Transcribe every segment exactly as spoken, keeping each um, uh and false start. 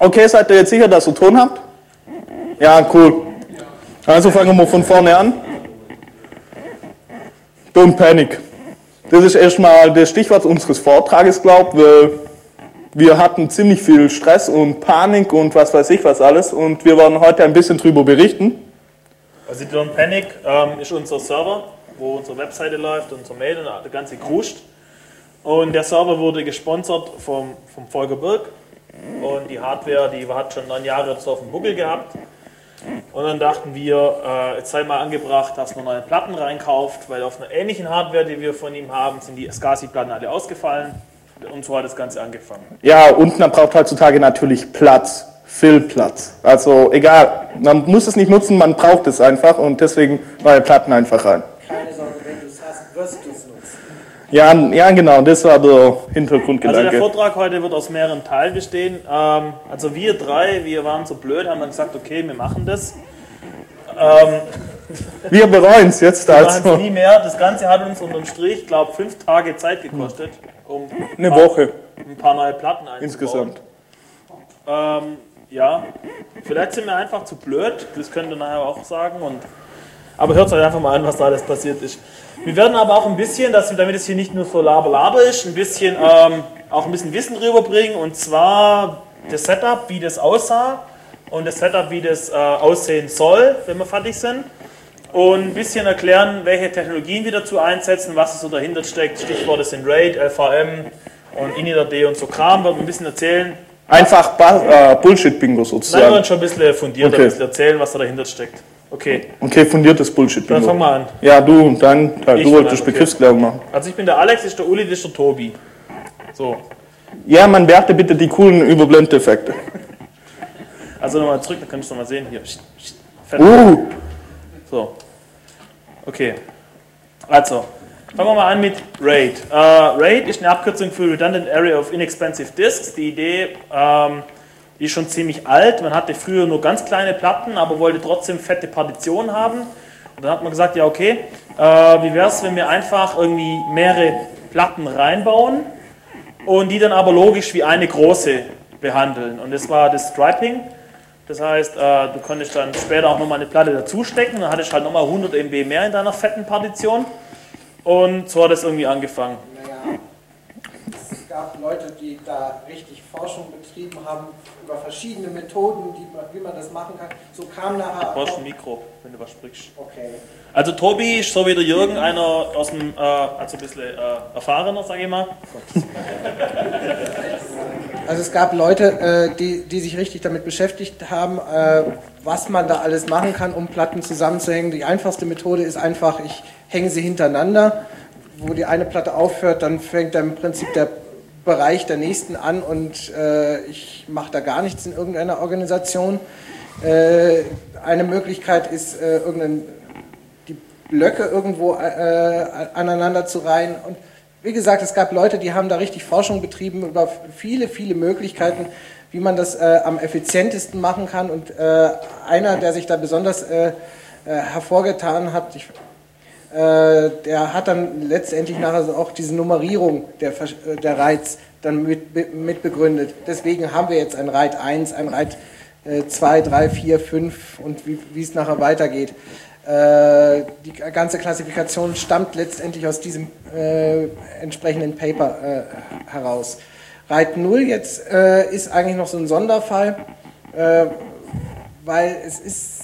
Okay, seid ihr jetzt sicher, dass ihr Ton habt? Ja, cool. Also fangen wir von vorne an. Don't panic. Das ist erstmal das Stichwort unseres Vortrages, glaube ich, weil wir hatten ziemlich viel Stress und Panik und was weiß ich was alles und wir werden heute ein bisschen drüber berichten. Also Don't Panic ähm, ist unser Server, wo unsere Webseite läuft, unser Mail und der ganze Kruscht. Und der Server wurde gesponsert vom, vom Volker Birk und die Hardware, die hat schon neun Jahre so auf dem Buckel gehabt. Und dann dachten wir, äh, jetzt sei mal angebracht, dass man neue Platten reinkauft, weil auf einer ähnlichen Hardware, die wir von ihm haben, sind die SCSI-Platten alle ausgefallen. Und so hat das Ganze angefangen. Ja, und man braucht heutzutage natürlich Platz, viel Platz. Also egal, man muss es nicht nutzen, man braucht es einfach und deswegen neue Platten einfach rein. Keine Sorge, wenn du es hast, wirst du es nutzen. Ja, ja, genau, das war der Hintergrundgedanke. Also der Vortrag heute wird aus mehreren Teilen bestehen. Ähm, also wir drei, wir waren so blöd, haben dann gesagt, okay, wir machen das. Ähm, wir bereuen es jetzt wir also. machen es nie mehr. Das Ganze hat uns unterm Strich, glaube ich, fünf Tage Zeit gekostet, um eine paar, Woche ein paar neue Platten einzubauen. Insgesamt. Ähm, ja, vielleicht sind wir einfach zu blöd, das könnt ihr nachher auch sagen. Und, aber hört euch einfach mal an, was da alles passiert ist. Wir werden aber auch ein bisschen, dass wir, damit es hier nicht nur so Laber-Laber ist, ein bisschen ähm, auch ein bisschen Wissen rüberbringen, und zwar das Setup, wie das aussah und das Setup, wie das äh, aussehen soll, wenn wir fertig sind, und ein bisschen erklären, welche Technologien wir dazu einsetzen, was so dahinter steckt. Stichworte sind RAID, L V M und InitRD und so Kram, werden wir ein bisschen erzählen. Einfach äh, Bullshit-Bingo sozusagen. Nein, wir wollen schon ein bisschen fundiert okay. ein bisschen erzählen, was da dahinter steckt. Okay. Okay, fundiertes Bullshit-Bingo. Dann fangen wir an. Ja, du und dann, ja, du wolltest okay. Begriffsklärung machen. Also ich bin der Alex, ist der Uli, das ist der Tobi. So. Ja, man werte bitte die coolen Überblendeffekte. Also nochmal zurück, dann kannst du nochmal sehen. Hier. Uh. So. Okay. Also, fangen wir mal an mit RAID. Uh, RAID ist eine Abkürzung für Redundant Array of Inexpensive Disks. Die Idee ähm, die ist schon ziemlich alt. Man hatte früher nur ganz kleine Platten, aber wollte trotzdem fette Partitionen haben. Und dann hat man gesagt, ja okay, äh, wie wäre es, wenn wir einfach irgendwie mehrere Platten reinbauen und die dann aber logisch wie eine große behandeln. Und das war das Striping. Das heißt, äh, du konntest dann später auch nochmal eine Platte dazu stecken, dann hattest du halt nochmal hundert Megabyte mehr in deiner fetten Partition. Und so hat es irgendwie angefangen. Naja, es gab Leute, die da richtig Forschung betrieben haben über verschiedene Methoden, die, wie man das machen kann. So kam nachher. Du brauchst ein Mikro, wenn du was sprichst. Okay. Also Tobi ist so wie der Jürgen, einer aus dem, äh, also ein bisschen äh, erfahrener, sage ich mal. Also es gab Leute, äh, die, die sich richtig damit beschäftigt haben, äh, was man da alles machen kann, um Platten zusammenzuhängen. Die einfachste Methode ist einfach, ich hänge sie hintereinander, wo die eine Platte aufhört, dann fängt dann im Prinzip der Bereich der nächsten an und äh, ich mache da gar nichts in irgendeiner Organisation. Äh, eine Möglichkeit ist, äh, irgendein, die Blöcke irgendwo äh, aneinander zu reihen. Und wie gesagt, es gab Leute, die haben da richtig Forschung betrieben über viele, viele Möglichkeiten, wie man das äh, am effizientesten machen kann. Und äh, einer, der sich da besonders äh, äh, hervorgetan hat, ich, äh, der hat dann letztendlich nachher auch diese Nummerierung der, der RAIDs dann mit, mit begründet. Deswegen haben wir jetzt ein RAID eins, ein RAID zwei, drei, vier, fünf und wie, wie es nachher weitergeht. Äh, die ganze Klassifikation stammt letztendlich aus diesem äh, entsprechenden Paper äh, heraus. RAID null jetzt äh, ist eigentlich noch so ein Sonderfall, äh, weil es ist,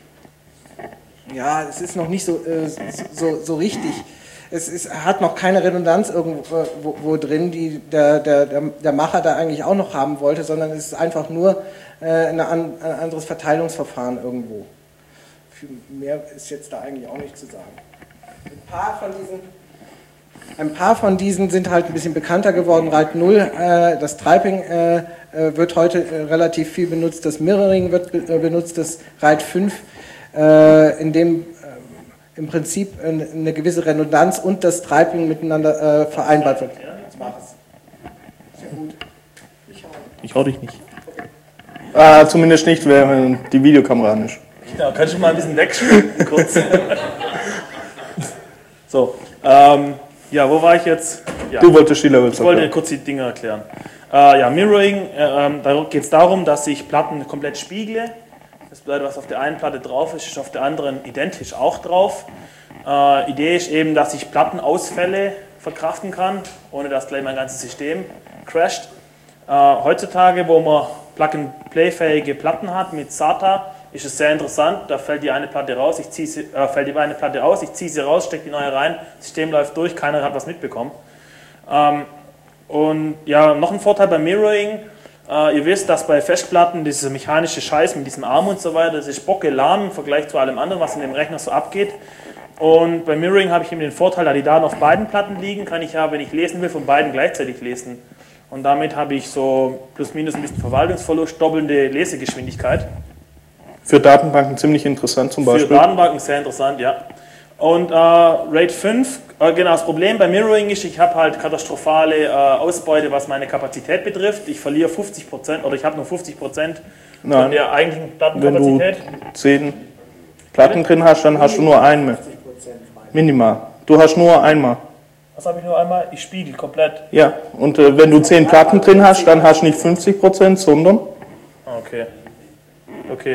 ja, es ist noch nicht so, äh, so, so richtig. Es ist, hat noch keine Redundanz irgendwo wo, wo drin, die der, der, der Macher da eigentlich auch noch haben wollte, sondern es ist einfach nur äh, eine an, ein anderes Verteilungsverfahren irgendwo. Mehr ist jetzt da eigentlich auch nicht zu sagen. Ein paar von diesen, ein paar von diesen sind halt ein bisschen bekannter geworden. RAID null, äh, das Striping äh, wird heute äh, relativ viel benutzt, das Mirroring wird be äh, benutzt, das RAID fünf, äh, in dem äh, im Prinzip eine, eine gewisse Redundanz und das Striping miteinander äh, vereinbart wird. Jetzt mach es. Sehr gut. Ich hau, ich hau dich nicht. Äh, zumindest nicht, wenn die Videokamera an ist. Ja, kannst du mal ein bisschen wegschwenken, kurz? So, ähm, ja, wo war ich jetzt? Ja. Du wolltest die Levels Ich wollte erklären. kurz die Dinge erklären. Äh, ja, Mirroring, äh, ähm, da geht es darum, dass ich Platten komplett spiegle. Das bedeutet, was auf der einen Platte drauf ist, ist auf der anderen identisch auch drauf. Äh, Idee ist eben, dass ich Plattenausfälle verkraften kann, ohne dass gleich mein ganzes System crasht. Äh, heutzutage, wo man Plug-and-Play-fähige Platten hat mit SATA, ist es sehr interessant. Da fällt die eine Platte raus, ich ziehe sie, äh, fällt die eine Platte aus, ich ziehe sie raus, stecke die neue rein, das System läuft durch, keiner hat was mitbekommen. Ähm, und ja, noch ein Vorteil beim Mirroring. Uh, ihr wisst, dass bei Festplatten dieser mechanische Scheiß mit diesem Arm und so weiter, das ist bocke-lahm im Vergleich zu allem anderen, was in dem Rechner so abgeht. Und beim Mirroring habe ich eben den Vorteil, da die Daten auf beiden Platten liegen, kann ich ja, wenn ich lesen will, von beiden gleichzeitig lesen. Und damit habe ich so plus minus ein bisschen Verwaltungsverlust, doppelnde Lesegeschwindigkeit. Für Datenbanken ziemlich interessant zum Beispiel. Für Datenbanken sehr interessant, ja. Und äh, RAID fünf, äh, genau, das Problem bei Mirroring ist, ich habe halt katastrophale äh, Ausbeute, was meine Kapazität betrifft. Ich verliere fünfzig Prozent oder ich habe nur fünfzig Prozent von der eigentlichen Plattenkapazität. Wenn du zehn Platten drin hast, dann hast du nur einmal. Minimal. Du hast nur einmal. Was habe ich nur einmal? Ich spiegel komplett. Ja, und äh, wenn du zehn Platten drin hast, dann hast du nicht fünfzig Prozent, sondern... Okay. Okay.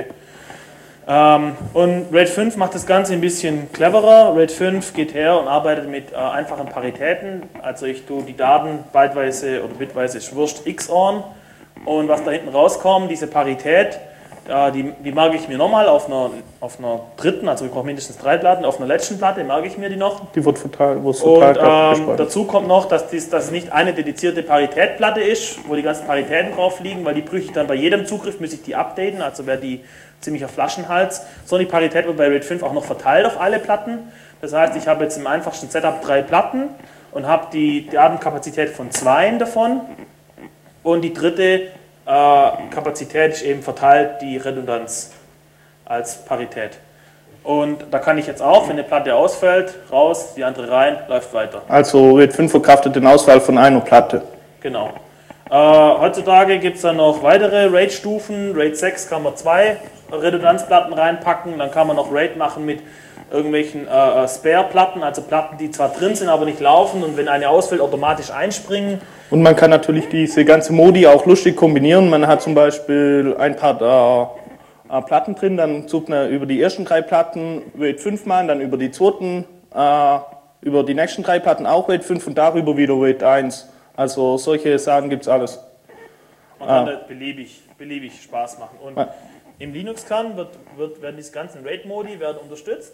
Ähm, und RAID fünf macht das Ganze ein bisschen cleverer. RAID fünf geht her und arbeitet mit äh, einfachen Paritäten. Also ich tue die Daten byteweise oder bitweise ist wurscht XORn und was da hinten rauskommt, diese Parität, äh, die, die merke ich mir nochmal auf einer, auf einer dritten, also ich brauche mindestens drei Platten, auf einer letzten Platte merke ich mir die noch. Die wird verteilt, wo es verteilt wird. Und ähm, dazu kommt noch, dass dies, dass es nicht eine dedizierte Paritätplatte ist, wo die ganzen Paritäten drauf liegen, weil die brüche ich dann bei jedem Zugriff, muss ich die updaten, also wäre die ziemlicher Flaschenhals, sondern die Parität wird bei RAID fünf auch noch verteilt auf alle Platten. Das heißt, ich habe jetzt im einfachsten Setup drei Platten und habe die Datenkapazität von zweien davon und die dritte äh, Kapazität ist eben verteilt, die Redundanz als Parität. Und da kann ich jetzt auch, wenn eine Platte ausfällt, raus, die andere rein, läuft weiter. Also RAID fünf verkraftet den Ausfall von einer Platte. Genau. Äh, heutzutage gibt es dann noch weitere RAID-Stufen. RAID sechs kann man zwei Redundanzplatten reinpacken, dann kann man noch RAID machen mit irgendwelchen äh, Spare-Platten, also Platten, die zwar drin sind, aber nicht laufen und wenn eine ausfällt, automatisch einspringen. Und man kann natürlich diese ganze Modi auch lustig kombinieren. Man hat zum Beispiel ein paar äh, Platten drin, dann sucht man über die ersten drei Platten RAID fünf mal, dann über die zweiten, äh, über die nächsten drei Platten auch RAID fünf und darüber wieder RAID eins. Also solche Sachen gibt es alles. Man kann ah. das beliebig, beliebig Spaß machen. Und ja. Im Linux-Kern wird, wird, werden diese ganzen RAID-Modi werden unterstützt.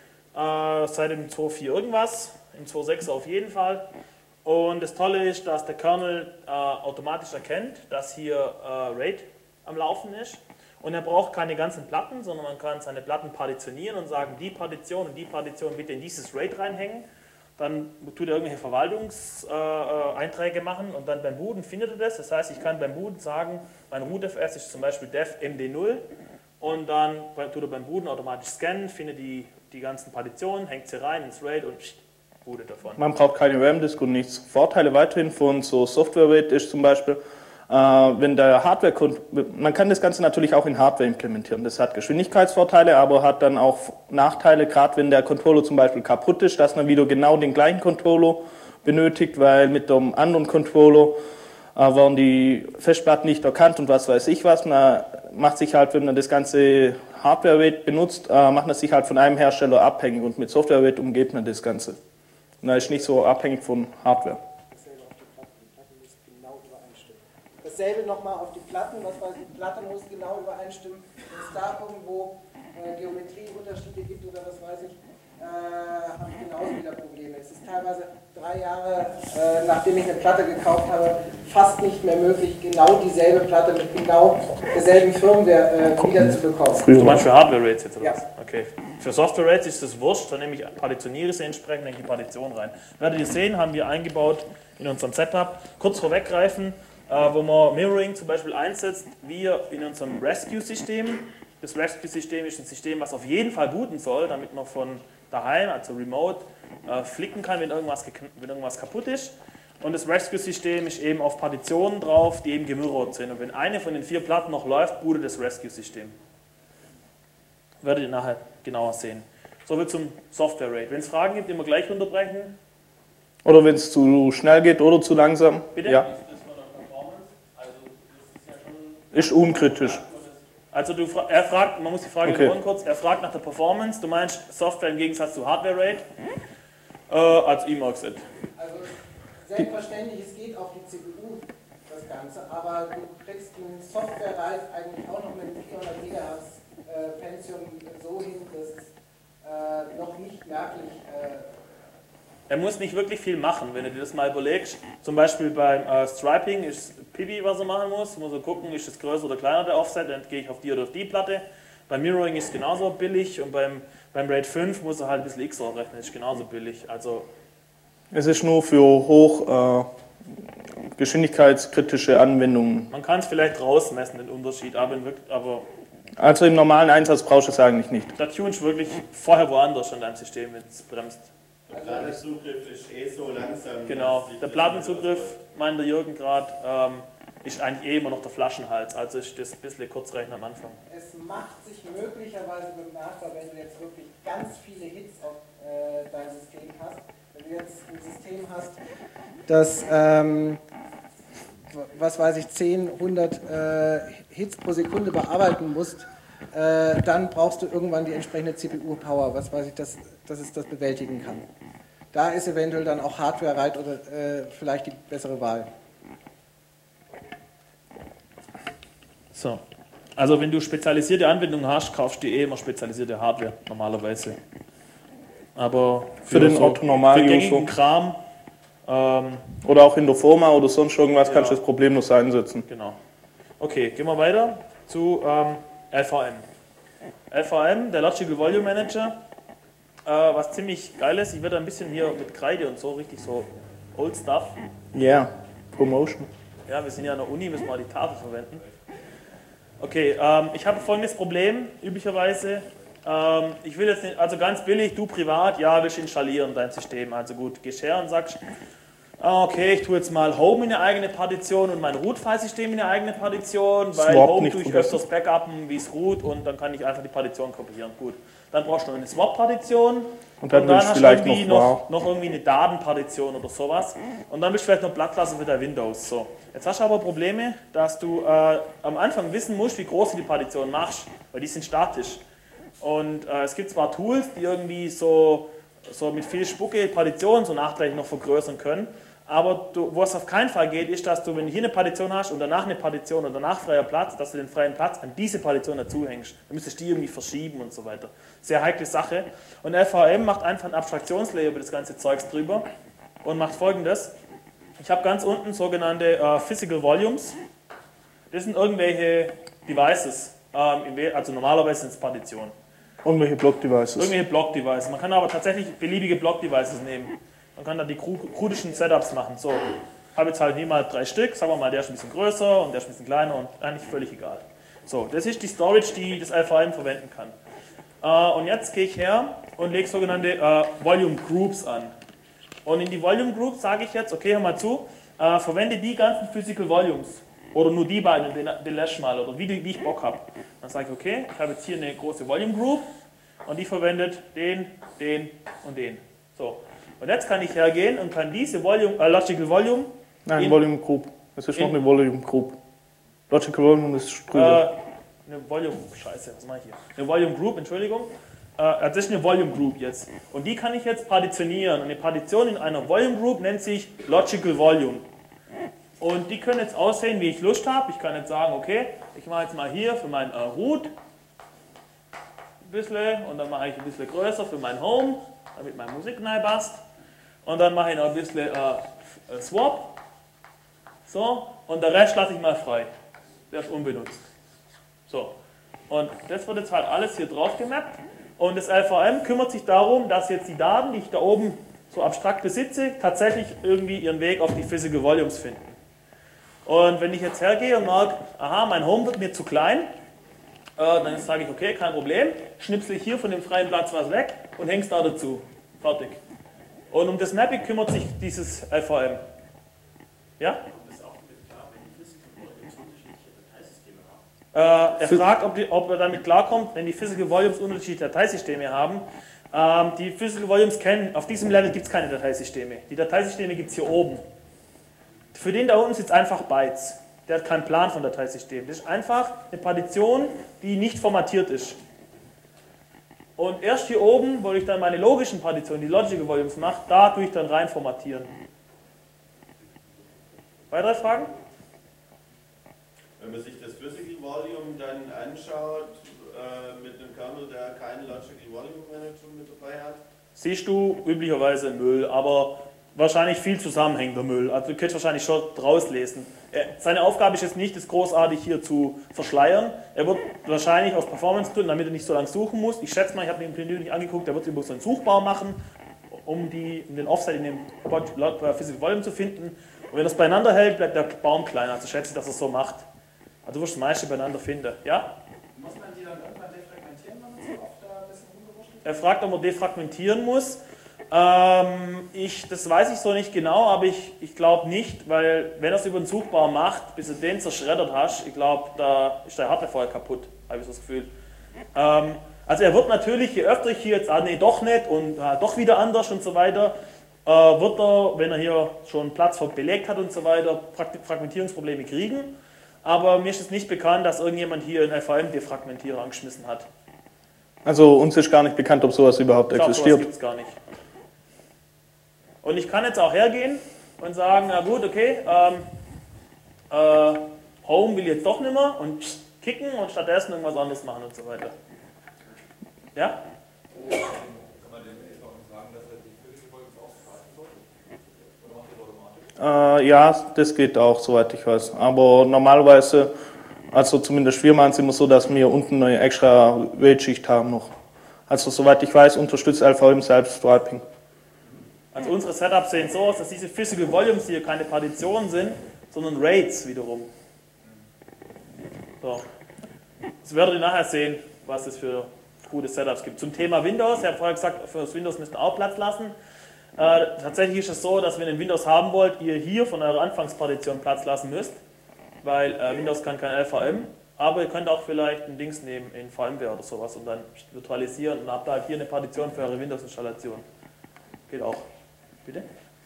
Äh, seit dem zwei Punkt vier irgendwas, im zwei Punkt sechs auf jeden Fall. Und das Tolle ist, dass der Kernel äh, automatisch erkennt, dass hier äh, RAID am Laufen ist. Und er braucht keine ganzen Platten, sondern man kann seine Platten partitionieren und sagen, die Partition und die Partition bitte in dieses RAID reinhängen. Dann tut er irgendwelche Verwaltungseinträge äh, machen und dann beim Booten findet er das. Das heißt, ich kann beim Booten sagen, mein rootfs ist zum Beispiel def M D null und dann tut er beim Booten automatisch scannen, findet die, die ganzen Partitionen, hängt sie rein ins RAID und pst, bootet davon. Man braucht keine RAM-Disk und nichts. Vorteile weiterhin von so Software-RAID ist zum Beispiel, äh, wenn der Hardware, man kann das Ganze natürlich auch in Hardware implementieren. Das hat Geschwindigkeitsvorteile, aber hat dann auch Nachteile, gerade wenn der Controller zum Beispiel kaputt ist, dass man wieder genau den gleichen Controller benötigt, weil mit dem anderen Controller äh, werden die Festplatten nicht erkannt und was weiß ich was. Man macht sich halt, wenn man das ganze Hardware-RAID benutzt, äh, macht man sich halt von einem Hersteller abhängig und mit Software-RAID umgeht man das Ganze. Und da ist nicht so abhängig von Hardware. Dasselbe nochmal auf die Platten, was weiß ich, die Platte muss genau übereinstimmen. Wenn es da irgendwo äh, Geometrieunterschiede gibt oder was weiß ich, äh, habe ich genauso wieder Probleme. Es ist teilweise drei Jahre, äh, nachdem ich eine Platte gekauft habe, fast nicht mehr möglich, genau dieselbe Platte mit genau derselben Firmware äh, wieder zu bekommen. Zum Beispiel Hardware-Rates jetzt oder ja. was? Okay. Für Software-Rates ist das wurscht, dann nehme ich partitioniere sie entsprechend in die Partition rein. Werdet ihr sehen, haben wir eingebaut in unserem Setup. Kurz vorweggreifen, wo man Mirroring zum Beispiel einsetzt, wir in unserem Rescue-System. Das Rescue-System ist ein System, was auf jeden Fall booten soll, damit man von daheim, also remote, äh, flicken kann, wenn irgendwas, wenn irgendwas kaputt ist. Und das Rescue-System ist eben auf Partitionen drauf, die eben gemirrored sind. Und wenn eine von den vier Platten noch läuft, bootet das Rescue-System. Werdet ihr nachher genauer sehen. Soviel zum Software-RAID. Wenn es Fragen gibt, immer gleich unterbrechen. Oder wenn es zu schnell geht oder zu langsam. Bitte? Ja. Ist unkritisch. Also du, er fragt, man muss die Frage Okay. wiederholen kurz, er fragt nach der Performance, du meinst Software im Gegensatz zu Hardware Rate, äh, als E M O X it. Also selbstverständlich, es geht auf die C P U das Ganze, aber du kriegst einen Software-Reif eigentlich auch noch mit einem vierhundert Megahertz äh, Pentium so hin, dass es äh, noch nicht merklich äh, Er muss nicht wirklich viel machen, wenn du dir das mal überlegst. Zum Beispiel beim äh, Striping ist P I B I, was er machen muss. Muss er gucken, ist es größer oder kleiner der Offset, dann gehe ich auf die oder auf die Platte. Beim Mirroring ist es genauso billig und beim, beim RAID fünf muss er halt ein bisschen X O R rechnen, ist genauso billig. Also Es ist nur für hoch äh, geschwindigkeitskritische Anwendungen. man kann es vielleicht rausmessen, den Unterschied, aber, in wirklich, aber Also im normalen Einsatz brauchst du es eigentlich nicht. da tunst du wirklich vorher woanders an deinem System, wenn es bremst. Der Platenzugriff ist eh so langsam. Genau, der Plattenzugriff, meint der Jürgen gerade, ähm, ist eigentlich eh immer noch der Flaschenhals, also ist das ein bisschen Kurzrechnen am Anfang. Es macht sich möglicherweise bemerkbar, wenn du jetzt wirklich ganz viele Hits auf äh, dein System hast. Wenn du jetzt ein System hast, das, ähm, was weiß ich, zehn, hundert äh, Hits pro Sekunde bearbeiten musst, äh, dann brauchst du irgendwann die entsprechende C P U-Power, was weiß ich, dass, dass es das bewältigen kann. Da ist eventuell dann auch Hardware-Reit oder äh, vielleicht die bessere Wahl. So, also wenn du spezialisierte Anwendungen hast, kaufst du eh immer spezialisierte Hardware, normalerweise. Aber Für den so, Otto-Normal-User. für gängigen Kram, ähm, Oder auch in der Firma oder sonst irgendwas Ja. kannst du das problemlos einsetzen. genau. Okay, gehen wir weiter zu ähm, L V M. L V M, der Logical Volume Manager, äh, was ziemlich geil ist. Ich werde ein bisschen hier mit Kreide und so, richtig so Old Stuff. Ja, yeah. Promotion. Ja, wir sind ja an der Uni, müssen wir die Tafel verwenden. Okay, ähm, ich habe folgendes Problem, üblicherweise. Ähm, ich will jetzt nicht, also ganz billig, du privat, ja, willst installieren dein System. Also gut, gehst her und sagst, ah, okay, ich tue jetzt mal Home in eine eigene Partition und mein Root-File-System in eine eigene Partition, weil Swap Home nicht tue ich vergessen. öfters backuppen, wie es Root und dann kann ich einfach die Partition kopieren. Gut, dann brauchst du noch eine Swap-Partition Und dann willst du hast vielleicht du irgendwie noch noch, Var. noch irgendwie eine Datenpartition oder sowas und dann bist du vielleicht noch Blattklasse für dein Windows. So. Jetzt hast du aber Probleme, dass du äh, am Anfang wissen musst, wie groß du die Partition machst, weil die sind statisch. Und äh, es gibt zwar Tools, die irgendwie so, so mit viel Spucke Partitionen so nachträglich noch vergrößern können, aber du, wo es auf keinen Fall geht, ist, dass du, wenn du hier eine Partition hast und danach eine Partition und danach freier Platz, dass du den freien Platz an diese Partition dazu hängst. Dann müsstest du die irgendwie verschieben und so weiter. Sehr heikle Sache. Und L V M macht einfach ein Abstraktionslayer über das ganze Zeugs drüber und macht Folgendes. Ich habe ganz unten sogenannte äh, Physical Volumes. Das sind irgendwelche Devices. Ähm, also normalerweise sind es Partitionen. Irgendwelche Block-Devices. Irgendwelche Block-Devices. Man kann aber tatsächlich beliebige Block-Devices nehmen. Man kann da die krudischen Setups machen. So, habe jetzt halt hier mal drei Stück. Sagen wir mal, der ist ein bisschen größer und der ist ein bisschen kleiner und eigentlich völlig egal. So, das ist die Storage, die das L V M verwenden kann. Äh, und jetzt gehe ich her und lege sogenannte äh, Volume Groups an. Und in die Volume Groups sage ich jetzt, okay, hör mal zu, äh, verwende die ganzen Physical Volumes. Oder nur die beiden, den, den Lash mal, oder wie, wie ich Bock habe. Dann sage ich, okay, ich habe jetzt hier eine große Volume Group und die verwendet den, den und den. So. Und jetzt kann ich hergehen und kann diese Volume, äh, Logical Volume. Nein, in, Volume Group. Es ist noch in- eine Volume Group. Logical Volume ist drüber. Äh, eine Volume, scheiße, was mache ich hier? Eine Volume Group, Entschuldigung. Äh, das ist eine Volume Group jetzt. Und die kann ich jetzt partitionieren. Und eine Partition in einer Volume Group nennt sich Logical Volume. Und die können jetzt aussehen, wie ich Lust habe. Ich kann jetzt sagen, okay, ich mache jetzt mal hier für mein äh, Root ein bisschen und dann mache ich ein bisschen größer für mein Home, damit meine Musik passt. Und dann mache ich noch ein bisschen äh, Swap. So, und der Rest lasse ich mal frei. Der ist unbenutzt. So, und das wird jetzt halt alles hier drauf gemappt. Und das L V M kümmert sich darum, dass jetzt die Daten, die ich da oben so abstrakt besitze, tatsächlich irgendwie ihren Weg auf die Physical Volumes finden. Und wenn ich jetzt hergehe und merke, aha, mein Home wird mir zu klein, äh, dann sage ich, okay, kein Problem, schnipsel ich hier von dem freien Platz was weg und häng's da dazu. Fertig. Und um das Mapping kümmert sich dieses L V M. Ja? Äh, er fragt, ob, die, ob er damit klarkommt, wenn die Physical Volumes unterschiedliche Dateisysteme haben. Ähm, die Physical Volumes kennen, auf diesem Level gibt es keine Dateisysteme. Die Dateisysteme gibt es hier oben. Für den da unten sind es einfach Bytes. der hat keinen Plan von Dateisystem. Das ist einfach eine Partition, die nicht formatiert ist. Und erst hier oben, wo ich dann meine logischen Partitionen, die Logical Volumes mache, da tue ich dann rein formatieren. Weitere Fragen? Wenn man sich das Physical Volume dann anschaut, äh, mit einem Kernel, der kein Logical Volume Management mit dabei hat, siehst du üblicherweise Müll, aber wahrscheinlich viel zusammenhängender Müll. Also du könntest wahrscheinlich schon draus lesen. Er, seine Aufgabe ist jetzt nicht, das großartig hier zu verschleiern. Er wird wahrscheinlich aus Performance tun, damit er nicht so lange suchen muss. Ich schätze mal, ich habe den Menü nicht angeguckt, der wird über so einen Suchbaum machen, um, die, um den Offset in dem Physical Volume zu finden. Und wenn er es beieinander hält, bleibt der Baum kleiner. Also schätze ich, dass er es so macht. Also du wirst das meiste beieinander finden. Ja? Muss man die dann irgendwann defragmentieren, wenn man so oft da ein bisschen rumgewurschtelt? Er fragt, ob man defragmentieren muss. Ähm, ich, das weiß ich so nicht genau, aber ich, ich glaube nicht, weil wenn er es über den Suchbaum macht, bis du den zerschreddert hast, ich glaube, da ist der Hardware vorher kaputt, habe ich so das Gefühl. Ähm, also er wird natürlich, je öfter ich hier jetzt, ah nee, doch nicht und ah, doch wieder anders und so weiter, äh, wird er, wenn er hier schon Platz belegt hat und so weiter, Fragmentierungsprobleme kriegen. Aber mir ist es nicht bekannt, dass irgendjemand hier einen L V M-Defragmentierer angeschmissen hat. Also uns ist gar nicht bekannt, ob sowas überhaupt Ich glaube, existiert. sowas gibt es gar nicht. Und ich kann jetzt auch hergehen und sagen, na gut, okay, ähm, äh, Home will jetzt doch nicht mehr und kicken und stattdessen irgendwas anderes machen und so weiter. Ja? Kann man dem L V M sagen, dass er die Physical Volumes ausschalten soll? Oder macht er das automatisch? Äh, ja, das geht auch, soweit ich weiß. Aber normalerweise, also zumindest wir machen es immer so, dass wir unten eine extra Weight-Schicht haben noch. Also soweit ich weiß, unterstützt L V M selbst Striping. Also unsere Setups sehen so aus, dass diese Physical Volumes hier keine Partitionen sind, sondern Rates wiederum. So. Das werdet ihr nachher sehen, was es für gute Setups gibt. Zum Thema Windows, ich habe vorher gesagt, für das Windows müsst ihr auch Platz lassen. Äh, tatsächlich ist es so, dass wenn ihr ein Windows haben wollt, ihr hier von eurer Anfangspartition Platz lassen müsst, weil äh, Windows kann kein L V M, aber ihr könnt auch vielleicht ein Dings nehmen in VMware oder sowas und dann virtualisieren und habt halt hier eine Partition für eure Windows-Installation. Geht auch. Bitte?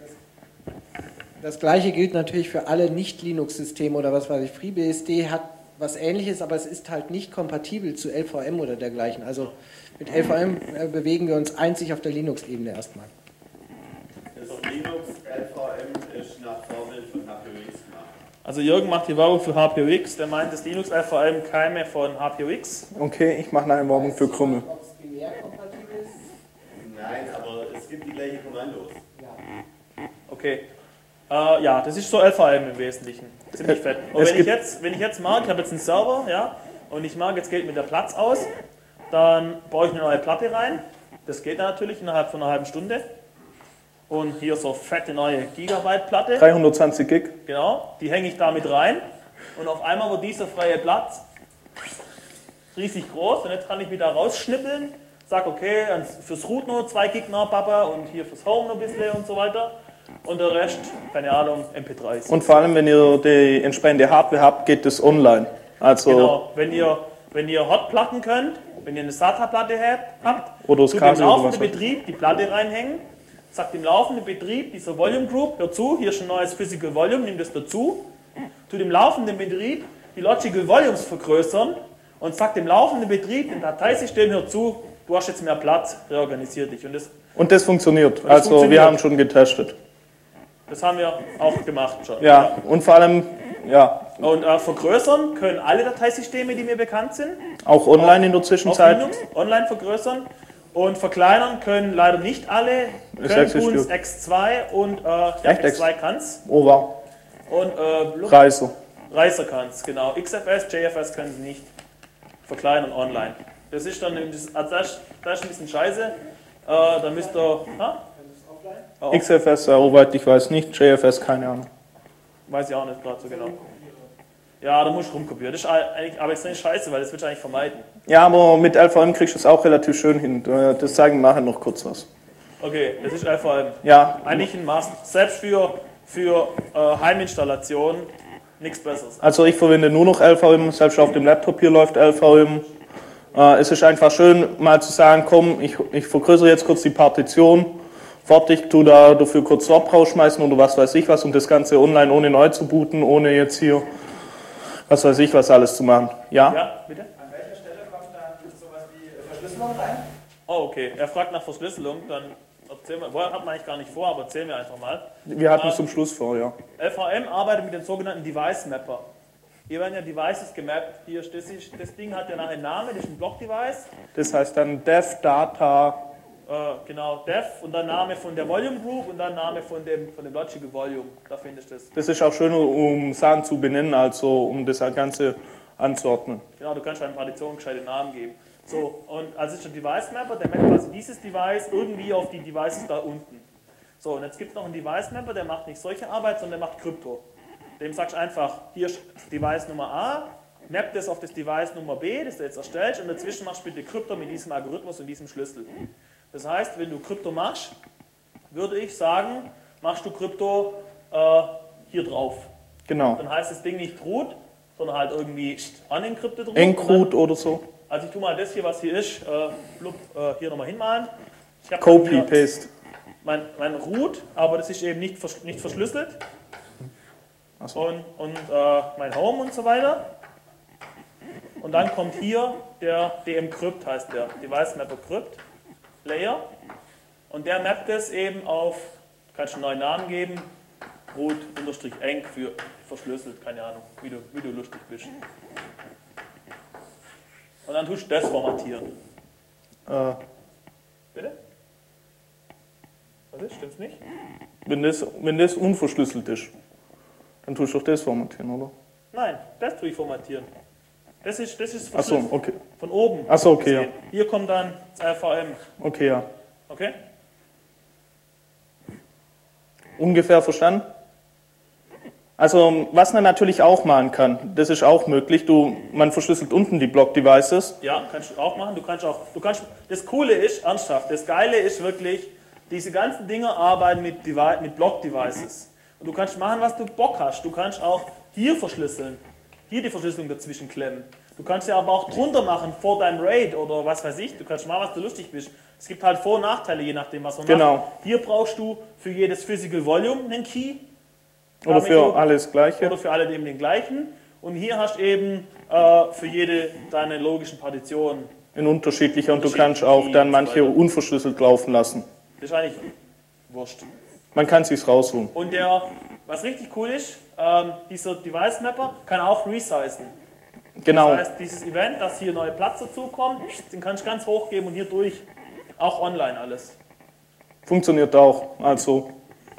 Das gleiche gilt natürlich für alle Nicht-Linux-Systeme oder was weiß ich. FreeBSD hat was Ähnliches, aber es ist halt nicht kompatibel zu L V M oder dergleichen. Also mit L V M äh, bewegen wir uns einzig auf der Linux-Ebene erstmal. das Linux L V M ist nach Vorbild von H P U X gemacht. Also Jürgen macht die Werbung für H P U X, der meint, das Linux L V M Keime von H P U X. Okay, ich mache eine Werbung für Krümmel. Ob es binär kompatibel ist? Nein, aber es gibt die gleichen Kommandos. Okay. Äh, ja, das ist so L V M im Wesentlichen. Ziemlich fett. Und Es wenn ich, gibt- jetzt, wenn ich jetzt mag, ich habe jetzt einen Server, ja, und ich mag, jetzt geht mir der Platz aus, dann baue ich eine neue Platte rein. Das geht natürlich innerhalb von einer halben Stunde. Und hier so fette neue Gigabyte-Platte. dreihundertzwanzig Gig. Genau, die hänge ich da mit rein. Und auf einmal wird dieser freie Platz riesig groß. Und jetzt kann ich wieder rausschnippeln. Sag, okay, fürs Root nur zwei Gig noch, Papa, und hier fürs Home noch ein bisschen und so weiter. Und der Rest, keine Ahnung, M P drei s. Und vor allem, wenn ihr die entsprechende Hardware habt, geht das online. Also, Genau, wenn ihr, wenn ihr Hotplatten könnt, wenn ihr eine SATA-Platte habt, Oder das tut Kabel im oder laufenden was. Betrieb die Platte reinhängen, sagt im laufenden Betrieb dieser Volume Group, hör zu, hier ist ein neues Physical Volume, nimm das dazu, tut im laufenden Betrieb die Logical Volumes vergrößern und sagt im laufenden Betrieb, dem Dateisystem, hör zu, du hast jetzt mehr Platz, reorganisier dich. Und das, und das funktioniert. das Also, funktioniert. wir haben schon getestet. das haben wir auch gemacht schon. Ja, und vor allem, ja, Und äh, vergrößern können alle Dateisysteme, die mir bekannt sind. auch online in der Auf Zwischenzeit. Linux, online vergrößern. Und verkleinern können leider nicht alle. Es Können existiert. tun's X zwei und äh, ja, Echt? X zwei kann es. Oh, wow. Und äh, Reiser. Reiser kann es, genau. X F S, J F S können sie nicht verkleinern online. Das ist dann das, also das, ist, das ist ein bisschen scheiße. Äh, da müsst ihr. Ha? Oh, X F S, soweit ich weiß nicht. J F S, keine Ahnung. weiß ich auch nicht gerade so genau. Ja, da muss ich rumkopieren. Das ist eigentlich aber extrem scheiße, weil das willst du eigentlich vermeiden. Ja, aber mit L V M kriegst du es auch relativ schön hin. Das zeigen wir nachher noch kurz was. Okay, das ist L V M. Ja, Eigentlich ein Must. Selbst für, für äh, Heiminstallation nichts Besseres. also ich verwende nur noch L V M, selbst auf dem Laptop hier läuft L V M. Äh, es ist einfach schön, mal zu sagen, komm, ich, ich vergrößere jetzt kurz die Partition, fertig, tu da dafür kurz Swap rausschmeißen oder was weiß ich was und das Ganze online ohne neu zu booten, ohne jetzt hier was weiß ich, was alles zu machen. Ja? Ja, bitte? An welcher Stelle kommt dann sowas wie Verschlüsselung rein? Oh, okay. Er fragt nach Verschlüsselung, dann erzählen wir, woher hat man eigentlich gar nicht vor, aber erzählen wir einfach mal. Wir hatten es Ähm, zum Schluss vor, ja. L V M arbeitet mit den sogenannten Device Mapper. Hier werden ja Devices gemappt. Hier, das, ist, das Ding hat ja nachher einen Namen, das ist ein Block-Device. Das heißt dann Dev, Data, Äh, genau, Dev und dann Name von der Volume Group und dann Name von dem, von dem Logical Volume. Da findest du das. das ist auch schön, um Sachen zu benennen, also um das Ganze anzuordnen. Genau, du kannst einer Partition gescheite Namen geben. So, und also ist der Device Mapper, der mappt quasi dieses Device irgendwie auf die Devices da unten. So, und jetzt gibt es noch einen Device Mapper, der macht nicht solche Arbeit, sondern der macht Krypto. Dem sagst du einfach, hier ist Device Nummer A, mappt das auf das Device Nummer B, das du jetzt erstellst, und dazwischen machst du bitte Krypto mit diesem Algorithmus und diesem Schlüssel. Das heißt, wenn du Krypto machst, würde ich sagen, machst du Krypto äh, hier drauf. Genau. Dann heißt das Ding nicht root, sondern halt irgendwie unencrypted root. Encrypt oder so. Also ich tue mal das hier, was hier ist, äh, blub, äh, hier nochmal hinmalen. Ich habe Copy, hier Paste. mein, mein Root, aber das ist eben nicht, vers nicht verschlüsselt. Ach so. Und, und äh, mein Home und so weiter. Und dann kommt hier der D M Crypt, heißt der, Device Mapper Crypt Layer. Und der mappt es eben auf, du kannst einen neuen Namen geben, root-enc für verschlüsselt, keine Ahnung, wie du, wie du lustig bist. Und dann tust du das formatieren. Äh, Bitte? Was ist? Stimmt's nicht? wenn, das, wenn das unverschlüsselt ist, dann tust du doch das formatieren, oder? Nein, das tue ich formatieren. Das ist, das ist Achso, verschlüsselt. okay. Von oben. Achso, okay, ja. gesehen. Hier kommt dann das L V M. Okay, ja. Okay? Ungefähr verstanden? Also, was man natürlich auch machen kann, das ist auch möglich, du, man verschlüsselt unten die Block-Devices. Ja, kannst du auch machen. Du kannst auch, du kannst, das Coole ist, ernsthaft, das Geile ist wirklich, diese ganzen Dinge arbeiten mit, Devi mit Block-Devices. Und du kannst machen, was du Bock hast. Du kannst auch hier verschlüsseln, hier die Verschlüsselung dazwischen klemmen. Du kannst ja aber auch drunter machen, vor deinem RAID oder was weiß ich. Du kannst machen, was du lustig bist. Es gibt halt Vor- und Nachteile, je nachdem, was man Genau. macht. Hier brauchst du für jedes Physical Volume einen Key. Oder damit für du- alles Gleiche. Oder für alle eben den gleichen. Und hier hast du eben äh, für jede deine logischen Partitionen. In unterschiedlicher und du Unterschiedliche kannst auch Keys dann und manche so weiter. unverschlüsselt laufen lassen. Das ist eigentlich wurscht. Man kann sich's rausholen. Und der, was richtig cool ist, ähm, dieser Device Mapper kann auch resizen. Genau. Das heißt, dieses Event, dass hier neue Platz dazukommt, den kannst du ganz hoch geben und hier durch. Auch online alles. Funktioniert auch. Also,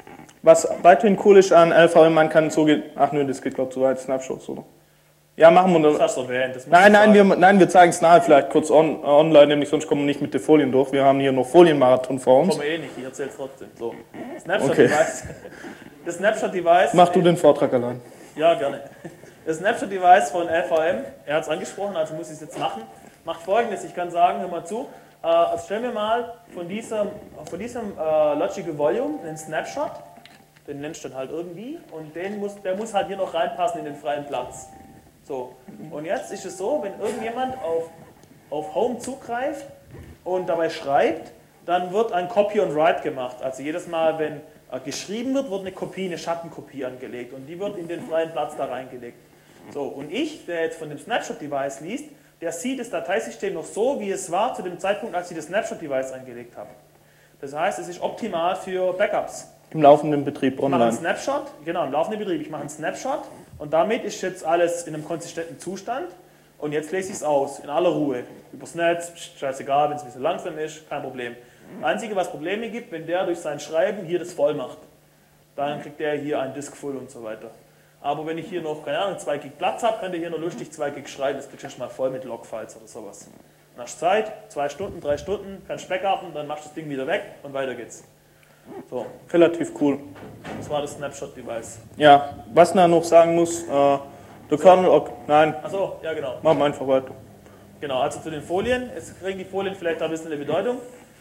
was weiterhin cool ist an L V M, man kann so ge Ach nö, das geht glaube ich zu weit, Snapshots, oder? Ja, machen wir Das das. hast du erwähnt. Das muss Nein, ich nein, sagen. wir, nein, wir zeigen es nahe vielleicht kurz on, online, nämlich sonst kommen wir nicht mit den Folien durch. Wir haben hier noch Folienmarathon vor uns. Kommen wir eh nicht, ich erzähl's trotzdem. So. Snapshot Okay. Device. Das Snapshot Device. Mach du den Vortrag allein. Ja, gerne. Das Snapshot-Device von L V M, er hat es angesprochen, also muss ich es jetzt machen, macht folgendes, ich kann sagen, hör mal zu, äh, also stellen wir mal von diesem, von diesem äh, Logical Volume einen Snapshot, den nennst du dann halt irgendwie, und den muss, der muss halt hier noch reinpassen in den freien Platz. So, und jetzt ist es so, wenn irgendjemand auf, auf Home zugreift und dabei schreibt, dann wird ein Copy und Write gemacht, also jedes Mal, wenn äh, geschrieben wird, wird eine Kopie, eine Schattenkopie angelegt und die wird in den freien Platz da reingelegt. So, und ich, der jetzt von dem Snapshot-Device liest, der sieht das Dateisystem noch so, wie es war zu dem Zeitpunkt, als ich das Snapshot-Device eingelegt habe. Das heißt, es ist optimal für Backups. Im laufenden Betrieb Ich mache einen online. Snapshot, genau, im laufenden Betrieb, ich mache einen Snapshot und damit ist jetzt alles in einem konsistenten Zustand und jetzt lese ich es aus, in aller Ruhe. Übers Netz, scheißegal, wenn es ein bisschen langsam ist, kein Problem. Das Einzige, was Probleme gibt, wenn der durch sein Schreiben hier das voll macht, dann kriegt der hier ein Disk voll und so weiter. Aber wenn ich hier noch, keine Ahnung, zwei Gig Platz habe, kann der hier noch lustig zwei Gig schreiben, das kriegst du schon mal voll mit Logfiles oder sowas. Dann hast du Zeit, zwei Stunden, drei Stunden, kannst backupen, dann machst du das Ding wieder weg und weiter geht's. So, Relativ cool. das war das Snapshot-Device. Ja, was man noch sagen muss, äh, der Kernel, ok, nein, Achso, ja genau. machen wir einfach weiter. Genau, also zu den Folien. Jetzt kriegen die Folien vielleicht ein bisschen eine Bedeutung.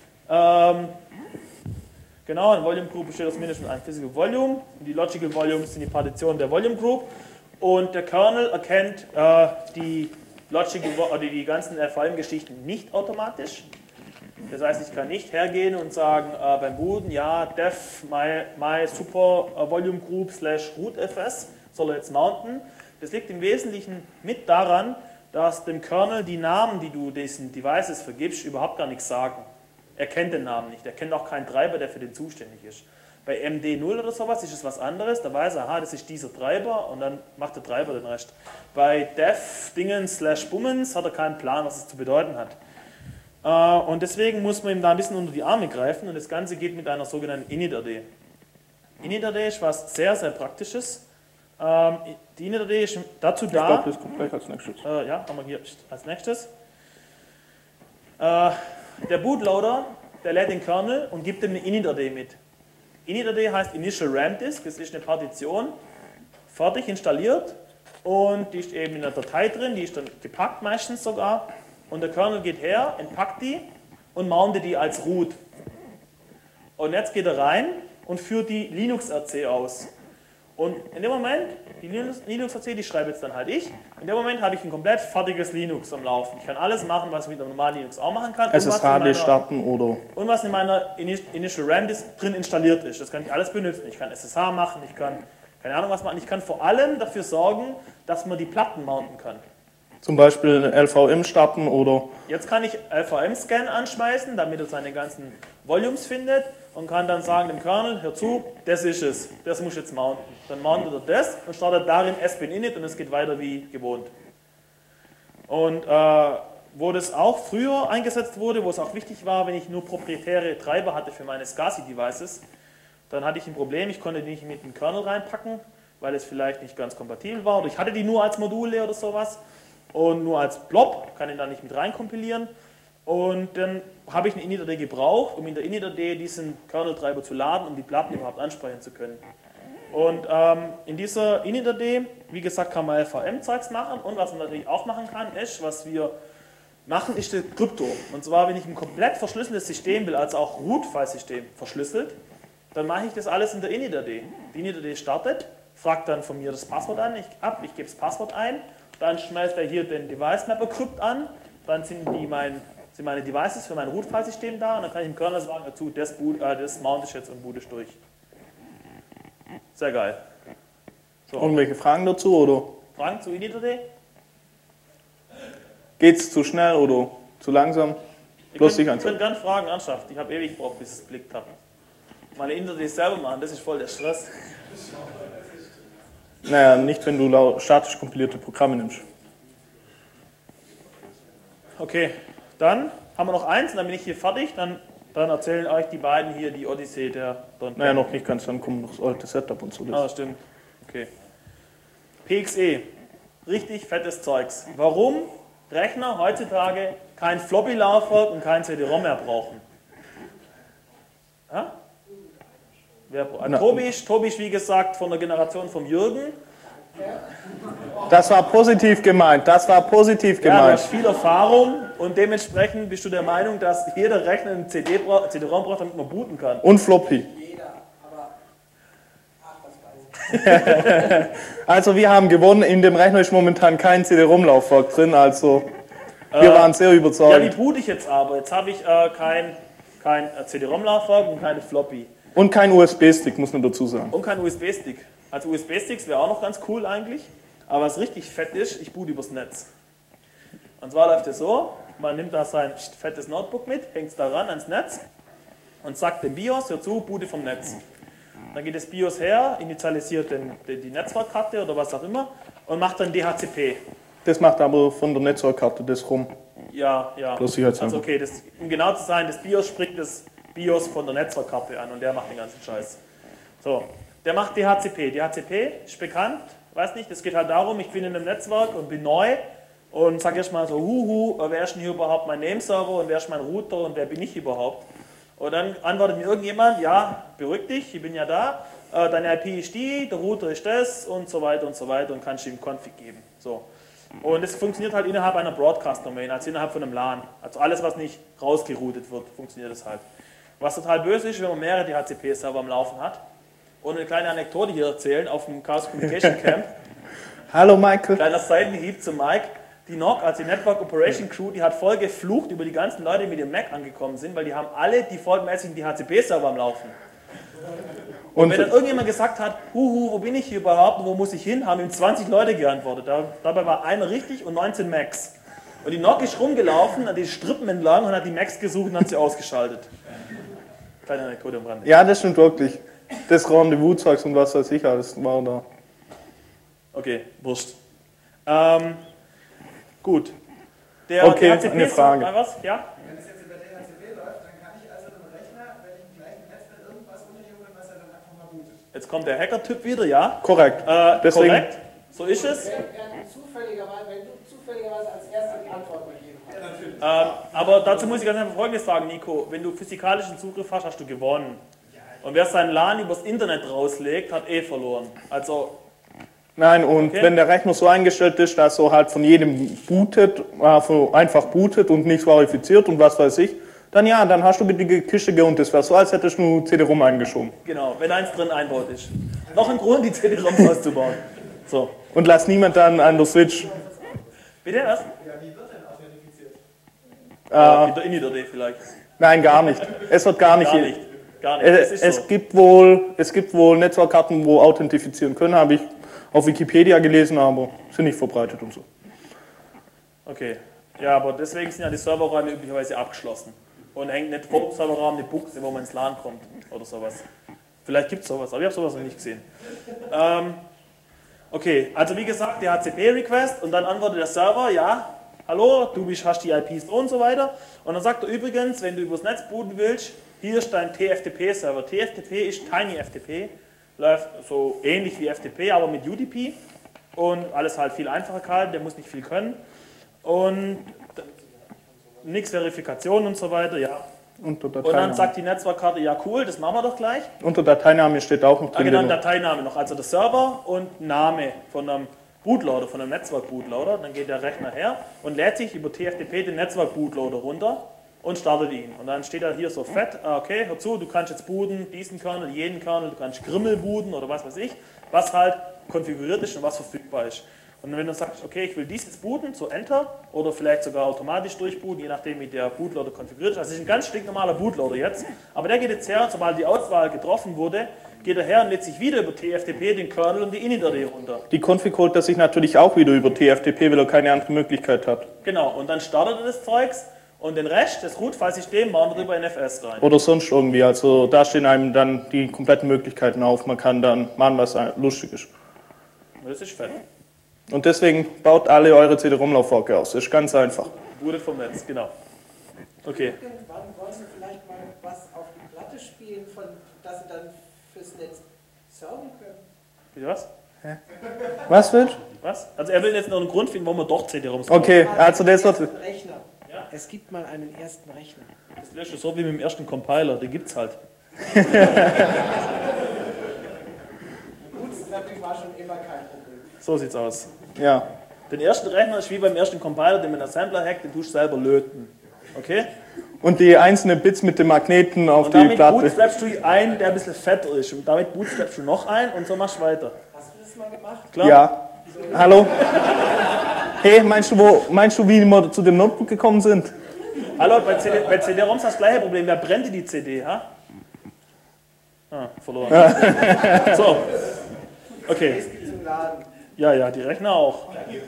Ähm, genau, ein Volume Group besteht aus mindestens einem Physical Volume. Die Logical Volumes sind die Partitionen der Volume Group. Und der Kernel erkennt äh, die, Logical, oder die ganzen L V M-Geschichten nicht automatisch. Das heißt, ich kann nicht hergehen und sagen, äh, beim Booten, ja, def my, my super äh, volume group slash root fs soll er jetzt mounten. Das liegt im Wesentlichen mit daran, dass dem Kernel die Namen, die du diesen Devices vergibst, überhaupt gar nichts sagen. Er kennt den Namen nicht, er kennt auch keinen Treiber, der für den zuständig ist. Bei M D null oder sowas ist es was anderes, da weiß er, aha, das ist dieser Treiber und dann macht der Treiber den Rest. Bei dev dingens slash bummens hat er keinen Plan, was es zu bedeuten hat. Und deswegen muss man ihm da ein bisschen unter die Arme greifen und das Ganze geht mit einer sogenannten init-R D. init-R D ist was sehr, sehr Praktisches. Die init-R D ist dazu da... Ich glaube, das kommt gleich als nächstes. Äh, ja, haben wir hier als nächstes. Äh, der Bootloader, der lädt den Kernel und gibt ihm eine init-R D mit. init-R D heißt Initial RAM Disk, das ist eine Partition, fertig installiert und die ist eben in der Datei drin, die ist dann gepackt meistens sogar und der Kernel geht her, entpackt die und mountet die als Root. Und jetzt geht er rein und führt die Linux-R C aus. Und in dem Moment, die Linux-R C, die schreibe jetzt dann halt ich, in dem Moment habe ich ein komplett fertiges Linux am Laufen. Ich kann alles machen, was ich mit einem normalen Linux auch machen kann. S S H D starten oder... Und was in meiner Initial RAM Disk drin installiert ist. Das kann ich alles benutzen. Ich kann S S H machen, ich kann keine Ahnung was machen. Ich kann vor allem dafür sorgen, dass man die Platten mounten kann. Zum Beispiel L V M starten oder... Jetzt kann ich L V M-Scan anschmeißen, damit er seine ganzen Volumes findet und kann dann sagen dem Kernel, hör zu, das ist es, das muss jetzt mounten. Dann mountet er das und startet darin sbin init und es geht weiter wie gewohnt. Und äh, wo das auch früher eingesetzt wurde, wo es auch wichtig war, wenn ich nur proprietäre Treiber hatte für meine SCSI-Devices, dann hatte ich ein Problem, ich konnte die nicht mit dem Kernel reinpacken, weil es vielleicht nicht ganz kompatibel war oder ich hatte die nur als Module oder sowas. Und nur als Blob, kann ich da nicht mit reinkompilieren. Und dann habe ich eine init-R D gebraucht, um in der init-R D diesen Kernel-Treiber zu laden, um die Platten überhaupt ansprechen zu können. Und ähm, in dieser init-R D, wie gesagt, kann man L V M-Zeugs machen. Und was man natürlich auch machen kann, ist, was wir machen, ist das Krypto. Und zwar, wenn ich ein komplett verschlüsseltes System will, also auch Root-File-System verschlüsselt, dann mache ich das alles in der init-R D. Die init-R D startet, fragt dann von mir das Passwort an, ich, ab, ich gebe das Passwort ein. Dann schmeißt er hier den Device Mapper Crypt an, dann sind, die mein, sind meine Devices für mein Root-File-System da und dann kann ich dem Kernel sagen, dazu, das, boot, äh, das mount ich jetzt und boot ich durch. Sehr geil. So. Irgendwelche Fragen dazu oder? Fragen zu init-R D? Geht's zu schnell oder zu langsam? Ich Bloß könnt, könnt gerne Fragen ernsthaft. Ich habe ewig gebraucht, bis ich es geblickt habe. Meine init-R D selber machen, das ist voll der Stress. Naja, nicht wenn du statisch kompilierte Programme nimmst. Okay, dann haben wir noch eins und dann bin ich hier fertig. Dann, dann erzählen euch die beiden hier die Odyssee der... Naja, noch nicht ganz, dann kommt noch das alte Setup und so. Ah, stimmt. Okay. P X E. Richtig fettes Zeugs. Warum Rechner heutzutage kein Floppy-Laufwerk und kein C D-ROM mehr brauchen? Ja? Wer, äh, Tobi ist, Tobi ist, wie gesagt, von der Generation vom Jürgen. Das war positiv gemeint, das war positiv Ja, du gemeint. hast viel Erfahrung und dementsprechend bist du der Meinung, dass jeder Rechner einen C D-ROM braucht, damit man booten kann. Und Floppy. Jeder, aber ach, das weiß ich. Also wir haben gewonnen, in dem Rechner ist momentan kein C D-ROM-Laufwerk drin, also wir Äh, waren sehr Ja, die überzeugt. boot ich jetzt aber. Jetzt habe ich äh, kein, kein äh, C D-ROM-Laufwerk und keine Floppy. Und kein U S B-Stick, muss man dazu sagen. Und kein U S B-Stick. Also U S B-Sticks wäre auch noch ganz cool eigentlich. Aber was richtig fett ist, ich boot übers Netz. Und zwar läuft es so, man nimmt da sein fettes Notebook mit, hängt es da ran ans Netz und sagt dem BIOS, hör zu, boote vom Netz. Dann geht das BIOS her, initialisiert den, die, die Netzwerkkarte oder was auch immer und macht dann D H C P. Das macht aber von der Netzwerkkarte das rum. Ja, ja. Bloß Sicherheitshalber. Also okay, das, um genau zu sein, das BIOS spricht das BIOS von der Netzwerkkarte an und der macht den ganzen Scheiß. So, der macht D H C P. D H C P ist bekannt, weiß nicht, es geht halt darum, ich bin in einem Netzwerk und bin neu und sage erstmal so, huhu, wer ist denn hier überhaupt mein Nameserver und wer ist mein Router und wer bin ich überhaupt? Und dann antwortet mir irgendjemand, ja, beruhig dich, ich bin ja da, äh, deine I P ist die, der Router ist das und so weiter und so weiter und kannst ihm Config geben. So. Und es funktioniert halt innerhalb einer Broadcast-Domain, also innerhalb von einem LAN. Also alles, was nicht rausgeroutet wird, funktioniert das halt. Was total böse ist, wenn man mehrere D H C P-Server am Laufen hat. Und eine kleine Anekdote hier erzählen auf dem Chaos Communication Camp. Hallo Michael. Kleiner Seitenhieb zu Mike. Die N O C, also die Network Operation Crew, die hat voll geflucht über die ganzen Leute, die mit dem Mac angekommen sind, weil die haben alle defaultmäßig einen D H C P-Server am Laufen. Und wenn dann irgendjemand gesagt hat, huhu, wo bin ich hier überhaupt, wo muss ich hin, haben ihm zwanzig Leute geantwortet. Da, dabei war einer richtig und neunzehn Max. Und die Nock ist rumgelaufen, an die Strippen entlang und hat die Max gesucht und hat sie ausgeschaltet. Kleine Anekdote am Rande. Ja, das stimmt wirklich. Das Rendezvous-Zeugs und was weiß ich alles war da. Okay, wurscht. Ähm, gut. Der, Okay, der H C P eine Frage. Ist, was? Ja? Wenn es jetzt über D H C P läuft, dann kann ich also einem Rechner, wenn ich im gleichen Netzwerk irgendwas unterjubeln, was er dann einfach mal bootet. Jetzt kommt der Hacker-Typ wieder, ja? Korrekt. Äh, Deswegen- korrekt, so ist es. Wenn, wenn, zufälligerweise, wenn du zufälligerweise als erster die Antwort gegeben hast. Ja, natürlich. Ähm, aber dazu muss ich ganz einfach Folgendes sagen, Nico. Wenn du physikalischen Zugriff hast, hast du gewonnen. Und wer sein LAN übers Internet rauslegt, hat eh verloren. Also, Nein, und Okay. wenn der Rechner so eingestellt ist, dass er halt von jedem bootet, äh, einfach bootet und nicht verifiziert und was weiß ich, dann ja, dann hast du die Kiste geholt. Das wäre so, als hättest du C D-ROM eingeschoben. genau, wenn eins drin einbaut ist. Noch ein Grund, die C D-ROMs auszubauen. So, Und lass niemand dann an der Switch. bitte was? Äh, Mit der Init-D vielleicht. nein, gar nicht. Es wird gar nicht. Gar nicht. Gar nicht. Äh, Das ist es, so. gibt wohl, es gibt wohl Netzwerkkarten, wo authentifizieren können, habe ich auf Wikipedia gelesen, aber sind nicht verbreitet und so. Okay. Ja, aber deswegen sind ja die Serverräume üblicherweise abgeschlossen. Und hängt nicht vor dem Serverraum eine Buchse, wo man ins LAN kommt oder sowas. Vielleicht gibt es sowas, aber ich habe sowas noch nicht gesehen. Ähm, okay, also wie gesagt, der H C P-Request und dann antwortet der Server, ja, hallo, du bist, hast die I Ps und so weiter. Und dann sagt er übrigens, wenn du übers Netz booten willst, hier ist dein T F T P-Server. T F T P ist TinyFTP, läuft so ähnlich wie F T P, aber mit U D P. Und alles halt viel einfacher gehalten, der muss nicht viel können. Und nichts Verifikation und so weiter, ja. Unter Und dann Dateiname. sagt die Netzwerkkarte, ja cool, das machen wir doch gleich. Unter Dateiname steht auch noch Ah, drin. genau, den- Dateiname noch, also der Server und Name von einem Bootloader, von einem Netzwerk-Bootloader. Dann geht der Rechner her und lädt sich über T F T P den Netzwerk-Bootloader runter und startet ihn. Und dann steht da hier so fett, ah, okay, hör zu, du kannst jetzt booten, diesen Kernel, jeden Kernel, du kannst Grimmel booten oder was weiß ich, was halt konfiguriert ist und was verfügbar ist. Und wenn du sagst, okay, ich will dies jetzt booten, so Enter oder vielleicht sogar automatisch durchbooten, je nachdem wie der Bootloader konfiguriert ist. Also es ist ein ganz stinknormaler Bootloader jetzt, aber der geht jetzt her, sobald die Auswahl getroffen wurde, geht er her und lädt sich wieder über T F T P den Kernel und die Init-D runter. Die Config holt er sich natürlich auch wieder über T F T P, weil er keine andere Möglichkeit hat. Genau, und dann startet er das Zeugs und den Rest, das Root-File-System, bauen wir drüber in F S rein. Oder sonst irgendwie. Also da stehen einem dann die kompletten Möglichkeiten auf. Man kann dann machen, was lustig ist. Das ist fett. Und deswegen baut alle eure C D-ROM-Laufwerke aus. Das ist ganz einfach. Bootet vom Netz, genau. Okay. Irgendwann wollen Sie vielleicht mal was auf die Platte spielen, von, dass Sie dann fürs Netz serven können. Bitte was? Was willst Was? Also er will jetzt noch einen Grund finden, warum wir doch C D-ROMs du? Okay, Mal also einen das wird... ersten Rechner. Ja. Es gibt mal einen ersten Rechner. Das wäre schon so wie mit dem ersten Compiler, den gibt's halt. Bootstrapping war schon immer kein Problem. So sieht's aus. Ja. Den ersten Rechner ist wie beim ersten Compiler, den mit einem Assembler hackt, den tust du selber löten. Okay? Und die einzelnen Bits mit den Magneten auf Und die damit Platte. bootstrapst du einen, der ein bisschen fetter ist. Und damit bootstrapst du noch einen und so machst du weiter. Hast du das mal gemacht? Klar? Ja. Hallo? Hey, meinst du, wo, meinst du, wie wir zu dem Notebook gekommen sind? Hallo, bei C D, bei C D-ROMs das gleiche Problem. Wer brennt dir die C D, ha? Ah, verloren. So. Okay. Es gibt im Laden. Ja, ja, die Rechner auch.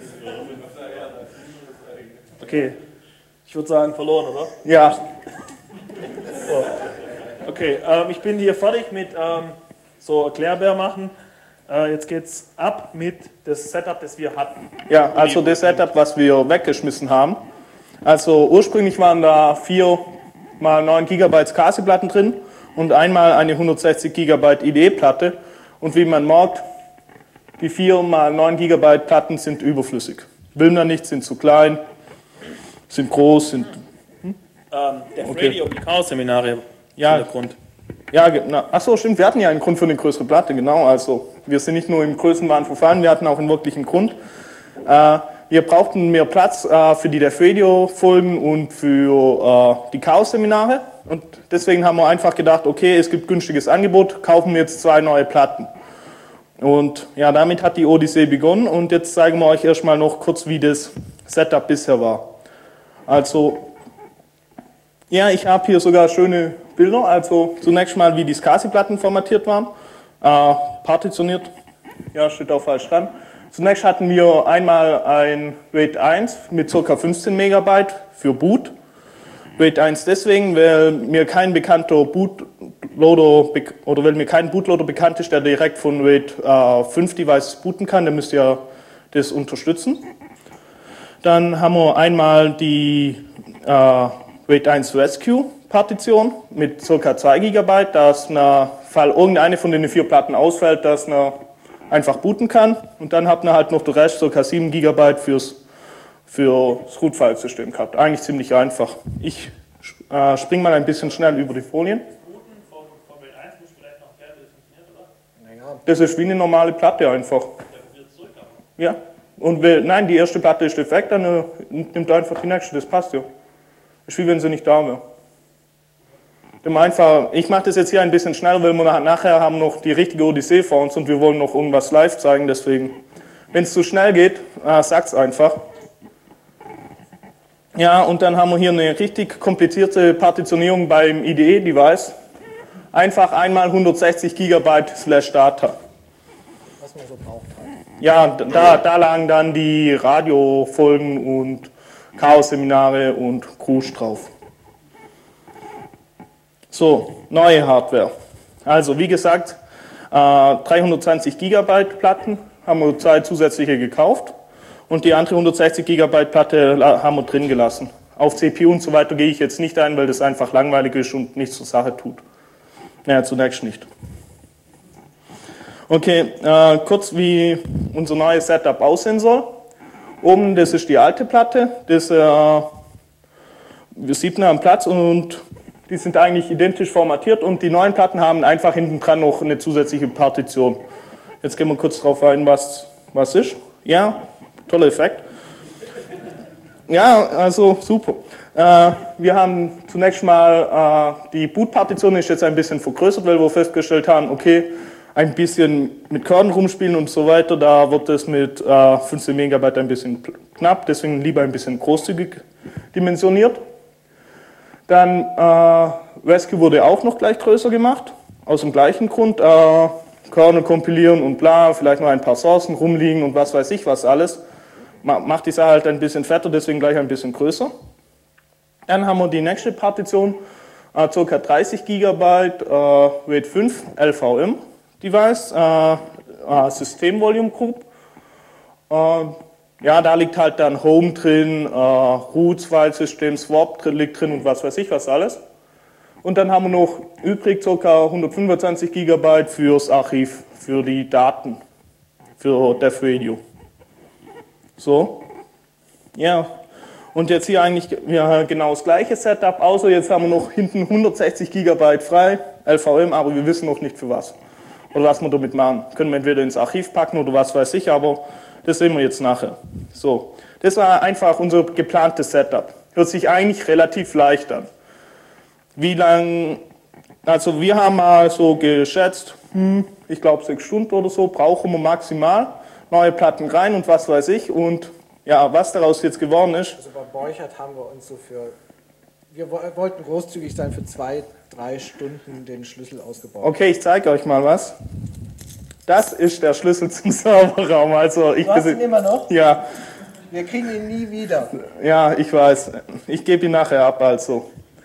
Okay. Ich würde sagen, verloren, oder? Ja. So. Okay, ähm, ich bin hier fertig mit ähm, so Erklärbär machen. Äh, jetzt geht's ab mit das Setup, das wir hatten. Ja, also das Setup, was wir weggeschmissen haben. Also ursprünglich waren da vier mal neun Gigabyte S C S I-Platten drin und einmal eine hundertsechzig Gigabyte I D E-Platte. Und wie man merkt, die vier mal neun Gigabyte Platten sind überflüssig. Will man nicht, sind zu klein, sind groß, sind... Ähm, der Okay. Freddy und die Chaos-Seminare. Ja. Hintergrund. Ja, genau. Achso, stimmt, wir hatten ja einen Grund für eine größere Platte, genau. Also wir sind nicht nur im Größenwahn verfallen, wir hatten auch einen wirklichen Grund. Äh, wir brauchten mehr Platz äh, für die Def Radio-Folgen und für äh, die Chaos-Seminare. Und deswegen haben wir einfach gedacht, okay, es gibt günstiges Angebot, kaufen wir jetzt zwei neue Platten. Und ja, damit hat die Odyssee begonnen und jetzt zeigen wir euch erstmal noch kurz, wie das Setup bisher war. Also, ja, ich habe hier sogar schöne Bilder, also zunächst mal, wie die S C S I-Platten formatiert waren. äh, partitioniert. Ja, steht auch falsch dran. Zunächst hatten wir einmal ein RAID eins mit ca. fünfzehn Megabyte für Boot. RAID eins deswegen, weil mir kein bekannter Bootloader oder weil mir kein Bootloader bekannt ist, der direkt von RAID äh, fünf Devices booten kann, der müsste ja das unterstützen. Dann haben wir einmal die äh, RAID eins Rescue Partition mit ca. zwei Gigabyte, dass na, fall irgendeine von den vier Platten ausfällt, dass man einfach booten kann. Und dann hat man halt noch den Rest, ca. sieben Gigabyte fürs für das Root-File-System gehabt. Eigentlich ziemlich einfach. Ich äh, springe mal ein bisschen schnell über die Folien. Das ist wie eine normale Platte einfach. Ja. Und will, nein, die erste Platte ist defekt, dann äh, nimmt einfach die nächste, das passt ja. Ist wie wenn sie nicht da wäre. Einfach, ich mache das jetzt hier ein bisschen schneller, weil wir nachher haben noch die richtige Odyssee vor uns und wir wollen noch irgendwas live zeigen, deswegen, wenn es zu schnell geht, äh, sag's einfach. Ja, und dann haben wir hier eine richtig komplizierte Partitionierung beim I D E-Device. Einfach einmal hundertsechzig Gigabyte slash Data. Was man so braucht. Ja, da, da lagen dann die Radiofolgen und Chaos-Seminare und Cruise drauf. So, neue Hardware. Also, wie gesagt, äh, dreihundertzwanzig Gigabyte Platten haben wir zwei zusätzliche gekauft. Und die andere hundertsechzig Gigabyte Platte haben wir drin gelassen. Auf C P U und so weiter gehe ich jetzt nicht ein, weil das einfach langweilig ist und nichts zur Sache tut. Naja, zunächst nicht. Okay, äh, kurz wie unser neues Setup aussehen soll. Oben, das ist die alte Platte. Das äh, sieht man am Platz und die sind eigentlich identisch formatiert. Und die neuen Platten haben einfach hinten dran noch eine zusätzliche Partition. Jetzt gehen wir kurz drauf ein, was, was ist. Ja. Toller Effekt. Ja, also super. Äh, wir haben zunächst mal, äh, die Boot-Partition ist jetzt ein bisschen vergrößert, weil wir festgestellt haben, okay, ein bisschen mit Kernel rumspielen und so weiter, da wird es mit äh, fünfzehn Megabyte ein bisschen knapp, deswegen lieber ein bisschen großzügig dimensioniert. Dann äh, Rescue wurde auch noch gleich größer gemacht, aus dem gleichen Grund. Äh, Kernel kompilieren und bla, vielleicht noch ein paar Sourcen rumliegen und was weiß ich was alles. Macht die Sache halt ein bisschen fetter, deswegen gleich ein bisschen größer. Dann haben wir die nächste Partition, äh, ca. dreißig Gigabyte, äh, RAID fünf L V M Device, äh, äh, System Volume Group. Äh, ja, da liegt halt dann Home drin, äh, Roots File System, Swap drin, liegt drin und was weiß ich was alles. Und dann haben wir noch übrig ca. hundertfünfundzwanzig Gigabyte fürs Archiv, für die Daten, für Dev Radio. So, ja, und jetzt hier eigentlich ja, genau das gleiche Setup, außer jetzt haben wir noch hinten hundertsechzig Gigabyte frei, L V M, aber wir wissen noch nicht für was. Oder was wir damit machen. Können wir entweder ins Archiv packen oder was weiß ich, aber das sehen wir jetzt nachher. So, das war einfach unser geplantes Setup. Hört sich eigentlich relativ leicht an. Wie lang, also wir haben mal so geschätzt, hm, ich glaube sechs Stunden oder so brauchen wir maximal. Neue Platten rein und was weiß ich und ja, was daraus jetzt geworden ist. Also bei Borchert haben wir uns so für, wir wollten großzügig sein, für zwei, drei Stunden den Schlüssel ausgebaut. Okay, ich zeige euch mal was. Das ist der Schlüssel zum Serverraum. Also ich du hast ihn immer noch? Ja. Wir kriegen ihn nie wieder. Ja, ich weiß. Ich gebe ihn nachher ab, also.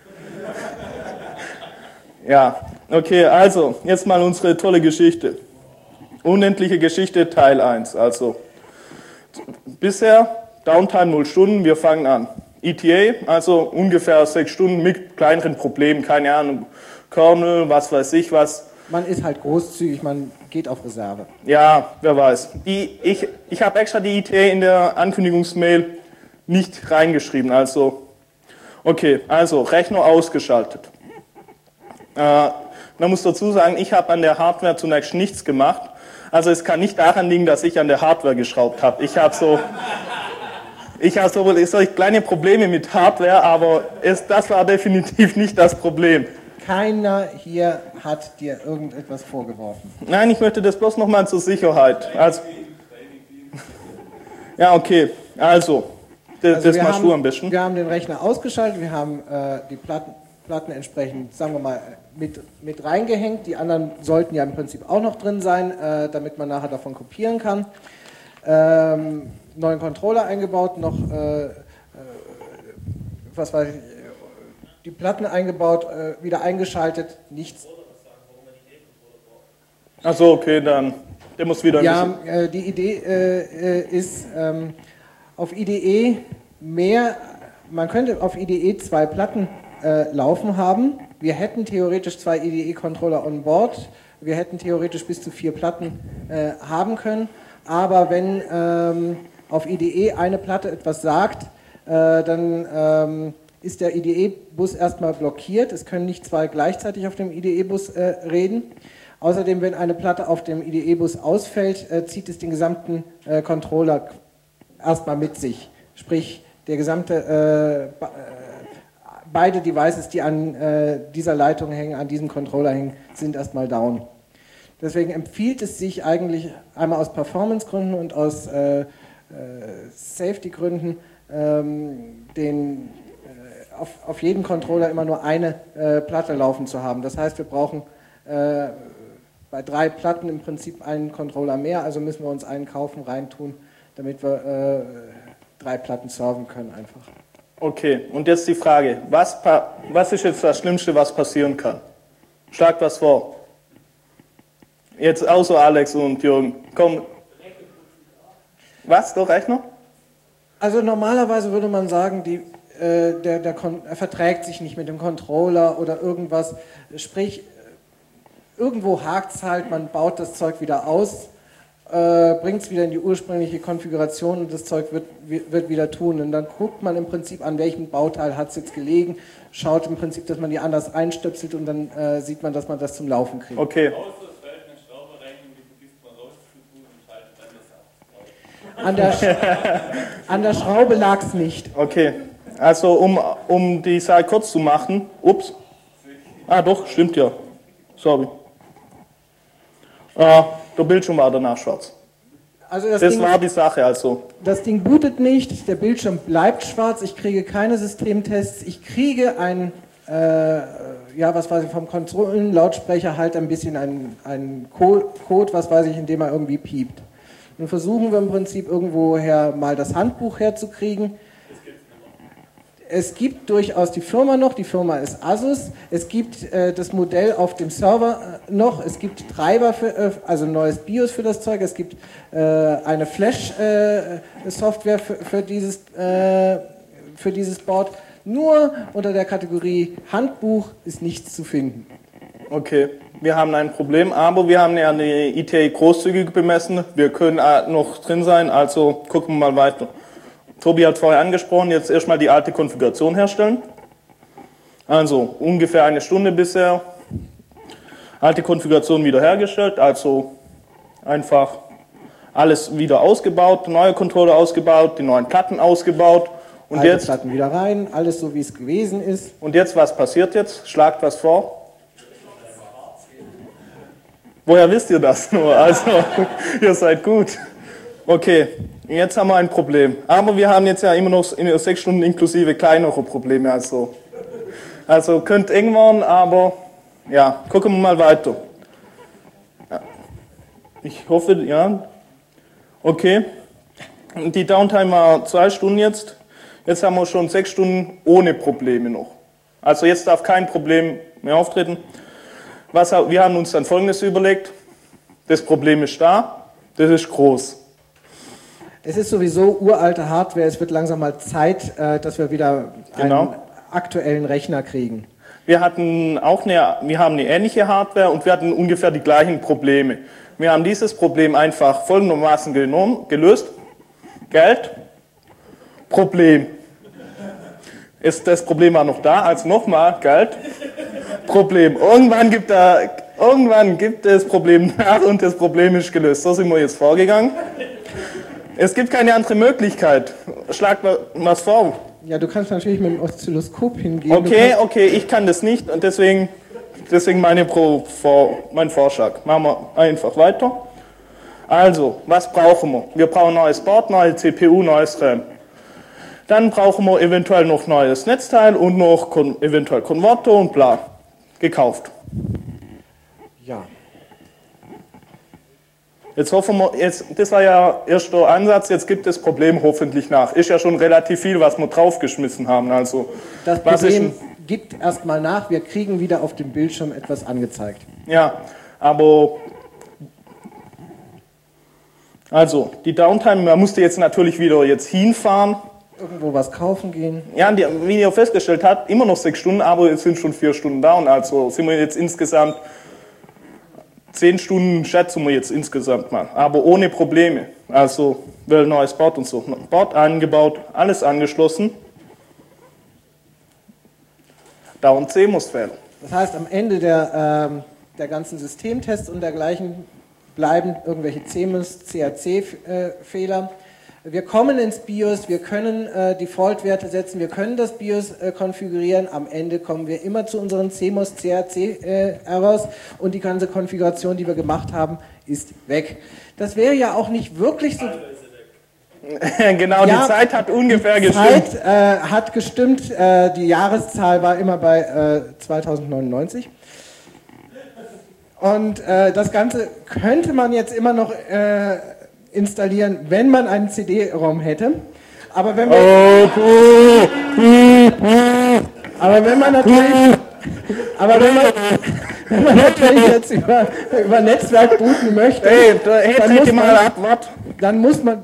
Ja, okay, also jetzt mal unsere tolle Geschichte. Unendliche Geschichte Teil eins, also bisher Downtime null Stunden, wir fangen an. E T A, also ungefähr sechs Stunden mit kleineren Problemen, keine Ahnung, Kernel, was weiß ich was. Man ist halt großzügig, man geht auf Reserve. Ja, wer weiß. Die, ich ich habe extra die E T A in der Ankündigungsmail nicht reingeschrieben, also okay, also Rechner ausgeschaltet. Äh, man muss dazu sagen, ich habe an der Hardware zunächst nichts gemacht. Also es kann nicht daran liegen, dass ich an der Hardware geschraubt habe. Ich habe so, ich habe so, so kleine Probleme mit Hardware, aber es, das war definitiv nicht das Problem. Keiner hier hat dir irgendetwas vorgeworfen. Nein, ich möchte das bloß nochmal zur Sicherheit. Also, ja, okay. Also, das, Also das machst haben, du am besten. Wir haben den Rechner ausgeschaltet, wir haben äh, die Platten Platten entsprechend, sagen wir mal, mit, mit reingehängt. Die anderen sollten ja im Prinzip auch noch drin sein, äh, damit man nachher davon kopieren kann. Ähm, neuen Controller eingebaut, noch äh, äh, was weiß ich, die Platten eingebaut, äh, wieder eingeschaltet, nichts. Achso, okay, dann der muss wieder ein Ja, bisschen... äh, die Idee äh, äh, ist, ähm, auf I D E mehr, man könnte auf I D E zwei Platten äh, laufen haben. Wir hätten theoretisch zwei I D E-Controller on board. Wir hätten theoretisch bis zu vier Platten äh, haben können. Aber wenn ähm, auf I D E eine Platte etwas sagt, äh, dann ähm, ist der I D E-Bus erstmal blockiert. Es können nicht zwei gleichzeitig auf dem I D E-Bus äh, reden. Außerdem, wenn eine Platte auf dem I D E-Bus ausfällt, äh, zieht es den gesamten äh, Controller erstmal mit sich. Sprich, der gesamte, äh, be äh, beide Devices, die an äh, dieser Leitung hängen, an diesem Controller hängen, sind erstmal down. Deswegen empfiehlt es sich eigentlich einmal aus Performance-Gründen und aus äh, äh, Safety-Gründen, ähm, den, äh, auf, auf jedem Controller immer nur eine äh, Platte laufen zu haben. Das heißt, wir brauchen äh, bei drei Platten im Prinzip einen Controller mehr, also müssen wir uns einen kaufen, reintun, damit wir äh, drei Platten serven können einfach. Okay, und jetzt die Frage, was, was ist jetzt das Schlimmste, was passieren kann? Schlag was vor. Jetzt außer Alex und Jürgen. Komm. Was, der Rechner? Also normalerweise würde man sagen, die, äh, der, der er verträgt sich nicht mit dem Controller oder irgendwas. Sprich, irgendwo hakt es halt, man baut das Zeug wieder aus, äh, bringt es wieder in die ursprüngliche Konfiguration und das Zeug wird, wird wieder tun. Und dann guckt man im Prinzip, an welchem Bauteil hat es jetzt gelegen, schaut im Prinzip, dass man die anders einstöpselt und dann äh, sieht man, dass man das zum Laufen kriegt. Okay. An der, an der Schraube lag es nicht. Okay, also um, um die Sache kurz zu machen, ups, ah doch, stimmt ja, sorry, ah, der Bildschirm war danach schwarz. Also das das Ding, war die Sache also. Das Ding bootet nicht, der Bildschirm bleibt schwarz, ich kriege keine Systemtests, ich kriege ein, äh, ja was weiß ich, vom Konsolenlautsprecher halt ein bisschen einen, einen Code, was weiß ich, in dem er irgendwie piept. Nun versuchen wir im Prinzip irgendwoher mal das Handbuch herzukriegen. Es gibt durchaus die Firma noch, die Firma ist Asus. Es gibt äh, das Modell auf dem Server äh, noch. Es gibt Treiber, für, äh, also ein neues BIOS für das Zeug. Es gibt äh, eine Flash-Software äh, für, für, dieses, äh, für dieses Board. Nur unter der Kategorie Handbuch ist nichts zu finden. Okay, wir haben ein Problem, aber wir haben ja eine I T großzügig bemessen. Wir können noch drin sein, also gucken wir mal weiter. Tobi hat vorher angesprochen, jetzt erstmal die alte Konfiguration herstellen. Also ungefähr eine Stunde bisher. Alte Konfiguration wiederhergestellt, also einfach alles wieder ausgebaut, neue Controller ausgebaut, die neuen Platten ausgebaut. Und Alte jetzt Platten wieder rein, alles so wie es gewesen ist. Und jetzt, was passiert jetzt? Schlagt was vor. Woher wisst ihr das nur? Also, ihr seid gut. Okay, jetzt haben wir ein Problem. Aber wir haben jetzt ja immer noch sechs Stunden inklusive kleinere Probleme. Also, also könnte eng werden, aber ja, gucken wir mal weiter. Ich hoffe, ja. Okay. Die Downtime war zwei Stunden jetzt. Jetzt haben wir schon sechs Stunden ohne Probleme noch. Also jetzt darf kein Problem mehr auftreten. Was, wir haben uns dann Folgendes überlegt. Das Problem ist da, das ist groß. Es ist sowieso uralte Hardware, es wird langsam mal Zeit, dass wir wieder einen Genau. aktuellen Rechner kriegen. Wir hatten auch eine, wir haben eine ähnliche Hardware und wir hatten ungefähr die gleichen Probleme. Wir haben dieses Problem einfach folgendermaßen genommen, gelöst. Geld, Problem. Ist das Problem war noch da, also nochmal Geld, Problem. Irgendwann gibt, da, irgendwann gibt das Problem nach und das Problem ist gelöst. So sind wir jetzt vorgegangen. Es gibt keine andere Möglichkeit. Schlag was vor. Ja, du kannst natürlich mit dem Oszilloskop hingehen. Okay, okay, ich kann das nicht und deswegen, deswegen meine Pro, vor, mein Vorschlag. Machen wir einfach weiter. Also, was brauchen wir? Wir brauchen ein neues Board, neue C P U, neues RAM. Dann brauchen wir eventuell noch neues Netzteil und noch kon eventuell Konverter und bla. Gekauft. Ja. Jetzt hoffen wir, jetzt, das war ja erster Ansatz, jetzt gibt das Problem hoffentlich nach. Ist ja schon relativ viel, was wir draufgeschmissen haben. Also, Das was ist Problem ein, gibt erstmal nach, wir kriegen wieder auf dem Bildschirm etwas angezeigt. ja, aber also die Downtime, man musste jetzt natürlich wieder jetzt hinfahren. Irgendwo was kaufen gehen. Ja, die, wie ihr festgestellt habt, immer noch sechs Stunden, aber jetzt sind schon vier Stunden down. Also sind wir jetzt insgesamt zehn Stunden, schätzen wir jetzt insgesamt mal. Aber ohne Probleme. Also, weil neues Board und so. Board eingebaut, alles angeschlossen. Down C muss fehlen. Das heißt, am Ende der, ähm, der ganzen Systemtests und dergleichen bleiben irgendwelche C M O S, C A C-Fehler. Wir kommen ins BIOS, wir können äh, Default-Werte setzen, wir können das BIOS äh, konfigurieren. Am Ende kommen wir immer zu unseren C M O S, C A C-Errors und die ganze Konfiguration, die wir gemacht haben, ist weg. Das wäre ja auch nicht wirklich so... Genau, Ja, die Zeit hat ungefähr Die gestimmt. Zeit äh, hat gestimmt, äh, die Jahreszahl war immer bei äh, zweitausendneunundneunzig. Und äh, das Ganze könnte man jetzt immer noch äh, installieren, wenn man einen C D-ROM hätte. Aber wenn, wir, aber wenn man natürlich, aber wenn man, wenn man natürlich jetzt über, über Netzwerk booten möchte, Hey, da dann, hält muss ihr mal man, ab, wart. dann muss man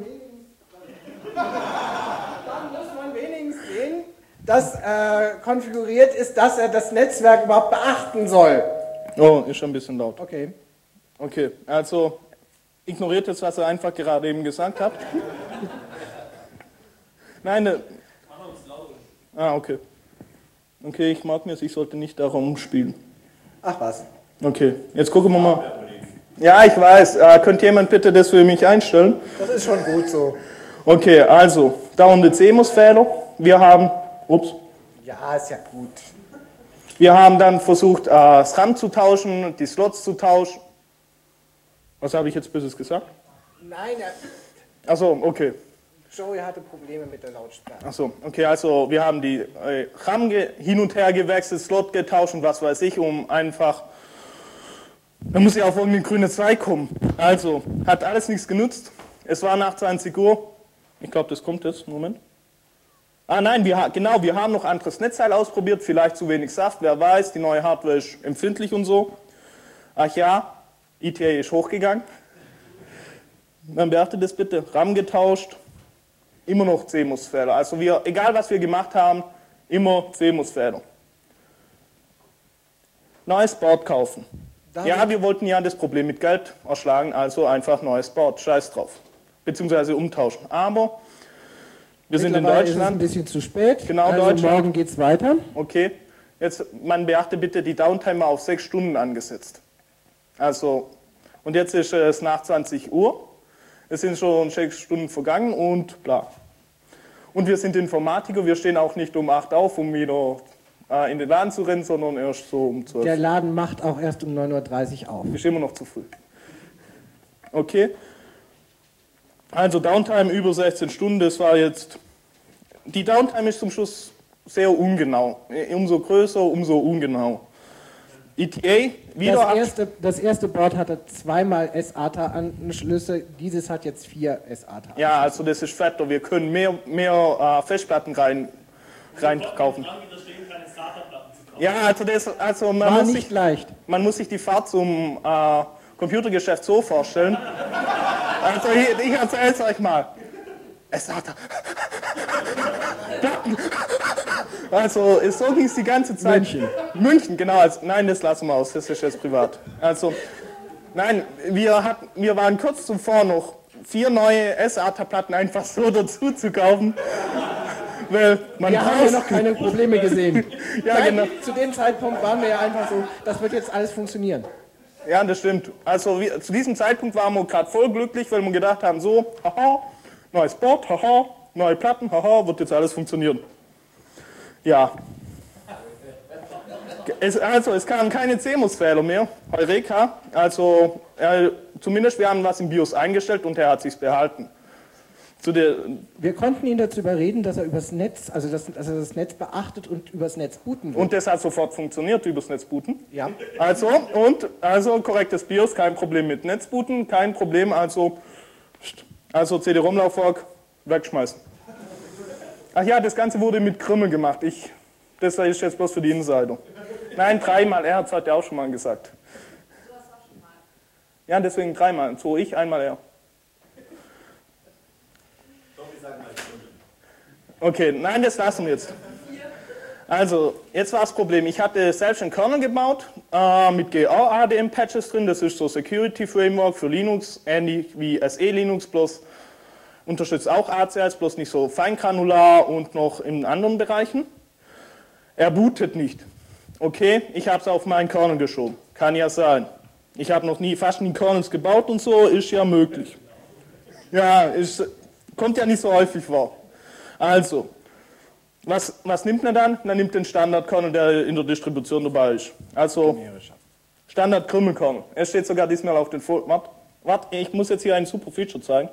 dann muss man wenigstens sehen, dass äh, konfiguriert ist, dass er das Netzwerk überhaupt beachten soll. Oh, ist schon ein bisschen laut. Okay. Okay, also ignoriert jetzt, was ihr einfach gerade eben gesagt habt. Nein, ne. Ah, okay. Okay, ich mag mir, ich sollte nicht darum spielen. Ach was. Okay, jetzt gucken wir mal. Ja, ich weiß. Äh, könnt jemand bitte das für mich einstellen? Das ist schon gut so. Okay, also, dauernde C M O S-Fehler. Wir haben, ups, Ja, ist ja gut. wir haben dann versucht, äh, das RAM zu tauschen, die Slots zu tauschen. Was habe ich jetzt Böses gesagt? Nein, er, Achso, okay. Joey hatte Probleme mit der Lautsprache. Achso, okay, also wir haben die äh, RAM hin und her gewechselt, Slot getauscht und was weiß ich, um einfach, da muss ja auf irgendeinen grünen Zweig kommen. Also, hat alles nichts genutzt. Es war nach zwanzig Uhr. Ich glaube, das kommt jetzt. Moment. Ah nein, wir, genau, wir haben noch anderes Netzteil ausprobiert, vielleicht zu wenig Saft, wer weiß, die neue Hardware ist empfindlich und so. Ach ja, E T A ist hochgegangen. Dann beachtet das bitte, RAM getauscht, immer noch C M O S-Fehler. Also wir, egal was wir gemacht haben, immer C M O S-Fehler. Neues Board kaufen. Darf Ja, ich- wir wollten ja das Problem mit Geld erschlagen, also einfach neues Board, scheiß drauf. Beziehungsweise umtauschen. Aber wir sind in Mittlerweile ist es ein Deutschland. bisschen zu spät. Genau, also Deutschland. morgen geht's weiter. Okay, jetzt, man beachte bitte die Downtime auf sechs Stunden angesetzt. Also, und jetzt ist es nach zwanzig Uhr, es sind schon sechs Stunden vergangen und bla. Und wir sind Informatiker, wir stehen auch nicht um acht auf, um wieder äh, in den Laden zu rennen, sondern erst so um zwölf. Der Laden macht auch erst um neun Uhr dreißig auf. Ist immer noch zu früh. Okay, also Downtime über sechzehn Stunden, das war jetzt, die Downtime ist zum Schluss sehr ungenau. Umso größer, umso ungenau. E T A, wieder Das ab- erste, das erste Board hatte zweimal S A T A-Anschlüsse, dieses hat jetzt vier S A T A. Ja, also das ist fetter. Wir können mehr, mehr äh, Festplatten rein, reinkaufen. Dran widerstehen, keine Starterplatten zu kaufen. Ja, also, das, also man, War muss nicht sich, leicht. man muss sich die Fahrt zum äh, Computergeschäft so vorstellen. Also hier, ich erzähl's euch mal. Es hat Platten. Also ist- so ging es die ganze Zeit. München. München, genau. Also, nein, das lassen wir aus. Das ist jetzt privat. Also nein, wir hatten, wir waren kurz zuvor noch vier neue S A T A-Platten einfach so dazu zu kaufen. Weil man Wir haben ja braucht- noch keine Probleme gesehen. Ja, Nein, genau. Zu dem Zeitpunkt waren wir ja einfach so, das wird jetzt alles funktionieren. Ja, das stimmt. Also wir, zu diesem Zeitpunkt waren wir gerade voll glücklich, weil wir gedacht haben, so, haha, neues Board, haha, neue Platten, haha, wird jetzt alles funktionieren. Ja. Es, also es kamen keine C M O S-Fehler mehr, Eureka. Also äh, zumindest wir haben was im BIOS eingestellt und er hat sich's behalten. Zu der, Wir konnten ihn dazu überreden, dass er übers Netz, also dass, dass er das Netz beachtet und übers Netz booten will. und das hat sofort funktioniert, übers Netz booten. Ja. Also, und, also korrektes BIOS, kein Problem mit Netzbooten, kein Problem, also, also C D-ROM-Laufwerk wegschmeißen. Ach ja, das Ganze wurde mit Krümel gemacht. Ich, das ist jetzt bloß für die Insider. Nein, dreimal, er hat es heute auch schon mal gesagt. Du hast auch schon mal. Ja, deswegen dreimal. So ich, einmal er. Okay, nein, das lassen wir jetzt. Also, jetzt war das Problem. Ich hatte selbst einen Kernel gebaut äh, mit G R A D M-Patches drin. Das ist so Security Framework für Linux, ähnlich wie S E Linux, bloß unterstützt auch A C Ls, bloß nicht so feingranular und noch in anderen Bereichen. Er bootet nicht. Okay, ich habe es auf meinen Kernel geschoben. Kann ja sein. Ich habe noch nie, fast nie Kernels gebaut und so, ist ja möglich. Ja, ist, kommt ja nicht so häufig vor. Also, was, was nimmt man dann? Man nimmt den Standard-Kernel, der in der Distribution dabei ist. Also, Standard-Krümel-Kernel. Es steht sogar diesmal auf den Folie. Warte, warte, ich muss jetzt hier ein super Feature zeigen.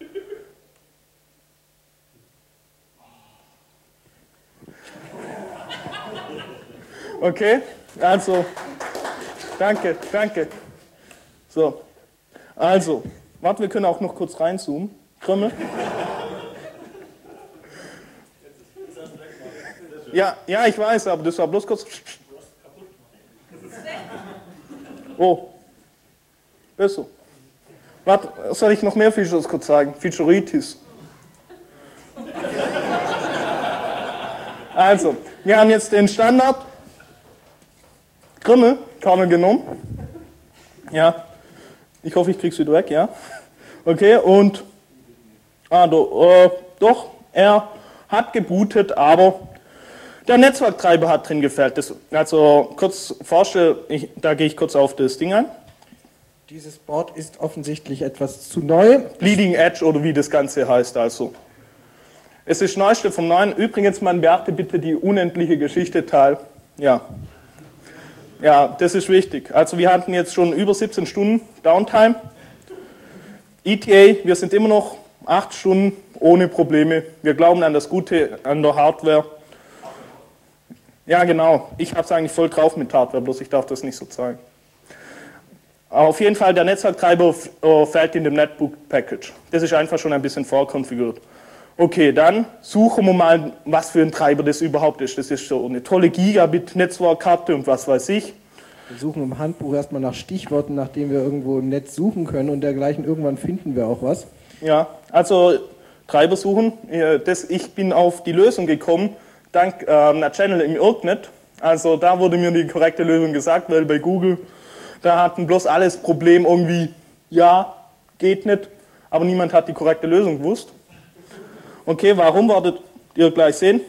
Okay, also, danke, danke. So, also, warte, wir können auch noch kurz reinzoomen. Krümel. Ja, ja, ich weiß, aber das war bloß kurz. Oh. Besser. Warte, soll ich noch mehr Features kurz zeigen? Featureitis. Also, wir haben jetzt den Standard Krümel, Kernel genommen. Ja. Ich hoffe, ich krieg's wieder weg, ja. Okay, und ah, do, äh, doch, er hat gebootet, aber der Netzwerktreiber hat drin gefehlt. Das, also kurz vorstellen, ich, da gehe ich kurz auf das Ding ein. Dieses Board ist offensichtlich etwas zu neu. Bleeding Edge oder wie das Ganze heißt also. Es ist das Neueste vom Neuen. Übrigens, man beachte bitte die unendliche Geschichte Teil. Ja. Ja, das ist wichtig. Also wir hatten jetzt schon über siebzehn Stunden Downtime. E T A, wir sind immer noch acht Stunden ohne Probleme. Wir glauben an das Gute an der Hardware. Ja, genau. Ich habe es eigentlich voll drauf mit Hardware, bloß ich darf das nicht so zeigen. Aber auf jeden Fall, der Netzwerktreiber fällt in dem Netbook-Package. Das ist einfach schon ein bisschen vorkonfiguriert. Okay, dann suchen wir mal, was für ein Treiber das überhaupt ist. Das ist so eine tolle Gigabit-Netzwerkkarte und was weiß ich. Wir suchen im Handbuch erstmal nach Stichworten, nach denen wir irgendwo im Netz suchen können und dergleichen. Irgendwann finden wir auch was. Ja, also Treiber suchen. Das, ich bin auf die Lösung gekommen, dank äh, einer Channel im Irknet. Also da wurde mir die korrekte Lösung gesagt, weil bei Google, da hatten bloß alles Problem irgendwie, ja, geht nicht, aber niemand hat die korrekte Lösung gewusst. Okay, warum werdet ihr gleich sehen?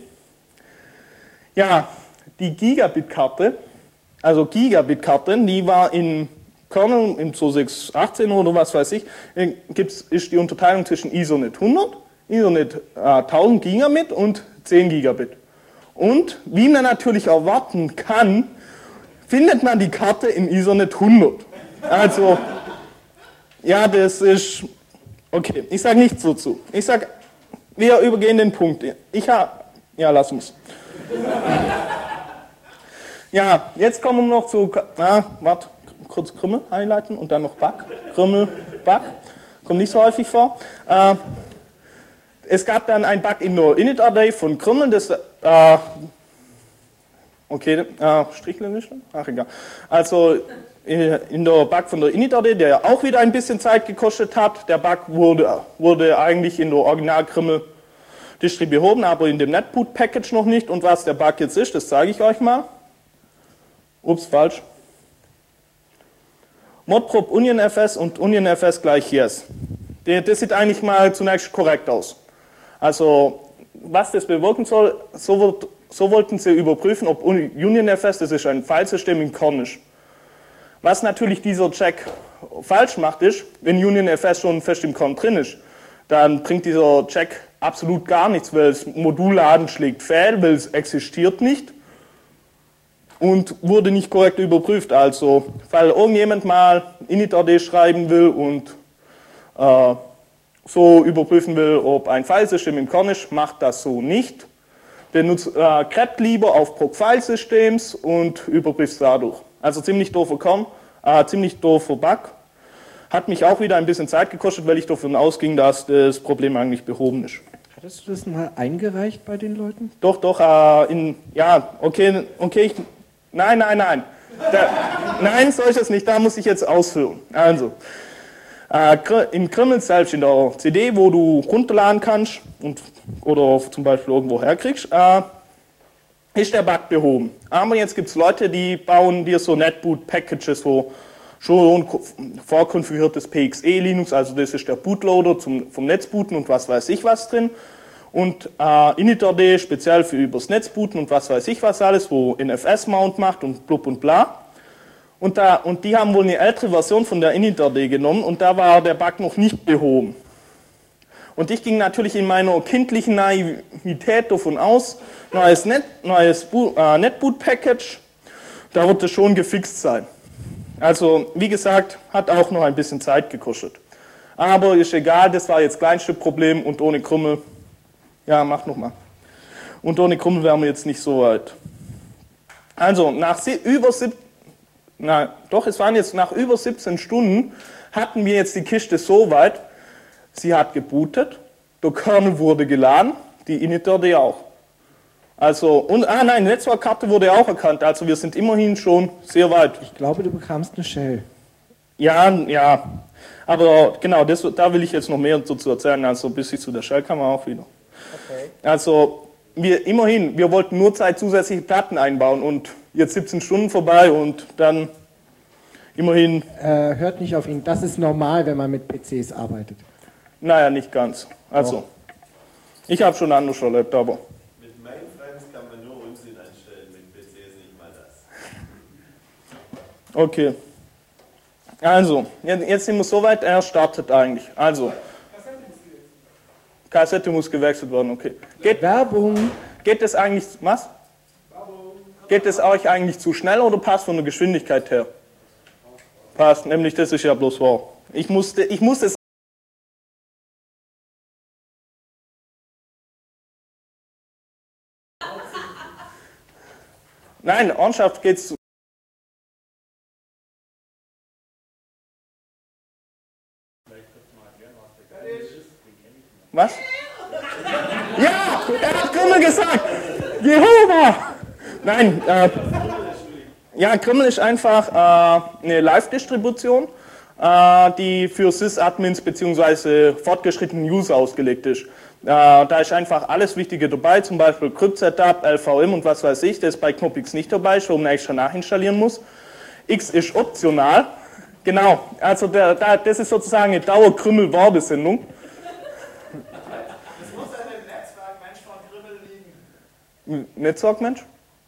Ja, die Gigabit-Karte, also Gigabit-Karte, die war in Kernel, im zwei sechs achtzehn oder was weiß ich, gibt's, ist die Unterteilung zwischen Ethernet hundert, Ethernet äh, tausend Gigabit und zehn Gigabit. Und wie man natürlich erwarten kann, findet man die Karte in Ethernet hundert. Also, ja, das ist, okay, ich sage nichts dazu. Ich sage, wir übergehen den Punkt. Ich habe, ja, lass uns. Ja, jetzt kommen wir noch zu, ah, warte, kurz Krümel highlighten und dann noch Back. Krümel, Back, kommt nicht so häufig vor. Äh, es gab dann ein Bug in der Init-Array von Krümel, das, äh, okay, äh, Strichliste? Ach, egal. Also, in der Bug von der Init-Array, der auch wieder ein bisschen Zeit gekostet hat. Der Bug wurde, wurde eigentlich in der Original-Krümel-Distri behoben, aber in dem Netboot-Package noch nicht. Und was der Bug jetzt ist, das zeige ich euch mal. Ups, falsch. Modprobe UnionFS und UnionFS gleich Yes. Das sieht eigentlich mal zunächst korrekt aus. Also, was das bewirken soll, so, wird, so wollten sie überprüfen, ob UnionFS, das ist ein Filesystem in Kern ist. Was natürlich dieser Check falsch macht, ist, wenn UnionFS schon fest im Kern drin ist, dann bringt dieser Check absolut gar nichts, weil das Modulladen schlägt fehl, weil es existiert nicht und wurde nicht korrekt überprüft. Also, falls irgendjemand mal init-rd schreiben will und äh, so überprüfen will, ob ein Filesystem im Kern ist, macht das so nicht. Benutzt, äh, greppt lieber auf Proc-File-Systems und überprüft es dadurch. Also ziemlich doofer Kern, äh, ziemlich doofer Bug. Hat mich auch wieder ein bisschen Zeit gekostet, weil ich davon ausging, dass das Problem eigentlich behoben ist. Hattest du das mal eingereicht bei den Leuten? Doch, doch, äh, in, ja, okay, okay, ich, nein, nein, nein. Da, nein, so ist es nicht, da muss ich jetzt ausführen. Also, äh, im Kernel selbst, in der C D, wo du runterladen kannst und, oder zum Beispiel irgendwo herkriegst, äh, ist der Bug behoben. Aber jetzt gibt es Leute, die bauen dir so Netboot-Packages, wo schon vorkonfiguriertes P X E Linux, also das ist der Bootloader zum, vom Netzbooten und was weiß ich was drin. Und äh, initd speziell für übers Netzbooten und was weiß ich was alles, wo N F S-Mount macht und blub und bla. Und, da, und die haben wohl eine ältere Version von der initd genommen und da war der Bug noch nicht behoben. Und ich ging natürlich in meiner kindlichen Naivität davon aus, neues, Net, neues äh, Netboot-Package, da wird es schon gefixt sein. Also, wie gesagt, hat auch noch ein bisschen Zeit gekostet. Aber ist egal, das war jetzt das kleinste Problem und ohne Krümmel, ja, mach nochmal. Und ohne Krümmel wären wir jetzt nicht so weit. Also, nach über sieb, na, doch, es waren jetzt nach über siebzehn Stunden, hatten wir jetzt die Kiste so weit, sie hat gebootet, der Kernel wurde geladen, die initd auch. Also, und, ah nein, die Netzwerkkarte wurde auch erkannt, also wir sind immerhin schon sehr weit. Ich glaube, du bekamst eine Shell. Ja, ja, aber genau, das, da will ich jetzt noch mehr dazu erzählen, also bis ich zu der Shell kam auch wieder. Okay. Also, wir, immerhin, wir wollten nur Zeit zusätzliche Platten einbauen und jetzt siebzehn Stunden vorbei und dann immerhin... Äh, hört nicht auf ihn, das ist normal, wenn man mit P Cs arbeitet. Naja, nicht ganz. Also, oh. Ich habe schon anders erlebt, aber... Okay. Also, jetzt sind wir soweit, er startet eigentlich. Also, Kassette muss gewechselt werden, okay. Geht, Werbung. Geht es eigentlich, was? Geht es euch eigentlich zu schnell oder passt von der Geschwindigkeit her? Passt, nämlich das ist ja bloß wahr. Ich musste, ich musste es. Nein, ernsthaft geht's. Was? Ja, er hat Krümmel gesagt. Jehova. Nein, äh, ja, Krümmel ist einfach äh, eine Live-Distribution, äh, die für Sys-Admins bzw. fortgeschrittenen User ausgelegt ist. Äh, da ist einfach alles Wichtige dabei, zum Beispiel Crypt-Setup, L V M und was weiß ich, das ist bei Knoppix nicht dabei, warum man extra nachinstallieren muss. X ist optional. Genau, also der, der, das ist sozusagen eine Dauer-Krümmel-Werbesendung. Netzwerkmensch?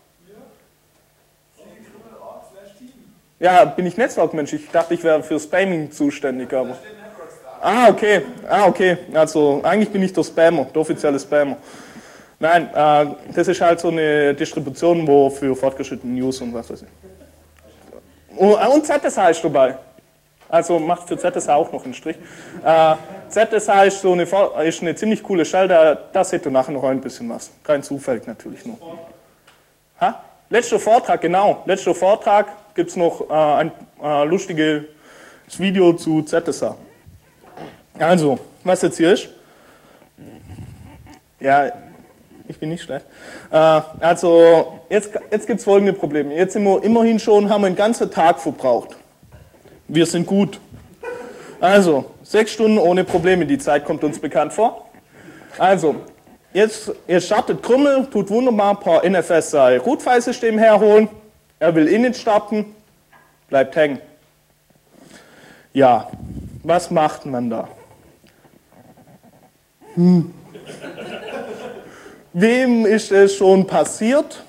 Ja, bin ich Netzwerkmensch? Ich dachte, ich wäre für Spamming zuständig, aber. Ah, okay. Ah, okay. Also, eigentlich bin ich der Spammer, der offizielle Spammer. Nein, äh, das ist halt so eine Distribution, wo für fortgeschrittene News und was weiß ich. Und, und Z S H ist dabei. Also macht für Z S H auch noch einen Strich. Äh, Z S H ist, so eine, ist eine ziemlich coole Shell, da, da seht ihr nachher noch ein bisschen was. Rein zufällig natürlich nur. Ha? Letzter Vortrag, genau. Letzter Vortrag gibt es noch äh, ein äh, lustiges Video zu Z S H. Also, was jetzt hier ist. Ja, ich bin nicht schlecht. Äh, also, jetzt, jetzt gibt es folgende Probleme. Jetzt sind wir immerhin schon, haben wir einen ganzen Tag verbraucht. Wir sind gut. Also, sechs Stunden ohne Probleme, die Zeit kommt uns bekannt vor. Also, jetzt, jetzt startet Krümmel, tut wunderbar ein paar N F S sein Root-File-System herholen. Er will init starten, bleibt hängen. Ja, was macht man da? Hm. Wem ist es schon passiert?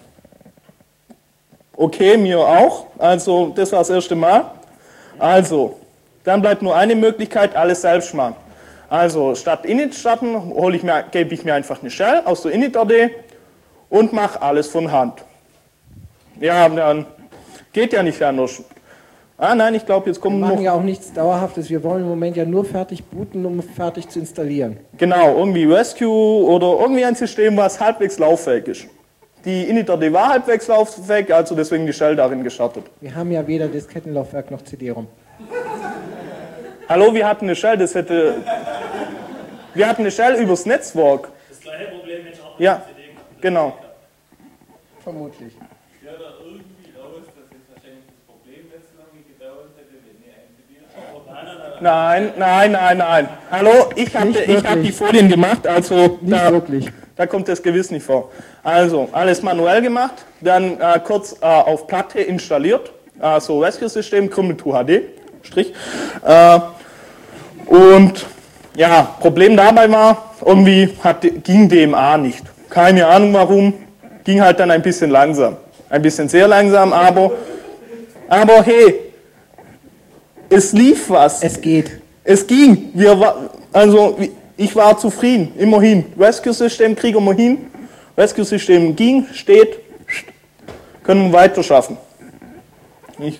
Okay, mir auch. Also, das war das erste Mal. Also, dann bleibt nur eine Möglichkeit, alles selbst machen. Also, statt init starten, hole ich mir, gebe ich mir einfach eine Shell aus der initd und mache alles von Hand. Ja, dann geht ja nicht anders. Ah nein, ich glaube, jetzt Wir kommen machen noch... ja auch nichts Dauerhaftes. Wir wollen im Moment ja nur fertig booten, um fertig zu installieren. Genau, irgendwie Rescue oder irgendwie ein System, was halbwegs lauffähig ist. Die Init.D war halbwegs lauffähig, also deswegen die Shell darin gestartet. Wir haben ja weder Diskettenlaufwerk noch C D-ROM. Hallo, wir hatten eine Shell, das hätte... Wir hatten eine Shell übers Netzwerk. Das gleiche Problem hätte ich auch mit Ja, der C D gehabt. genau. Vermutlich. Ja, da irgendwie raus, dass jetzt wahrscheinlich das Problem nicht so lange gedauert hätte, wenn ihr einstudiert. Oh, nein, nein, nein. Nein, nein, nein, nein. Hallo, ich hatte, Nicht ich habe wirklich. die Folien gemacht, also Nicht da, wirklich. da kommt das gewiss nicht vor. Also, alles manuell gemacht, dann äh, kurz äh, auf Platte installiert, äh, so Rescue-System, Krümmel zwei H D, Strich. Äh, und ja, Problem dabei war, irgendwie hat, ging D M A nicht. Keine Ahnung warum, ging halt dann ein bisschen langsam. Ein bisschen sehr langsam, aber, aber hey, es lief was. Es geht. Es ging. Wir war, also ich war zufrieden, immerhin. Rescue-System kriegen wir hin. Rescue-System ging, steht, können wir weiter schaffen. Ich,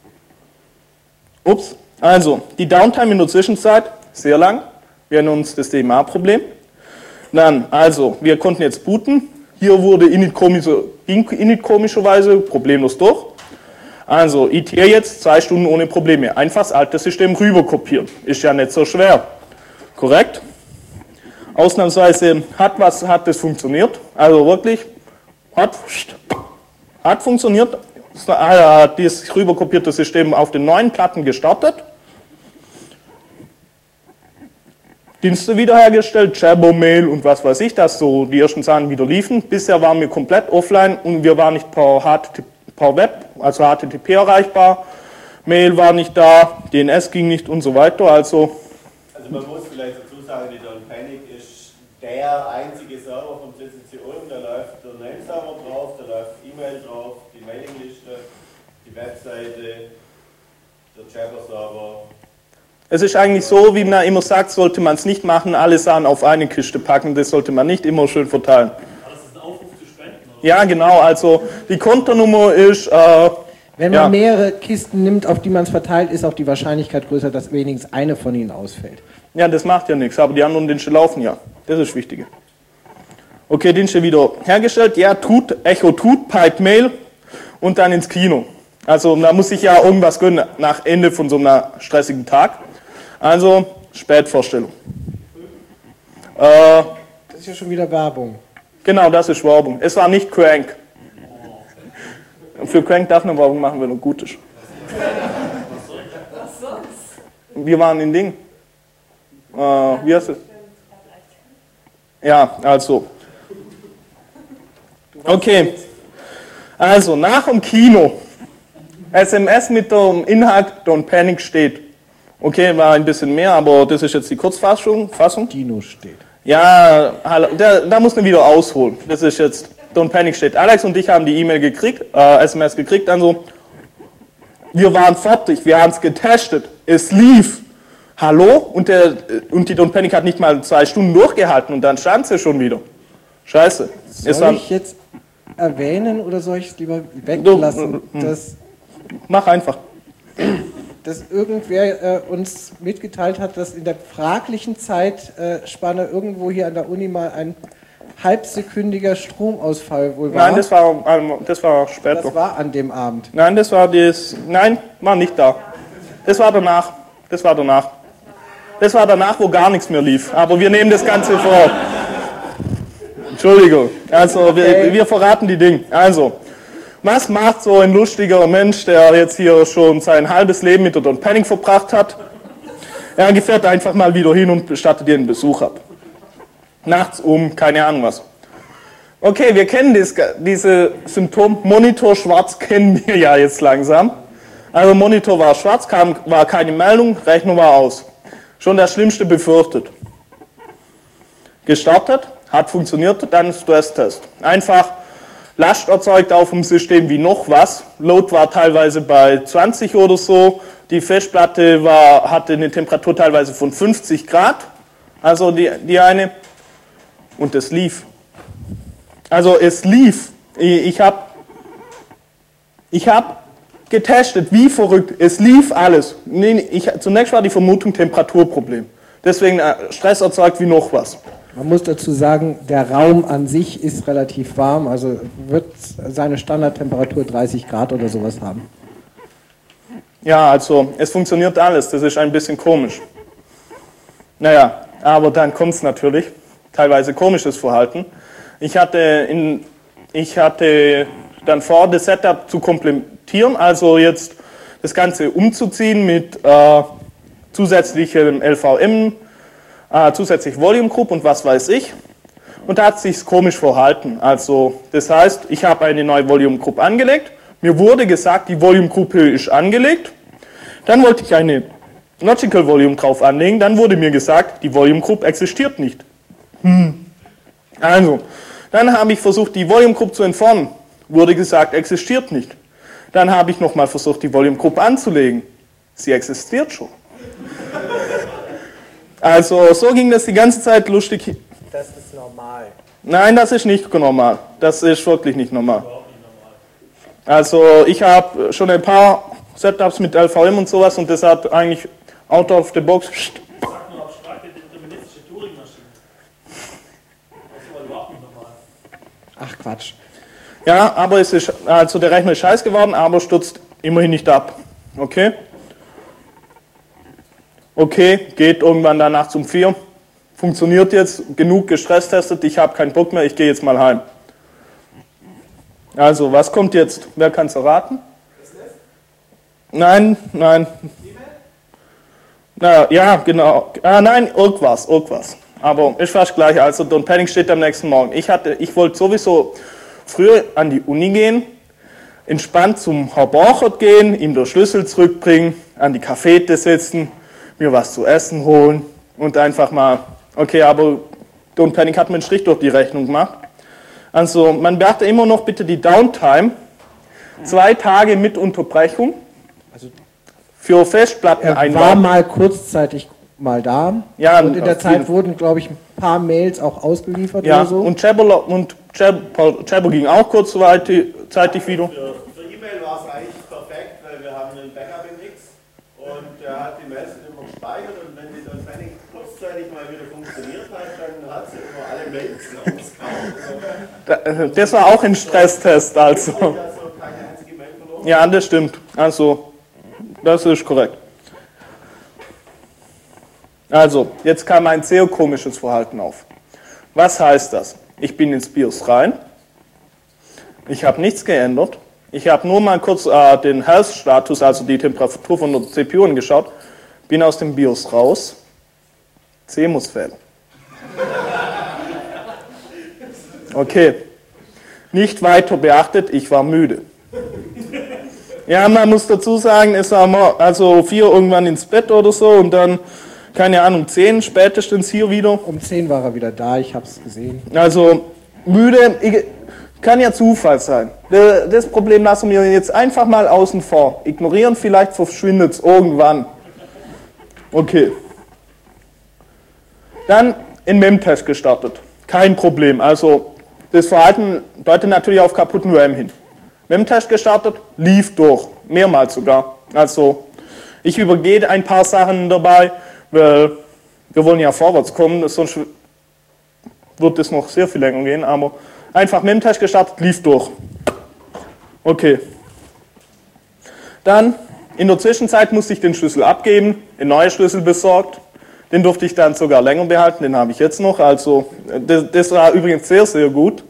ups. Also, die Downtime in der Zwischenzeit, sehr lang. Wir haben uns das D M A-Problem. Dann, also, wir konnten jetzt booten. Hier wurde Init, komische, ging Init komischerweise problemlos durch. Also, I T jetzt zwei Stunden ohne Probleme. Einfach das alte System rüber kopieren. Ist ja nicht so schwer. Korrekt? Ausnahmsweise hat was, hat das funktioniert. Also wirklich, hat, hat funktioniert. Hat dieses rüber kopierte System auf den neuen Platten gestartet. Dienste wiederhergestellt, Jabber, Mail und was weiß ich, dass so die ersten Sachen wieder liefen. Bisher waren wir komplett offline und wir waren nicht per, H T T P, per Web, also H T T P erreichbar. Mail war nicht da, D N S ging nicht und so weiter. Also, Also man muss vielleicht dazu sagen, die Don't Panic ist der einzige Server vom C C C Ulm, da läuft der Name-Server drauf, da läuft E-Mail drauf, die Mailingliste, die Webseite, der Jabber-Server. es ist eigentlich so, wie man immer sagt, sollte man es nicht machen, alle Sachen auf eine Kiste packen, das sollte man nicht immer schön verteilen. Das ist ein Aufruf zu spenden, oder? Ja, genau, also die Kontonummer ist, äh, Wenn Ja. man mehrere Kisten nimmt, auf die man es verteilt, ist auch die Wahrscheinlichkeit größer, dass wenigstens eine von ihnen ausfällt. ja, das macht ja nichts, aber die anderen Dienste laufen ja, das ist das Wichtige. Okay, Dienste wieder hergestellt, ja, tut, Echo tut, Pipe Mail und dann ins Kino. Also da muss ich ja irgendwas gönnen nach Ende von so einem stressigen Tag. Also, Spätvorstellung. Äh, Das ist ja schon wieder Werbung. genau, das ist Werbung. Es war nicht Crank. Für Crank darf eine Werbung machen, wenn er gut ist. Wir waren in Ding. Äh, wie heißt es? Ja, also. Okay. Also, nach dem Kino. S M S mit dem Inhalt Don't Panic steht. Okay, war ein bisschen mehr, aber das ist jetzt die Kurzfassung. Fassung. Dino steht. Ja, da, da muss man wieder ausholen. Das ist jetzt, Don't Panic steht. Alex und ich haben die E-Mail gekriegt, äh, S M S gekriegt, dann so, wir waren fertig, wir haben es getestet, es lief. Hallo? Und, der, und die Don't Panic hat nicht mal zwei Stunden durchgehalten und dann stand sie schon wieder. Scheiße. Es Soll war, ich jetzt erwähnen oder soll ich es lieber weglassen, dass, mach einfach. dass irgendwer äh, uns mitgeteilt hat, dass in der fraglichen Zeitspanne irgendwo hier an der Uni mal ein halbsekündiger Stromausfall wohl war? Nein, das war, ähm, das war später. Das war an dem Abend. Nein, das war das, nein, war nicht da. Das war danach. Das war danach. Das war danach, wo gar nichts mehr lief. Aber wir nehmen das Ganze vor. Entschuldigung. Also, wir, wir verraten die Dinge. Also, was macht so ein lustiger Mensch, der jetzt hier schon sein halbes Leben mit der Don't Panic verbracht hat? Er fährt einfach mal wieder hin und bestattet ihren Besuch ab. Nachts um, keine Ahnung was. Okay, wir kennen das, diese Symptom. Monitor schwarz kennen wir ja jetzt langsam. Also Monitor war schwarz, kam, war keine Meldung, Rechnung war aus. Schon das Schlimmste befürchtet. Gestartet, hat funktioniert, dann Stresstest. Einfach Last erzeugt auf dem System wie noch was. Load war teilweise bei zwanzig oder so. Die Festplatte war, hatte eine Temperatur teilweise von fünfzig Grad. Also die, die eine. Und es lief. Also es lief. Ich habe ich hab getestet, wie verrückt. Es lief alles. Nee, ich, zunächst war die Vermutung Temperaturproblem. Deswegen Stress erzeugt wie noch was. Man muss dazu sagen, der Raum an sich ist relativ warm, also wird seine Standardtemperatur dreißig Grad oder sowas haben. Ja, also es funktioniert alles, das ist ein bisschen komisch. Naja, aber dann kommt es natürlich, teilweise komisches Verhalten. Ich hatte, in, ich hatte dann vor, das Setup zu komplettieren, also jetzt das Ganze umzuziehen mit äh, zusätzlichem L V M, äh, zusätzlich Volume Group und was weiß ich. Und da hat es sich komisch verhalten. Also das heißt, ich habe eine neue Volume Group angelegt. Mir wurde gesagt, die Volume Group ist angelegt. Dann wollte ich eine Logical Volume drauf anlegen. Dann wurde mir gesagt, die Volume Group existiert nicht. Hm. Also, dann habe ich versucht, die Volume Group zu entfernen. Wurde gesagt, existiert nicht. Dann habe ich nochmal versucht, die Volume Group anzulegen. Sie existiert schon. Also, so ging das die ganze Zeit lustig. Das ist normal. Nein, das ist nicht normal. Das ist wirklich nicht normal. Also, ich habe schon ein paar Setups mit L V M und sowas und das hat eigentlich out of the box. Sag nur abstrakte deterministische Turing-Maschine. Das ist aber überhaupt nicht normal. Ach Quatsch. Ja, aber es ist, also der Rechner ist scheiß geworden, aber stürzt immerhin nicht ab. Okay? Okay, geht irgendwann dann nachts um vier. Funktioniert jetzt, genug gestresstestet, ich habe keinen Bock mehr, ich gehe jetzt mal heim. Also, was kommt jetzt? Wer kann es erraten? Nein, nein. Na, ja, genau. Ah, nein, irgendwas, irgendwas. Aber ist fast gleich. Also, Don't Panic steht am nächsten Morgen. Ich, hatte, ich wollte sowieso früher an die Uni gehen, entspannt zum Herr Borchert gehen, ihm den Schlüssel zurückbringen, an die Cafete sitzen, mir was zu essen holen und einfach mal, okay, aber Don't Panic hat mir einen Strich durch die Rechnung gemacht. Also, man beachte immer noch bitte die Downtime. Zwei Tage mit Unterbrechung. Also für Festplatten er einbauen. war mal kurzzeitig mal da. Ja, und in der viel. Zeit wurden, glaube ich, ein paar Mails auch ausgeliefert Ja, oder so. und Jabber, und Jabber, Jabber ging auch kurzzeitig wieder. Für, für E-Mail war es eigentlich perfekt, weil wir haben einen Backup in X und der hat die Mails immer gespeichert und wenn die dann Panic kurzzeitig mal wieder funktioniert hat, dann hat sie immer alle Mails rausgehauen. Das war auch ein Stresstest, also. Also keine einzige Mail verloren. Ja, das stimmt. Also, das ist korrekt. Also, jetzt kam ein sehr komisches Verhalten auf. Was heißt das? Ich bin ins BIOS rein. Ich habe nichts geändert. Ich habe nur mal kurz äh, den Health-Status, also die Temperatur von der C P U angeschaut. Bin aus dem BIOS raus. C M O S-Fehler. Okay. Nicht weiter beachtet, ich war müde. Ja, man muss dazu sagen, es war mal, also vier irgendwann ins Bett oder so und dann, keine Ahnung, zehn spätestens hier wieder. Um zehn war er wieder da, ich habe es gesehen. Also müde, ich, kann ja Zufall sein. Das Problem lassen wir jetzt einfach mal außen vor. Ignorieren, vielleicht verschwindet es irgendwann. Okay. Dann in Memtest gestartet. Kein Problem. Also das Verhalten deutet natürlich auf kaputten RAM hin. Memtest gestartet, lief durch. Mehrmals sogar. Also ich übergehe ein paar Sachen dabei, weil wir wollen ja vorwärts kommen, sonst wird es noch sehr viel länger gehen, aber einfach Memtest gestartet, lief durch. Okay. Dann, in der Zwischenzeit musste ich den Schlüssel abgeben, einen neuen Schlüssel besorgt. Den durfte ich dann sogar länger behalten, den habe ich jetzt noch. Also, das, das war übrigens sehr, sehr gut.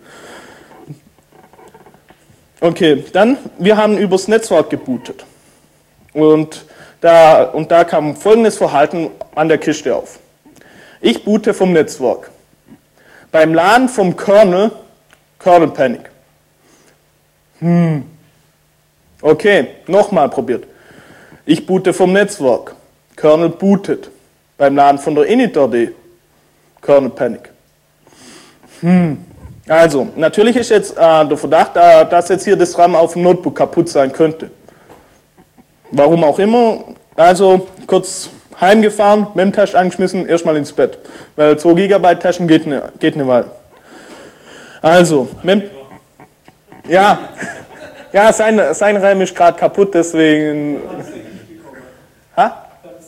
Okay, dann, wir haben übers Netzwerk gebootet. Und da, und da kam folgendes Verhalten an der Kiste auf. Ich boote vom Netzwerk. Beim Laden vom Kernel, Kernel Panic. Hm. Okay, nochmal probiert. Ich boote vom Netzwerk. Kernel bootet. Beim Laden von der Init.d. Kernel Panic. Hm. Also, natürlich ist jetzt äh, der Verdacht, äh, dass jetzt hier das RAM auf dem Notebook kaputt sein könnte. Warum auch immer. Also, kurz heimgefahren, Memtest angeschmissen, erstmal ins Bett. Weil zwei Gigabyte Taschen geht eine geht ne Weile. Also, Mem ja, Ja, sein, sein RAM ist gerade kaputt, deswegen... Ha?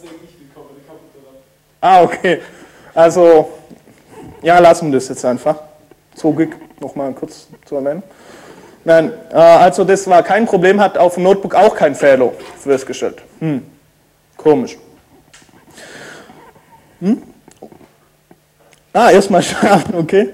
Ah, okay. Also, ja, lassen wir das jetzt einfach. Zogig, nochmal kurz zu erwähnen. Nein, äh, also das war kein Problem, hat auf dem Notebook auch kein Fehler festgestellt. Hm, komisch. Hm? Ah, erstmal starten, okay.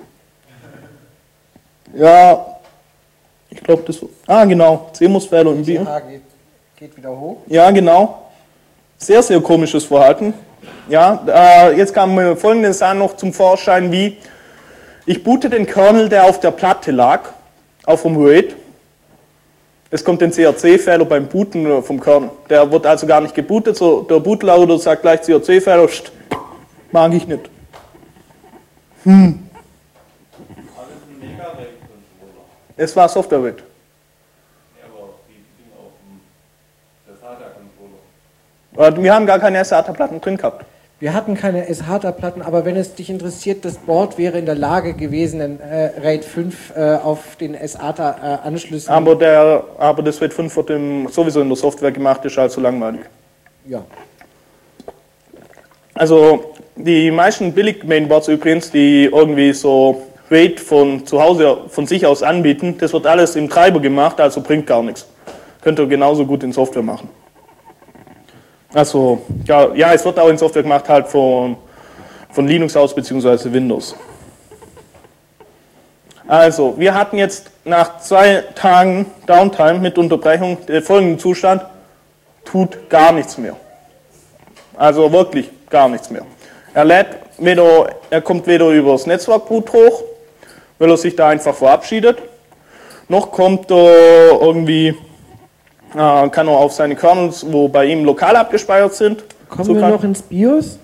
Ja, ich glaube das... Ah, genau, C M O S-Fehler im Bio. Geht, geht wieder hoch. Ja, genau. Sehr, sehr komisches Verhalten. Ja, äh, jetzt kam mir folgendes an noch zum Vorschein, wie ich boote den Kernel, der auf der Platte lag, auf dem RAID. Es kommt ein C R C-Fehler beim Booten vom Kernel. Der wird also gar nicht gebootet, so der Bootloader sagt gleich C R C-Fehler, mag ich nicht. Hm. Alles ein Mega-RAID-Controller. Es war Software-RAID. Ja, aber die Dinge auf dem SATA-Controller. Wir haben gar keine S A T A-Platten drin gehabt. Wir hatten keine S H A T A-Platten, aber wenn es dich interessiert, das Board wäre in der Lage gewesen, den äh, RAID fünf äh, auf den S A T A-Anschlüssen... Aber, der, aber das RAID fünf wird im, sowieso in der Software gemacht, ist also langweilig. Ja. Also die meisten Billig-Mainboards übrigens, die irgendwie so RAID von zu Hause von sich aus anbieten, das wird alles im Treiber gemacht, also bringt gar nichts. Könnt ihr genauso gut in Software machen. Also, ja, ja, es wird auch in Software gemacht, halt von, von Linux aus, beziehungsweise Windows. Also, wir hatten jetzt nach zwei Tagen Downtime mit Unterbrechung den folgenden Zustand, tut gar nichts mehr. Also wirklich gar nichts mehr. Er lädt weder, er kommt weder über das Netzwerkboot hoch, weil er sich da einfach verabschiedet, noch kommt er irgendwie... kann er auf seine Kernels, wo bei ihm lokal abgespeichert sind. Kommen so wir kann, noch ins BIOS?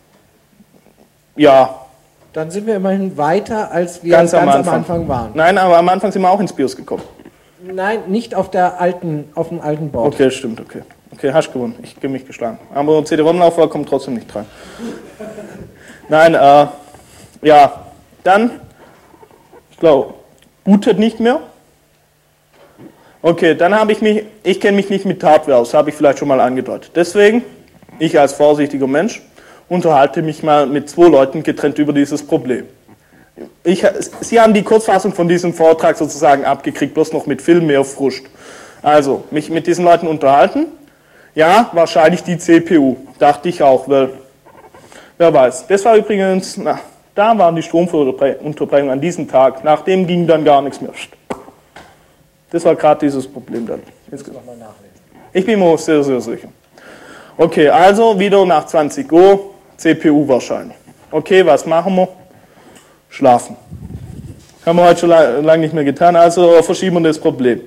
Ja. Dann sind wir immerhin weiter, als wir Ganz, ganz am, am Anfang. Anfang waren. Nein, aber am Anfang sind wir auch ins BIOS gekommen. Nein, nicht auf der alten, auf dem alten Board. Okay, stimmt, okay. Okay, hast gewonnen. Ich gebe mich geschlagen. Aber C D-ROM-Laufwerk kommt trotzdem nicht rein. Nein, äh, ja. Dann, ich glaube, bootet nicht mehr. Okay, dann habe ich mich, ich kenne mich nicht mit Hardware aus, habe ich vielleicht schon mal angedeutet. Deswegen, ich als vorsichtiger Mensch, unterhalte mich mal mit zwei Leuten getrennt über dieses Problem. Ich, Sie haben die Kurzfassung von diesem Vortrag sozusagen abgekriegt, bloß noch mit viel mehr Frust. Also, mich mit diesen Leuten unterhalten. Ja, wahrscheinlich die C P U, dachte ich auch, weil, wer weiß. Das war übrigens, na, da waren die Stromunterbrechungen an diesem Tag, nach dem ging dann gar nichts mehr. Das war gerade dieses Problem dann. Jetzt nochmal nachlesen. Ich bin mir sehr, sehr sicher. Okay, also wieder nach zwanzig Uhr, C P U wahrscheinlich. Okay, was machen wir? Schlafen. Haben wir heute schon lange nicht mehr getan, also verschieben wir das Problem.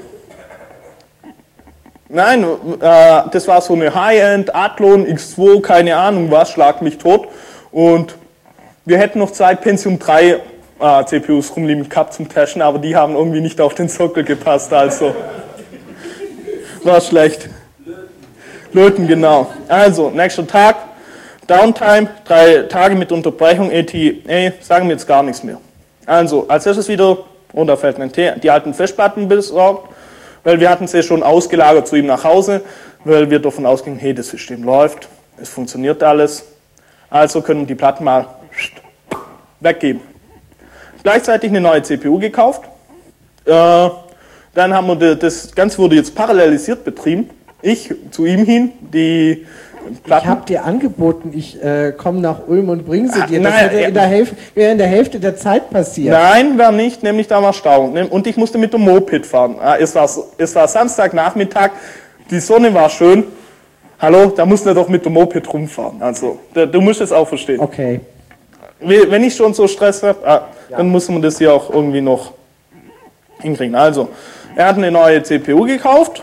Nein, äh, das war so eine High-End, Athlon, X zwei, keine Ahnung was, schlag mich tot. Und wir hätten noch zwei Pentium drei äh, C P Us rumliegen gehabt zum Testen, aber die haben irgendwie nicht auf den Sockel gepasst, also war schlecht. Löten, genau. Also, nächster Tag, Downtime, drei Tage mit Unterbrechung, E T A, sagen wir jetzt gar nichts mehr. Also, als erstes wieder, oh, da fällt ein T, die alten Festplatten besorgt, weil wir hatten sie schon ausgelagert zu ihm nach Hause, weil wir davon ausgingen, hey, das System läuft, es funktioniert alles, also können wir die Platten mal weggeben. Gleichzeitig eine neue C P U gekauft, äh, dann haben wir das Ganze wurde jetzt parallelisiert betrieben, ich zu ihm hin, die Platten. Ich habe dir angeboten, ich äh, komme nach Ulm und bringe sie Ah, dir. Das nein, hätte in der Hälfte, wäre in der Hälfte der Zeit passiert. Nein, war nicht, nämlich da war Stau. Und ich musste mit dem Moped fahren. Es war, es war Samstagnachmittag, die Sonne war schön. Hallo, da mussten wir doch mit dem Moped rumfahren. Also, du musst es auch verstehen. Okay. Wenn ich schon so Stress habe, ah, ja. dann muss man das hier auch irgendwie noch hinkriegen. Also, er hat eine neue C P U gekauft.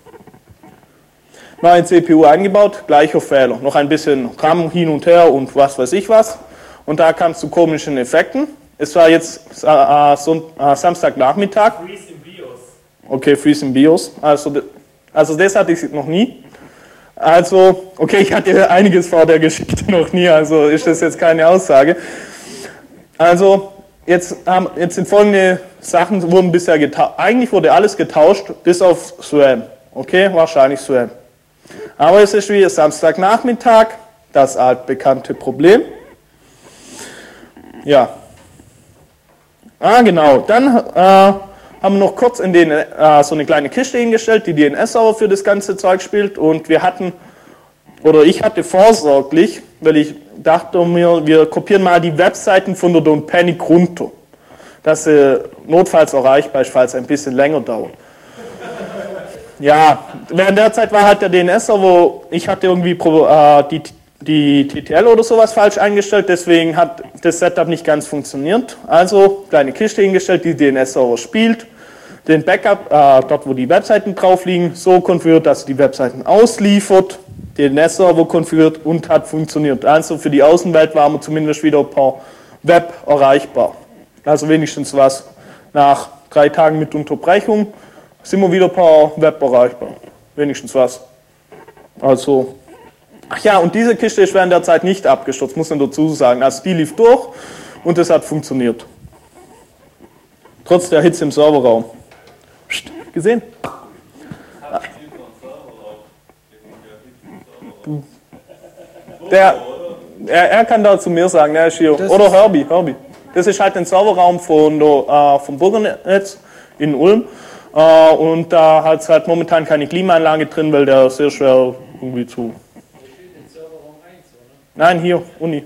Neue C P U eingebaut, gleicher Fehler. Noch ein bisschen RAM hin und her und was weiß ich was. Und da kam es zu komischen Effekten. Es war jetzt äh, so, äh, Samstagnachmittag. Freeze im BIOS. Okay, Freeze im BIOS. Also, also das hatte ich noch nie. Also, okay, ich hatte einiges vor der Geschichte noch nie, also ist das jetzt keine Aussage. Also, jetzt, haben, jetzt sind folgende Sachen wurden bisher getauscht. Eigentlich wurde alles getauscht, bis auf SWAM. Okay, wahrscheinlich SWAM. Aber es ist wie Samstagnachmittag, das altbekannte Problem. Ja. Ah, genau. Dann äh, haben wir noch kurz in den, äh, so eine kleine Kiste hingestellt, die D N S-Server für das ganze Zeug spielt. Und wir hatten, oder ich hatte vorsorglich, weil ich dachte mir, wir kopieren mal die Webseiten von der Don't Panic runter, dass sie notfalls erreichbar ist, falls es ein bisschen länger dauert. Ja, während der Zeit war halt der D N S-Server, ich hatte irgendwie äh, die, die T T L oder sowas falsch eingestellt, deswegen hat das Setup nicht ganz funktioniert. Also, kleine Kiste hingestellt, die D N S-Server spielt, den Backup, äh, dort wo die Webseiten drauf liegen, so konfiguriert, dass die Webseiten ausliefert, D N S-Server konfiguriert und hat funktioniert. Also für die Außenwelt waren wir zumindest wieder per Web erreichbar. Also wenigstens was. Nach drei Tagen mit Unterbrechung sind wir wieder per Web erreichbar. Wenigstens was. Also, ach ja, und diese Kiste ist während der Zeit nicht abgestürzt, muss man dazu sagen. Also die lief durch und es hat funktioniert. Trotz der Hitze im Serverraum. Psst, gesehen? Der, er, er kann da zu mir sagen, er ist hier. Das Oder Herbie, Herbie. Das ist halt ein Serverraum von der, äh, vom Bürgernetz in Ulm. Äh, und da hat es halt momentan keine Klimaanlage drin, weil der sehr schwer irgendwie zu. Nein, hier, Uni.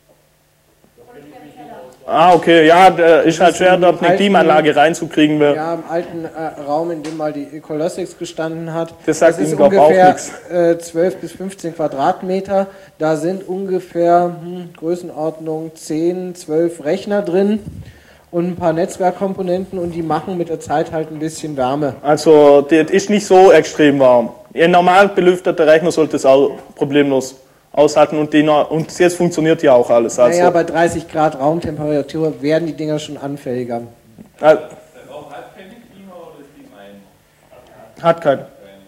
Ah, okay, ja, der ist halt schwer, dort eine Klimaanlage reinzukriegen. Weil Ja, im alten äh, Raum, in dem mal die Ecolostics gestanden hat. Das sagt ist Ihnen, glaub, auch ungefähr nichts. äh, zwölf bis fünfzehn Quadratmeter. Da sind ungefähr hm, Größenordnung zehn, zwölf Rechner drin und ein paar Netzwerkkomponenten und die machen mit der Zeit halt ein bisschen Wärme. Also, das ist nicht so extrem warm. Ein normal belüfteter Rechner sollte es auch problemlos aushalten und, die, und jetzt funktioniert ja auch alles. Also, Naja, bei dreißig Grad Raumtemperatur werden die Dinger schon anfälliger. äh, Der Raum hat keine Klima oder ist die ein? hat keinen.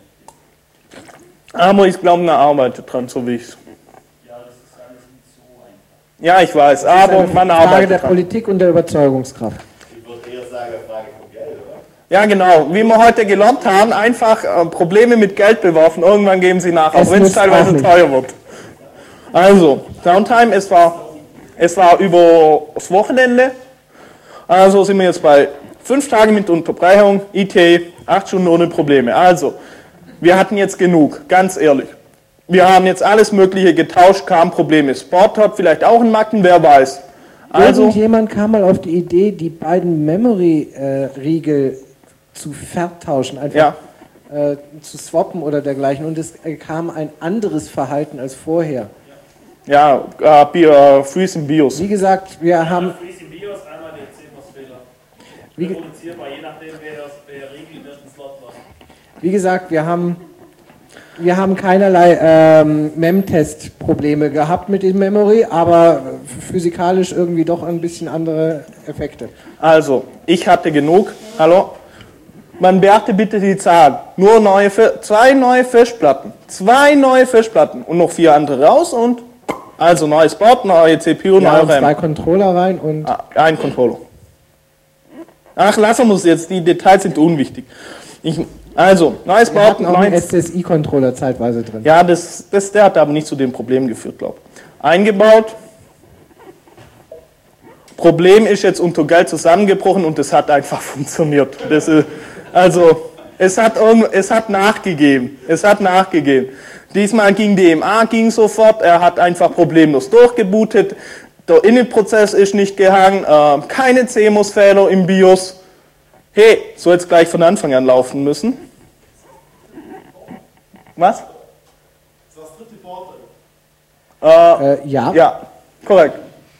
Aber ich glaube, man arbeitet dran, so wie ich es. Ja, ich weiß, aber man Frage arbeitet der dran. Politik und der Überzeugungskraft. Ich würde eher sagen, eine Frage vom Geld, oder? Ja, genau. Wie wir heute gelernt haben, einfach äh, Probleme mit Geld bewerfen. Irgendwann geben sie nach, auch Es wenn es nützt auch teilweise nicht. teuer wird. Also, Downtime, es war, es war über das Wochenende. Also sind wir jetzt bei fünf Tagen mit Unterbrechung, I T, acht Stunden ohne Probleme. Also, wir hatten jetzt genug, ganz ehrlich. Wir haben jetzt alles Mögliche getauscht, kaum Probleme. Sport hat vielleicht auch einen Macken, wer weiß. Also, Irgendjemand kam mal auf die Idee, die beiden Memory-Riegel zu vertauschen, einfach ja. äh, zu swappen oder dergleichen. Und es äh, kam ein anderes Verhalten als vorher. Ja, äh, Bi- äh, Freeze im BIOS. Wie gesagt, wir haben, Freeze im BIOS, einmal der C M O S-Fehler. wie, ge- Reproduzierbar, je nachdem, wer, wer Regel in welchen Slot macht. wie gesagt, wir haben, wir haben keinerlei ähm, Mem-Test-Probleme gehabt mit dem Memory, aber physikalisch irgendwie doch ein bisschen andere Effekte. Also, ich hatte genug. Hallo? Man beachte bitte die Zahl. Nur neue, Fe- zwei neue Festplatten. Zwei neue Festplatten. Und noch vier andere raus und also neues Board, neue C P U, Ja, neue und zwei RAM. Controller rein und Ah, ein Controller. Ach, lassen wir es jetzt. Die Details sind unwichtig. Ich, also, neues wir Board, hatten auch einen neues... S S I-Controller zeitweise drin. Ja, das, das, der hat aber nicht zu dem Problem geführt, glaube ich. Eingebaut. Problem ist jetzt unter Geld zusammengebrochen und es hat einfach funktioniert. Das ist, also, es hat, irgend- es hat nachgegeben. Es hat nachgegeben. Diesmal ging D M A ging sofort. Er hat einfach problemlos durchgebootet. Der Init-Prozess ist nicht gehangen. Äh, keine C M O S-Fehler im BIOS. Hey, so jetzt gleich von Anfang an laufen müssen. Was? Das ist das dritte Board. Äh, Äh, ja. Ja, korrekt.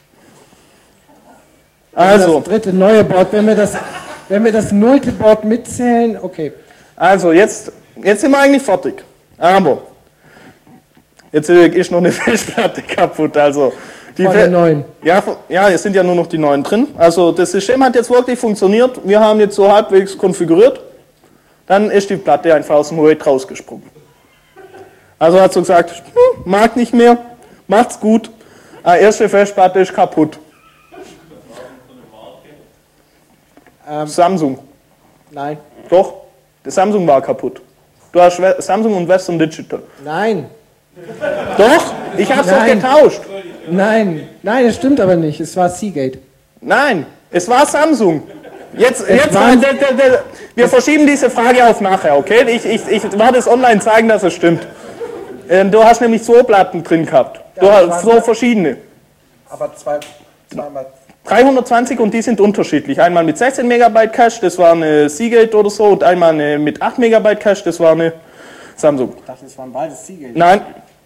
Also Also, das dritte neue Board, wenn wir das, wenn wir das nullte Board mitzählen, okay. also jetzt, jetzt sind wir eigentlich fertig. Aber jetzt ist noch eine Festplatte kaputt. Also die Von der Fe- neuen. Ja, von- ja, es sind ja nur noch die neuen drin. Also das System hat jetzt wirklich funktioniert. Wir haben jetzt so halbwegs konfiguriert. Dann ist die Platte einfach aus dem RAID rausgesprungen. Also hat so gesagt, hm, mag nicht mehr, macht's gut. Ah, erste Festplatte ist kaputt. Ähm, Samsung. Nein, Doch, der Samsung war kaputt. Du hast We- Samsung und Western Digital. nein, Doch, ich hab's doch Nein. getauscht. nein, nein, das stimmt aber nicht. Es war Seagate. Nein, es war Samsung. Jetzt, jetzt war- der, der, der, wir verschieben diese Frage auf nachher, okay? Ich, ich, ich werde es online zeigen, dass es stimmt. Äh, Du hast nämlich zwei Platten drin gehabt. Du Ja, das hast waren- so verschiedene. Aber zwei, zweimal. dreihundertzwanzig und die sind unterschiedlich. Einmal mit sechzehn Megabyte Cache, das war eine Seagate oder so, und einmal eine mit acht Megabyte Cache, das war eine Samsung. Ich dachte, es waren beides Seagate. Nein.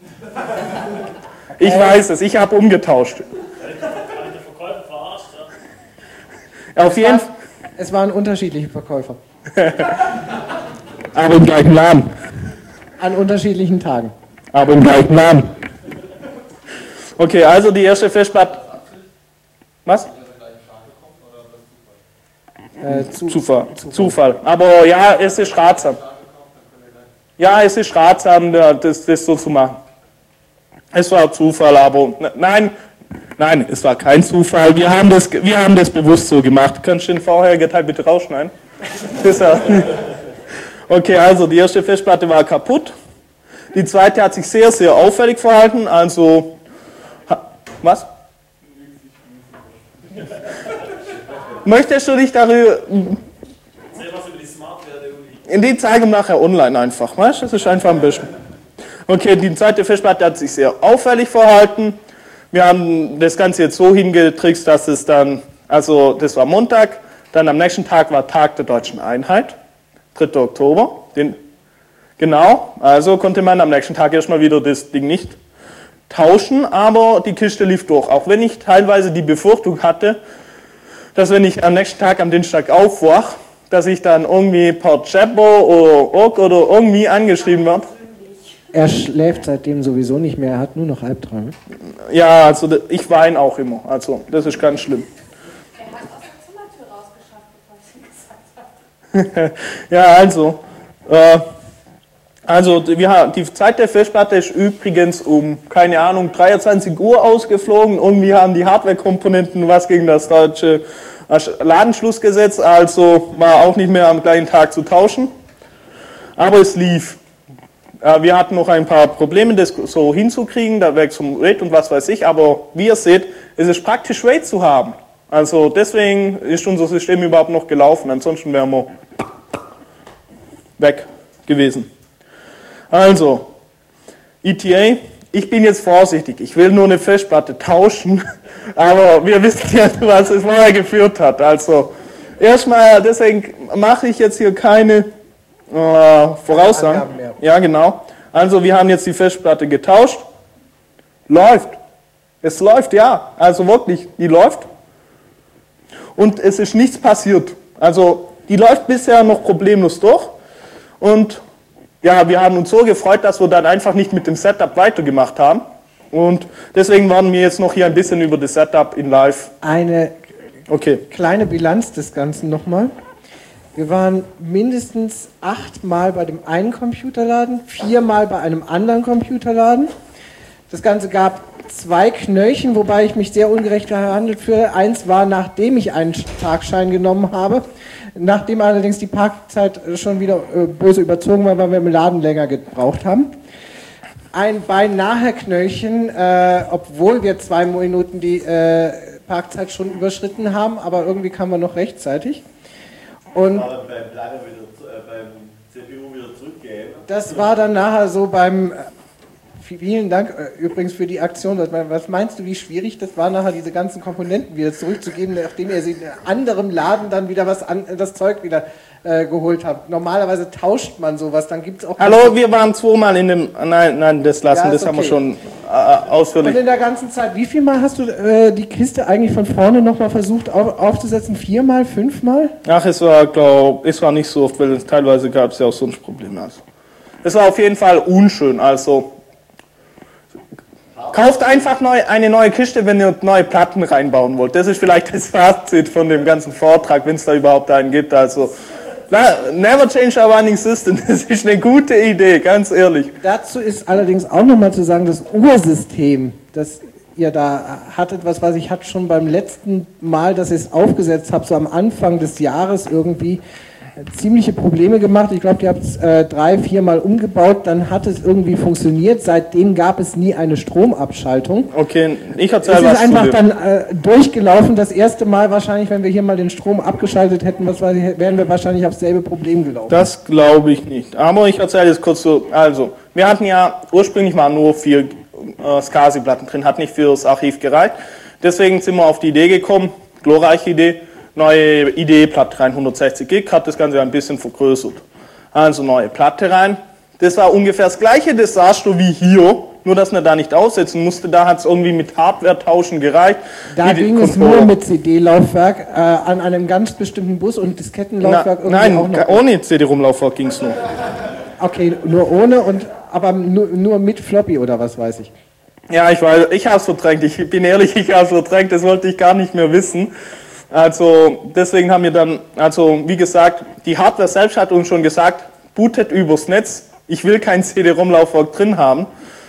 Ich weiß es, ich habe umgetauscht. Der Verkäufer verarscht, ja. Auf jeden Fall. Es waren unterschiedliche Verkäufer. Aber im gleichen Laden. An unterschiedlichen Tagen. Aber im gleichen Laden. Okay, also die erste Festplatte. Was? Äh, zu, Zufall. Zufall. Aber ja, es ist ratsam. Ja, es ist ratsam, das, das so zu machen. Es war Zufall, aber nein, nein, es war kein Zufall. Wir haben das, wir haben das bewusst so gemacht. Kannst du den vorherigen Teil bitte rausschneiden? Das ist ja- Okay, also die erste Festplatte war kaputt. Die zweite hat sich sehr, sehr auffällig verhalten. Also, ha- was? Möchtest du dich darüber... Erzähl was über die Smartwerte, Uli. In die zeigen wir nachher online einfach, weißt du? Das ist einfach am besten. Okay, die zweite Festplatte hat sich sehr auffällig verhalten. Wir haben das Ganze jetzt so hingetrickst, dass es dann, also das war Montag, dann am nächsten Tag war Tag der Deutschen Einheit, dritter Oktober. Den, genau, also konnte man am nächsten Tag erstmal wieder das Ding nicht tauschen, aber die Kiste lief durch. Auch wenn ich teilweise die Befürchtung hatte, dass wenn ich am nächsten Tag am Dienstag aufwach, dass ich dann irgendwie per Jabber oder Org oder irgendwie angeschrieben werde. Er schläft seitdem sowieso nicht mehr, er hat nur noch Albträume. Ja, also d- ich weine auch immer, also das ist ganz schlimm. Er hat aus der Zimmertür rausgeschafft, bevor ich ihn gesagt habe. Ja, also, äh, also d- wir haben, die Zeit der Festplatte ist übrigens um, keine Ahnung, dreiundzwanzig Uhr ausgeflogen. Irgendwie haben die Hardware-Komponenten was gegen das deutsche Ladenschlussgesetz, also war auch nicht mehr am gleichen Tag zu tauschen. Aber es lief. Äh, Wir hatten noch ein paar Probleme, das so hinzukriegen, da weg zum RAID und was weiß ich, aber wie ihr seht, es ist praktisch RAID zu haben. Also deswegen ist unser System überhaupt noch gelaufen, ansonsten wären wir weg gewesen. Also, E T A, ich bin jetzt vorsichtig, ich will nur eine Festplatte tauschen, aber wir wissen ja, was es vorher geführt hat. Also, erstmal, deswegen mache ich jetzt hier keine äh, Voraussagen. Angaben mehr. Ja, genau. Also, wir haben jetzt die Festplatte getauscht. Läuft. Es läuft, ja. Also wirklich, die läuft. Und es ist nichts passiert. Also, die läuft bisher noch problemlos durch. Und ja, wir haben uns so gefreut, dass wir dann einfach nicht mit dem Setup weitergemacht haben. Und deswegen werden wir jetzt noch hier ein bisschen über das Setup in Live. Eine Okay. kleine Bilanz des Ganzen nochmal. Wir waren mindestens achtmal bei dem einen Computerladen, viermal bei einem anderen Computerladen. Das Ganze gab zwei Knöllchen, wobei ich mich sehr ungerecht behandelt fühle. Eins war, nachdem ich einen Tagschein genommen habe, nachdem allerdings die Parkzeit schon wieder äh, böse überzogen war, weil wir im Laden länger gebraucht haben. Ein Beinahe-Knöllchen, äh, obwohl wir zwei Minuten die äh, Parkzeit schon überschritten haben, aber irgendwie kamen wir noch rechtzeitig. Und Aber beim Planer wieder, zu- äh, beim C P U wieder zurückgeben. das war dann nachher so beim, äh, vielen Dank äh, übrigens für die Aktion. Was was meinst du, wie schwierig das war, nachher diese ganzen Komponenten wieder zurückzugeben, nachdem ihr sie in einem anderen Laden dann wieder was an, das Zeug wieder äh, geholt habt? Normalerweise tauscht man sowas, dann gibt es auch... Hallo, wir waren zweimal in dem. Nein, nein, das lassen, Ja, ist das haben wir okay. schon äh, ausführlich. Und in der ganzen Zeit, wie viel Mal hast du äh, die Kiste eigentlich von vorne nochmal versucht auf, aufzusetzen? Viermal, fünfmal? Ach, es war, glaube es war nicht so oft, weil es teilweise gab es ja auch sonst Probleme. Also. Es war auf jeden Fall unschön, also. Kauft einfach neu, eine neue Kiste, wenn ihr neue Platten reinbauen wollt. Das ist vielleicht das Fazit von dem ganzen Vortrag, wenn es da überhaupt einen gibt. Also, na, never change a running system. Das ist eine gute Idee, ganz ehrlich. Dazu ist allerdings auch nochmal zu sagen, das Ursystem, das ihr da hattet, was weiß ich, hat schon beim letzten Mal, dass ihr es aufgesetzt habt, so am Anfang des Jahres irgendwie ziemliche Probleme gemacht. Ich glaube, ihr habt es äh, drei, vier Mal umgebaut, dann hat es irgendwie funktioniert. Seitdem gab es nie eine Stromabschaltung. Okay, ich Es erzähle was ist einfach zu dem. dann äh, durchgelaufen. Das erste Mal wahrscheinlich, wenn wir hier mal den Strom abgeschaltet hätten, was weiß ich, wären wir wahrscheinlich aufs selbe Problem gelaufen. Das glaube ich nicht. Aber ich erzähle jetzt kurz so. Also, wir hatten ja, ursprünglich mal nur vier äh, SCSI-Platten drin, hat nicht fürs Archiv gereicht. Deswegen sind wir auf die Idee gekommen, glorreiche Idee, neue I D E-Platte rein, hundertsechzig Gig, hat das Ganze ein bisschen vergrößert. Also neue Platte rein. Das war ungefähr das gleiche Desaster wie hier, nur dass man da nicht aussetzen musste. Da hat es irgendwie mit Hardware tauschen gereicht. Da Wie die ging es Controller. nur mit C D-Laufwerk äh, an einem ganz bestimmten Bus und Diskettenlaufwerk Na, irgendwie auch Nein, noch. ohne C D-Rumlaufwerk ging es nur. Okay, nur ohne und aber nur, nur mit Floppy oder was weiß ich. Ja, ich weiß, ich habe es verdrängt. Ich bin ehrlich, ich habe es verdrängt. Das wollte ich gar nicht mehr wissen. Also deswegen haben wir dann, also wie gesagt, die Hardware selbst hat uns schon gesagt, bootet übers Netz. Ich will kein C D-ROM-Laufwerk drin haben.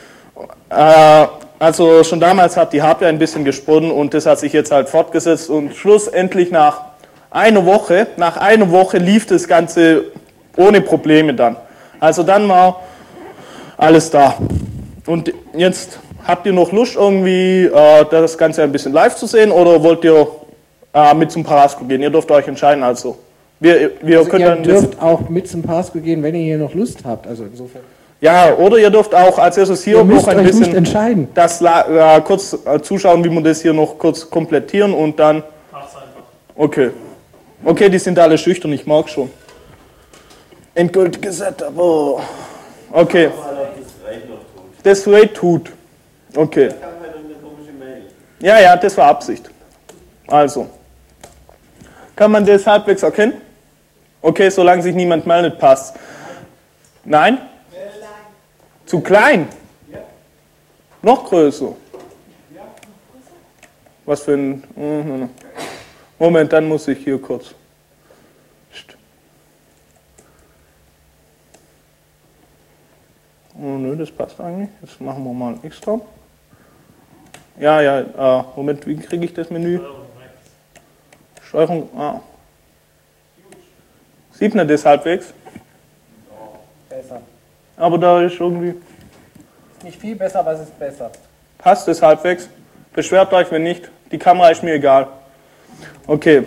Äh, also schon damals hat die Hardware ein bisschen gesponnen und das hat sich jetzt halt fortgesetzt und schlussendlich nach einer Woche, nach einer Woche lief das Ganze ohne Probleme dann. Also dann war alles da. Und jetzt habt ihr noch Lust irgendwie äh, das Ganze ein bisschen live zu sehen oder wollt ihr äh, mit zum Parasco gehen? Ihr dürft euch entscheiden also. Wir, wir Also können ihr dann dürft jetzt, auch mit zum Pasco gehen, wenn ihr hier noch Lust habt. Also insofern. ja, oder ihr dürft auch als erstes hier Ihr müsst noch ein euch nicht bisschen entscheiden. das äh, kurz äh, zuschauen, wie wir das hier noch kurz komplettieren und dann. Mach's einfach. Okay. Okay, die sind alle schüchtern, ich mag schon. Endgültiges Setup. Oh. Okay. Mal, ob das Rate noch tut. Das Rate tut. Okay. Da kam halt eine komische Mail. Ja, ja, das war Absicht. Also. Kann man das halbwegs erkennen? Okay, solange sich niemand meldet, passt. Nein? Zu klein? Noch größer? Was für ein... Moment, dann muss ich hier kurz... Oh nö, das passt eigentlich. Jetzt machen wir mal ein extra. Ja, ja, äh, Moment, wie kriege ich das Menü? Steuerung, ah. Sieht man das halbwegs? Besser. Aber da ist irgendwie... Nicht viel besser, aber es ist besser. Passt es halbwegs? Beschwert euch, wenn nicht. Die Kamera ist mir egal. Okay.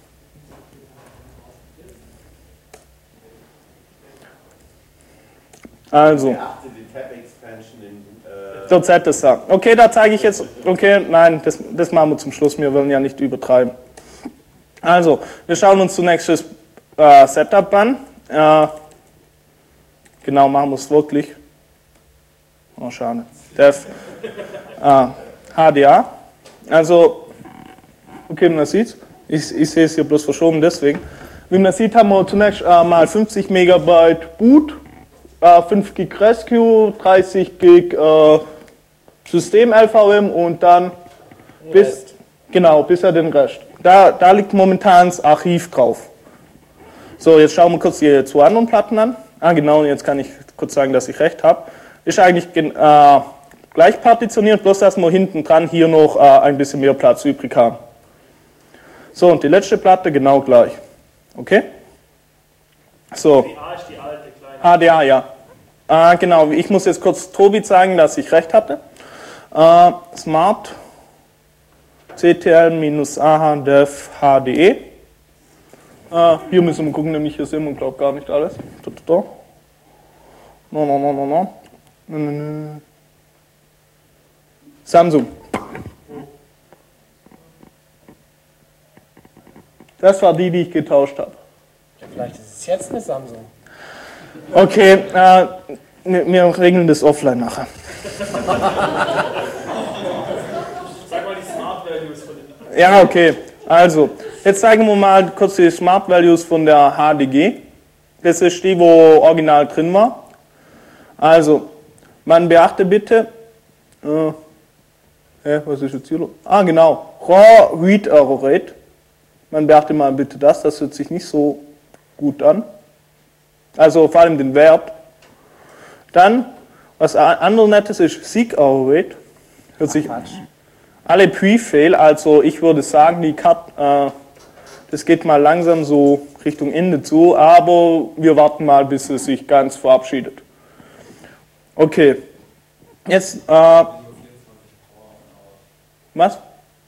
Also. Beachte die Tab-Expansion in äh, Der Z ist da. Okay, da zeige ich jetzt. Okay, nein, das, das machen wir zum Schluss. Wir wollen ja nicht übertreiben. Also, wir schauen uns zunächst das äh, Setup an. Äh, genau, machen wir es wirklich. Oh, schade. Dev. Äh, H D A. Also, okay, man sieht ich, ich sehe es hier bloß verschoben, deswegen. Wie man sieht, haben wir zunächst äh, mal fünfzig Megabyte Boot, äh, fünf Gig Rescue, dreißig Gig äh, System L V M und dann bis, genau, bisher den Rest. Da, da liegt momentan das Archiv drauf. So, jetzt schauen wir kurz die zwei anderen Platten an. Ah, genau, jetzt kann ich kurz sagen, dass ich recht habe. Ist eigentlich äh, gleich partitioniert, bloß dass wir hinten dran hier noch äh, ein bisschen mehr Platz übrig haben. So, und die letzte Platte genau gleich. Okay? So. Die A ist die alte, kleine. H D A, ja. Äh, genau, ich muss jetzt kurz Tobi zeigen, dass ich recht hatte. Äh, Smart C T L-A H Dev H D E. Äh, hier müssen wir gucken, nämlich hier sehen wir, glaube gar nicht alles. Da, da, da. No, no, no, no, no. No, no, no. Samsung. Das war die, die ich getauscht habe. Vielleicht ist es jetzt eine Samsung. Okay, äh, wir, wir regeln das offline nachher. Sag mal die Smart Values von den. Ja, okay. Also, jetzt zeigen wir mal kurz die Smart Values von der H D G. Das ist die, wo original drin war. Also, man beachte bitte, äh, hä, was ist jetzt hier los? Ah, genau, Raw Read Error Rate. Man beachte mal bitte das, das hört sich nicht so gut an. Also vor allem den Wert. Dann, was anderes Nettes ist Seek Error Rate. Hört sich, alle Prefail, also ich würde sagen, die Cut, äh, das geht mal langsam so Richtung Ende zu, aber wir warten mal, bis es sich ganz verabschiedet. Okay, jetzt, äh, was?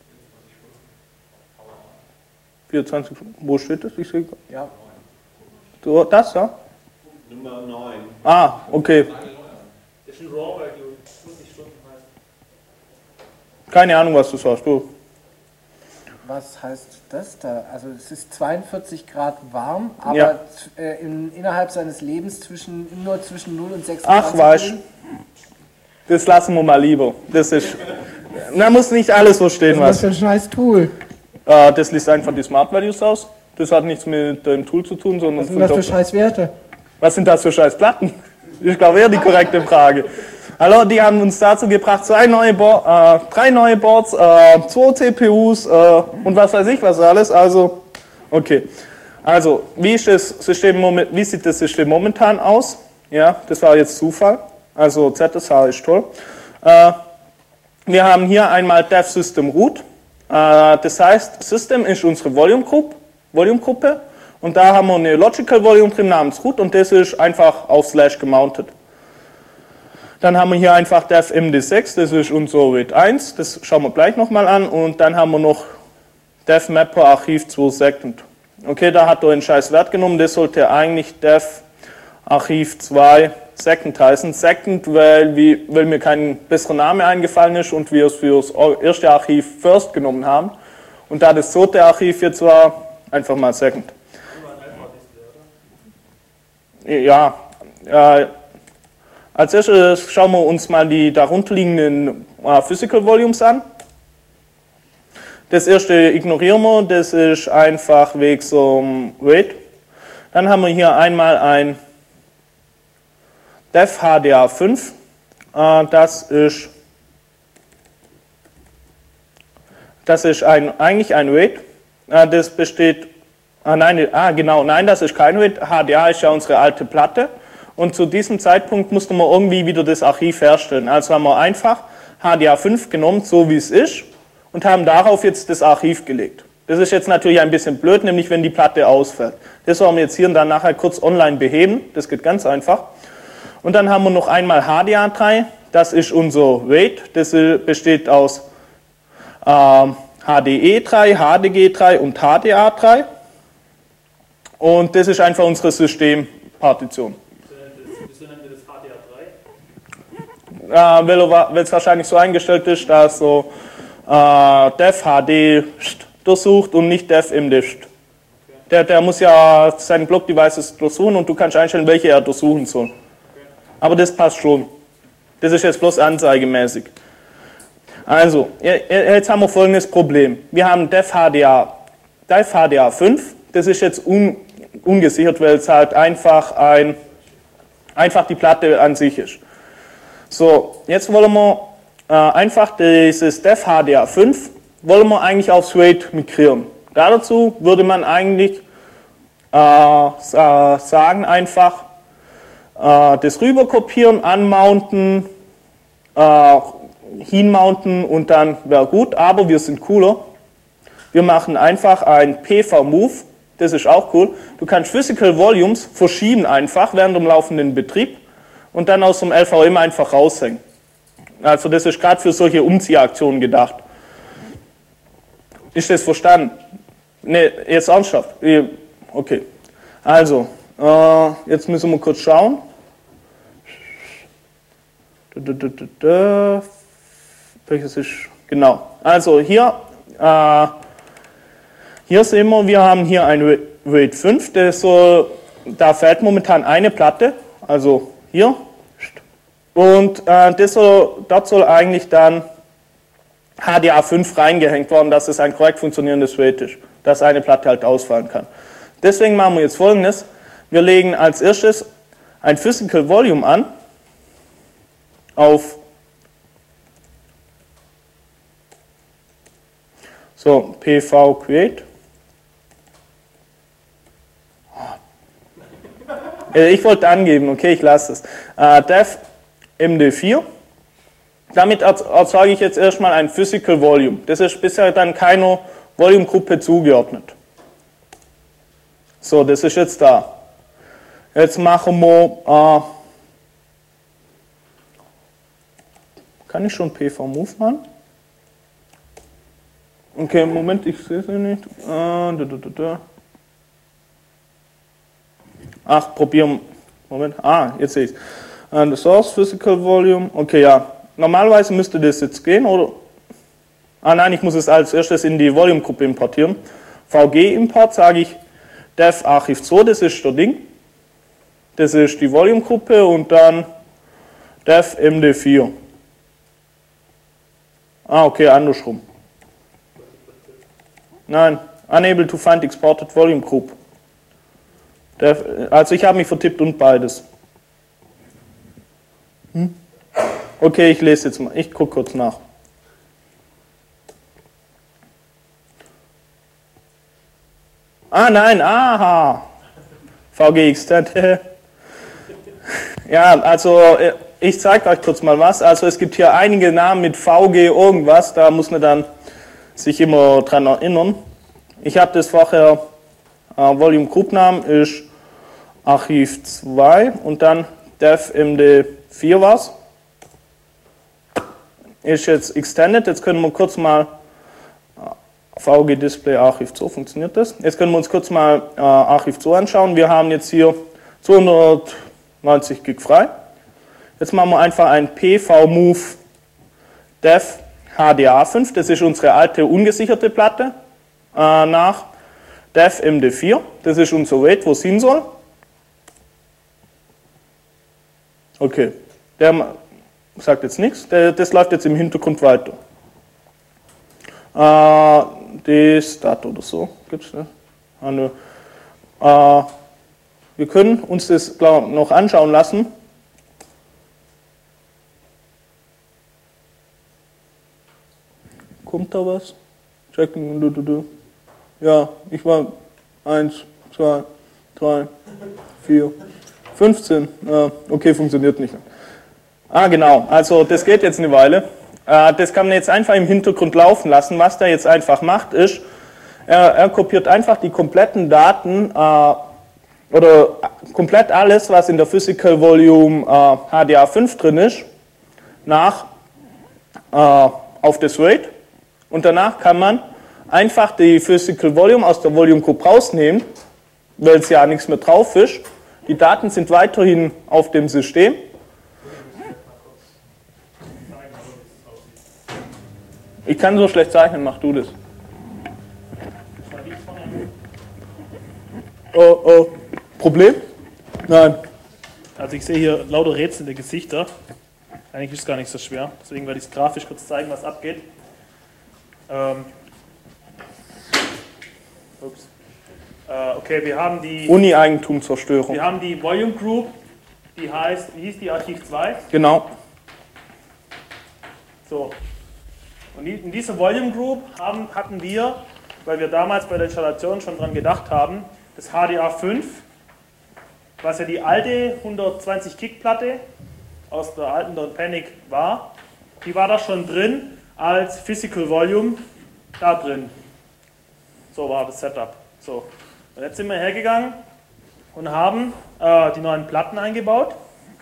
vierundzwanzig, wo steht das? Ich sehe, Ja. so, das, ja? Nummer neun. Ah, okay. Das ist ein Raw, weil du vierzig Stunden hast. Keine Ahnung, was du sagst, du. Was heißt das da? Also es ist zweiundvierzig Grad warm, aber Ja. äh, in, innerhalb seines Lebens zwischen, nur zwischen null und sechs Ach, weißt, das lassen wir mal lieber. Das ist, man muss nicht alles verstehen, Was was. für ein scheiß Tool. Äh, das liest einfach die Smart Values aus. Das hat nichts mit dem Tool zu tun, sondern Was sind das für scheiß Werte? Was sind das für scheiß Platten? Ich glaube, eher die korrekte Frage. Hallo, die haben uns dazu gebracht, zwei neue Bo äh, drei neue Boards, äh, zwei C P Us äh, und was weiß ich was alles. Also, okay. Also, wie, ist das System, wie sieht das System momentan aus? Ja, das war jetzt Zufall. Also, Z S H ist toll. Äh, wir haben hier einmal Dev System Root. Äh, das heißt, System ist unsere Volume Group, Volume Gruppe. Und da haben wir eine Logical Volume drin namens Root und das ist einfach auf Slash gemountet. Dann haben wir hier einfach Dev M D sechs, das ist unser RAID eins, das schauen wir gleich nochmal an. Und dann haben wir noch Dev Mapper Archiv zwei Second. Okay, da hat er einen scheiß Wert genommen, das sollte eigentlich Dev Archiv zwei Second heißen. Second, weil, wie, weil mir kein besserer Name eingefallen ist und wir es für das erste Archiv First genommen haben. Und da das zweite Archiv jetzt war, einfach mal Second. Ja, äh, als erstes schauen wir uns mal die darunterliegenden äh, Physical Volumes an. Das erste ignorieren wir, das ist einfach wegen so einem RAID. Dann haben wir hier einmal ein Dev H D A fünf, äh, das ist, das ist ein, eigentlich ein RAID, äh, das besteht, ah, nein, ah genau, nein, das ist kein RAID, H D A ist ja unsere alte Platte. Und zu diesem Zeitpunkt mussten wir irgendwie wieder das Archiv herstellen. Also haben wir einfach H D A fünf genommen, so wie es ist, und haben darauf jetzt das Archiv gelegt. Das ist jetzt natürlich ein bisschen blöd, nämlich wenn die Platte ausfällt. Das wollen wir jetzt hier und dann nachher kurz online beheben. Das geht ganz einfach. Und dann haben wir noch einmal H D A drei. Das ist unser RAID. Das besteht aus ähm, H D E drei, H D G drei und H D A drei. Und das ist einfach unsere Systempartition. Äh, weil es wahrscheinlich so eingestellt ist, dass so äh, Dev H D durchsucht und nicht Dev M D. Der, der muss ja seinen Block-Devices durchsuchen und du kannst einstellen, welche er durchsuchen soll. Aber das passt schon. Das ist jetzt bloß anzeigemäßig. Also, jetzt haben wir folgendes Problem. Wir haben Dev H D A, Dev H D A fünf, das ist jetzt un, ungesichert, weil es halt einfach, ein, einfach die Platte an sich ist. So, jetzt wollen wir äh, einfach dieses Dev H D A fünf, wollen wir eigentlich aufs RAID migrieren. Dazu würde man eigentlich äh, sagen, einfach äh, das rüber kopieren, anmounten, äh, hinmounten und dann wäre gut, aber wir sind cooler. Wir machen einfach ein P V-Move, das ist auch cool. Du kannst Physical Volumes verschieben einfach während dem laufenden Betrieb und dann aus dem L V M einfach raushängen. Also das ist gerade für solche Umziehaktionen gedacht. Ist das verstanden? Ne, jetzt ernsthaft. Okay. Also, äh, jetzt müssen wir kurz schauen. Welches ist? Genau. Also hier, äh, hier sehen wir, wir haben hier ein RAID fünf, das soll, da fehlt momentan eine Platte, also hier. Und äh, das soll, dort soll eigentlich dann H D A fünf reingehängt worden, dass es ein korrekt funktionierendes RAID ist, dass eine Platte halt ausfallen kann. Deswegen machen wir jetzt Folgendes. Wir legen als erstes ein Physical Volume an auf so P V create. Ich wollte angeben, okay, ich lasse es. Uh, Dev M D vier. damit erzeuge ich jetzt erstmal ein Physical Volume. Das ist bisher dann keiner Volume-Gruppe zugeordnet. So, das ist jetzt da. Jetzt machen wir, äh, kann ich schon P V-Move machen? Okay, Moment, ich sehe es nicht. Äh, da, da, da, da. Ach, probieren. Moment. Ah, jetzt sehe ich es. Uh, the Source Physical Volume. Okay, ja. Normalerweise müsste das jetzt gehen, oder? Ah, nein, ich muss es als erstes in die Volume-Gruppe importieren. V G-Import sage ich def Archiv zwei, das ist das Ding. Das ist die Volume-Gruppe und dann def M D vier. Ah, okay, andersrum. Nein, unable to find exported volume group. Def, also ich habe mich vertippt und beides. Hm? Okay, ich lese jetzt mal, ich gucke kurz nach. Ah, nein, aha. V G Extend. Ja, also ich zeige euch kurz mal was. Also es gibt hier einige Namen mit V G irgendwas, da muss man dann sich immer dran erinnern. Ich habe das vorher, äh, Volume Group Namen ist Archiv zwei und dann def M D vier was. Ist jetzt Extended, jetzt können wir kurz mal V G Display Archiv zwei, funktioniert das? Jetzt können wir uns kurz mal äh, Archiv zwei anschauen. Wir haben jetzt hier zweihundertneunzig Gig frei. Jetzt machen wir einfach ein P V-Move def H D A fünf, das ist unsere alte ungesicherte Platte, äh, nach def M D vier, das ist unser Wait, wo es hin soll. Okay, der sagt jetzt nichts, der, das läuft jetzt im Hintergrund weiter. Äh, Destat oder so, gibt es ne? Ah, nö. Äh, wir können uns das glaub, noch anschauen lassen. Kommt da was? Checken. Du, du, du. Ja, ich war eins, zwei, drei, vier, fünfzehn. Ja, okay, funktioniert nicht. Ah, genau. Also, das geht jetzt eine Weile. Äh, das kann man jetzt einfach im Hintergrund laufen lassen. Was der jetzt einfach macht, ist, er, er kopiert einfach die kompletten Daten äh, oder komplett alles, was in der Physical Volume äh, H D A fünf drin ist, nach äh, auf das RAID. Und danach kann man einfach die Physical Volume aus der Volume Group rausnehmen, weil es ja nichts mehr drauf ist. Die Daten sind weiterhin auf dem System. Ich kann so schlecht zeichnen, mach du das. Oh, oh. Problem? Nein. Also ich sehe hier lauter rätselnde Gesichter. Eigentlich ist es gar nicht so schwer. Deswegen werde ich es grafisch kurz zeigen, was abgeht. Ähm. Ups. Äh, okay, wir haben die Uni-Eigentumszerstörung. Wir haben die Volume Group, die heißt, wie hieß die, Archiv zwei? Genau. So. Und in dieser Volume Group haben, hatten wir, weil wir damals bei der Installation schon dran gedacht haben, das H D A fünf, was ja die alte hundertzwanzig Gig Platte aus der alten Don't Panic war, die war da schon drin als Physical Volume da drin. So war das Setup. So. Und jetzt sind wir hergegangen und haben äh, die neuen Platten eingebaut,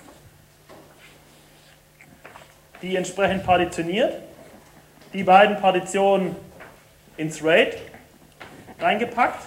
die entsprechend partitioniert, die beiden Partitionen ins RAID reingepackt.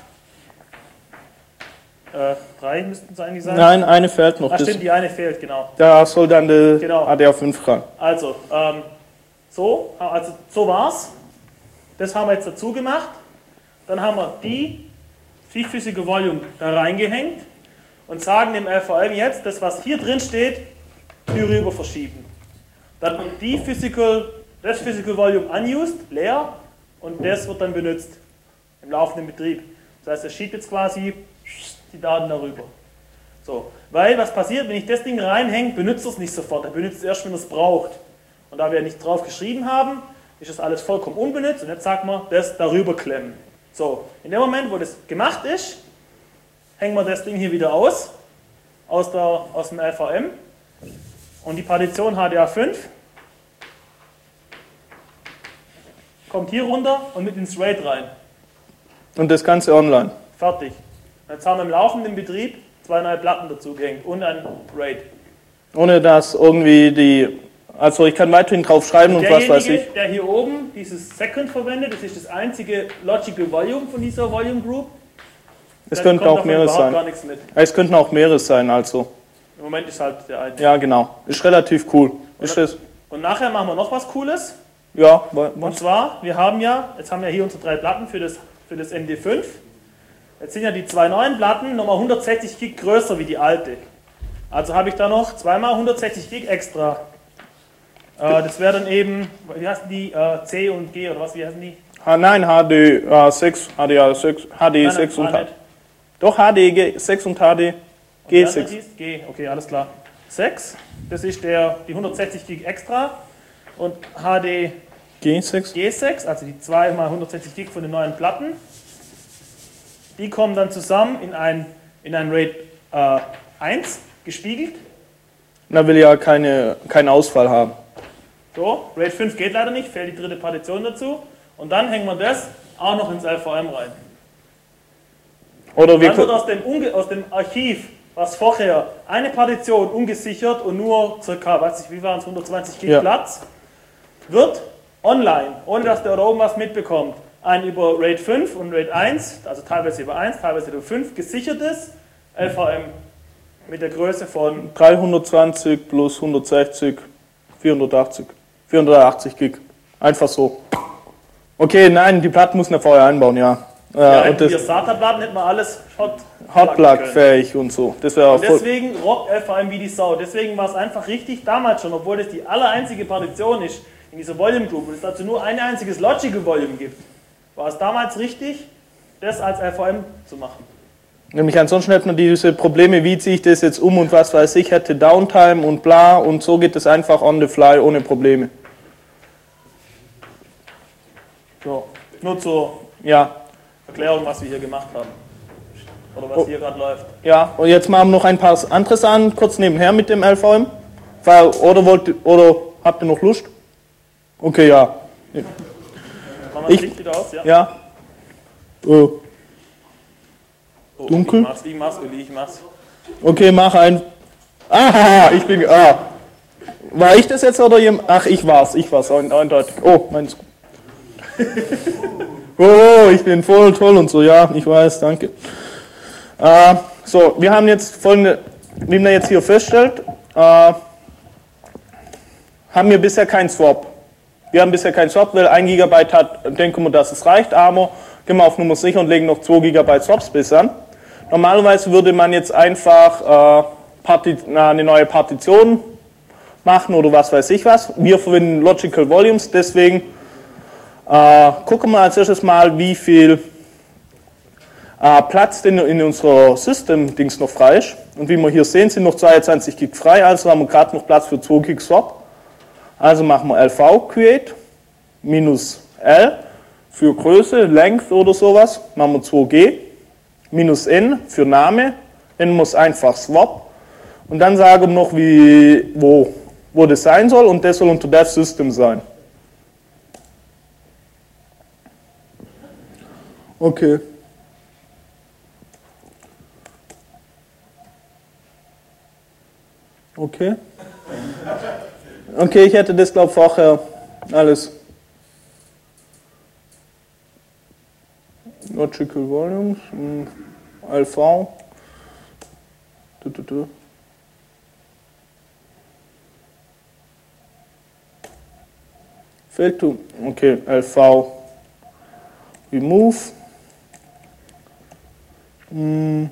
Äh, drei müssten es eigentlich sein. Nein, eine fehlt noch. Ach stimmt, die eine fehlt, genau. Da soll dann der Genau. H D A fünf ran. Also, ähm, so, also so war's. Das haben wir jetzt dazu gemacht. Dann haben wir die Physical Volume da reingehängt und sagen dem L V M jetzt, das was hier drin steht, hier rüber verschieben. Dann wird die Physical, das Physical Volume unused, leer, und das wird dann benutzt im laufenden Betrieb. Das heißt, er schiebt jetzt quasi die Daten darüber. So, weil was passiert, wenn ich das Ding reinhänge, benutzt er es nicht sofort, er benutzt es erst, wenn er es braucht. Und da wir nicht drauf geschrieben haben, ist das alles vollkommen unbenutzt und jetzt sagt man, das darüber klemmen. So, in dem Moment, wo das gemacht ist, hängen wir das Ding hier wieder aus, aus, der, aus dem L V M, und die Partition H D A fünf kommt hier runter und mit ins RAID rein. Und das Ganze online. Fertig. Jetzt haben wir im laufenden Betrieb zwei neue Platten dazugehängt und ein RAID. Ohne dass irgendwie die, also ich kann weiterhin drauf schreiben und was weiß ich. Derjenige, der hier oben dieses Second verwendet, das ist das einzige Logical Volume von dieser Volume Group. Es Der könnten kommt auch davon mehrere überhaupt sein. gar nichts mit. Es könnten auch mehrere sein, also. Im Moment ist halt der eine. Ja, genau. Ist relativ cool. Ist das? Und nachher machen wir noch was Cooles. Ja, wa- Und was? zwar, wir haben ja, jetzt haben wir hier unsere drei Platten für das, für das N D fünf. Jetzt sind ja die zwei neuen Platten nochmal hundertsechzig Gig größer wie die alte. Also habe ich da noch zweimal hundertsechzig Gig extra. Äh, das wäre dann eben, wie heißen die, äh, C und G oder was, wie heißen die? Ha, nein, H D sechs, H D R sechs, H D sechs Nein, und nein, H D. Doch, H D sechs und H D G Und die andere sechs. hieß G, okay, alles klar. sechs, das ist der, die hundertsechzig Gig extra. Und H D G sechs? G sechs, also die zwei mal hundertsechzig Gig von den neuen Platten, die kommen dann zusammen in ein, in ein RAID äh, eins gespiegelt. Da will ich ja keine, keinen Ausfall haben. So, RAID fünf geht leider nicht, fehlt die dritte Partition dazu. Und dann hängen wir das auch noch ins L V M rein. Oder wir Dann wird können, aus dem, Unge aus dem Archiv, was vorher eine Partition ungesichert und nur ca. weiß ich, wie waren es, hundertzwanzig Gig Ja. Platz, wird online, ohne dass der da oben was mitbekommt, ein über RAID fünf und RAID eins, also teilweise über eins, teilweise über fünf, gesichertes L V M mit der Größe von, dreihundertzwanzig plus hundertsechzig, vierhundertachtzig. vierhundertachtzig Gig. Einfach so. Okay, nein, die Platten muss man vorher einbauen, ja. Äh, ja, und wir das SATA-Platten hätten wir alles hot Hotplug-fähig und so. Das wäre Und voll. deswegen rockt L V M wie die Sau. Deswegen war es einfach richtig damals schon, obwohl das die allereinzige Partition ist in dieser Volume Group und es dazu nur ein einziges Logical Volume gibt, war es damals richtig, das als L V M zu machen. Nämlich ansonsten hätte man diese Probleme, wie ziehe ich das jetzt um und was weiß ich, hätte Downtime und bla und so geht es einfach on the fly ohne Probleme. So, nur zur Ja, Erklärung, was wir hier gemacht haben. Oder was Oh. hier gerade läuft. ja. Und jetzt machen wir noch ein paar andere Sachen kurz nebenher mit dem L V M. Weil, oder wollt oder habt ihr noch Lust? Okay, ja. Machen wir Ich- das Licht wieder aus? Ja. Ja. Äh, Oh, dunkel? Ich mach's, ich mach's, Uli, ich mach's. okay, mach ein. Ah, ich bin. Ah. War ich das jetzt oder jemand? Ach, ich war's, ich war's ein- eindeutig. Oh, meins. Oh, ich bin voll toll und so, ja, ich weiß, danke. Äh, so, wir haben jetzt folgende, wie man jetzt hier feststellt, äh, haben wir bisher keinen Swap. Wir haben bisher keinen Swap, weil ein Gigabyte hat, denken wir, dass es reicht, aber gehen wir auf Nummer sicher und legen noch zwei Gigabyte Swaps bis an. Normalerweise würde man jetzt einfach äh, Parti na, eine neue Partition machen oder was weiß ich was. Wir verwenden Logical Volumes, deswegen äh, gucken wir als erstes mal, wie viel äh, Platz denn in unserer System-Dings noch frei ist. Und wie wir hier sehen, sind noch zweiundzwanzig Gig frei, also haben wir gerade noch Platz für zwei Gig Swap. Also machen wir L V Create minus L für Größe, Length oder sowas, machen wir zwei G, minus N für Name, N muss einfach Swap und dann sagen wir noch, wie, wo, wo das sein soll und das soll unter Dev System sein. Okay. Okay. Okay, ich hätte das, glaube ich, vorher alles. Logical Volumes, mh, L V. Du, du, du. Fehlt du. Okay, L V. Remove. Mh.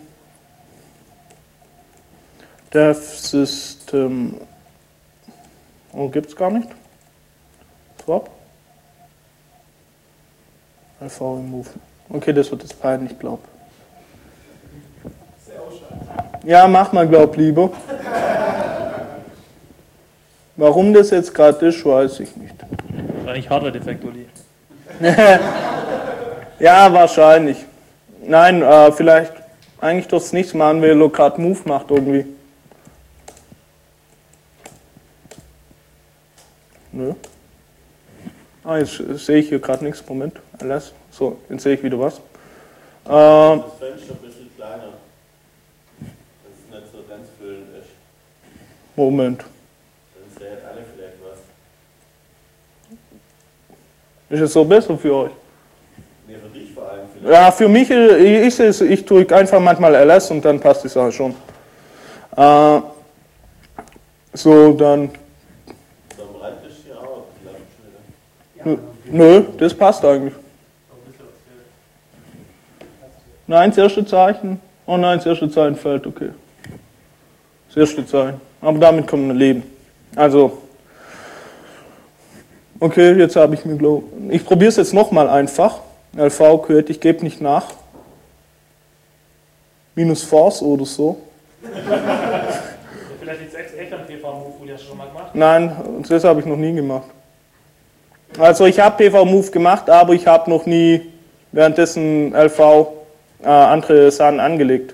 Dev System. Oh, gibt's gar nicht. Swap. L V Remove. Okay, das wird jetzt peinlich, glaub. Ja, mach mal, glaub, lieber. Warum das jetzt gerade ist, weiß ich nicht. Wahrscheinlich Hardware-Defekt, Uli. Ja, wahrscheinlich. Nein, äh, vielleicht eigentlich das nichts machen, weil er gerade Move macht irgendwie. Nö. Ah, jetzt sehe ich hier gerade nichts. Moment, ls. So, jetzt sehe ich wieder was. Äh, Das Fenster ein bisschen kleiner. Dass es nicht so ganz füllend ist. Moment. Dann sehen alle vielleicht was. Ist es so besser für euch? Ne, für dich vor allem vielleicht. Ja, für mich ist es, ich drücke einfach manchmal ls und dann passt die Sache schon. Äh, so, dann. So am Rand ist hier auch ein bisschen Nö, das passt eigentlich. Nein, das erste Zeichen. Oh nein, das erste Zeichen fällt, okay. Das erste Zeichen. Aber damit kann man leben. Also, okay, jetzt habe ich mir glaube ich. probiere es jetzt nochmal einfach. L V gehört, ich gebe nicht nach. Minus Force oder so. Vielleicht liegt es echt am P V-Move, wo du das schon mal gemacht hast? Nein, das habe ich noch nie gemacht. Also ich habe P V-Move gemacht, aber ich habe noch nie währenddessen L V äh, andere Sachen angelegt.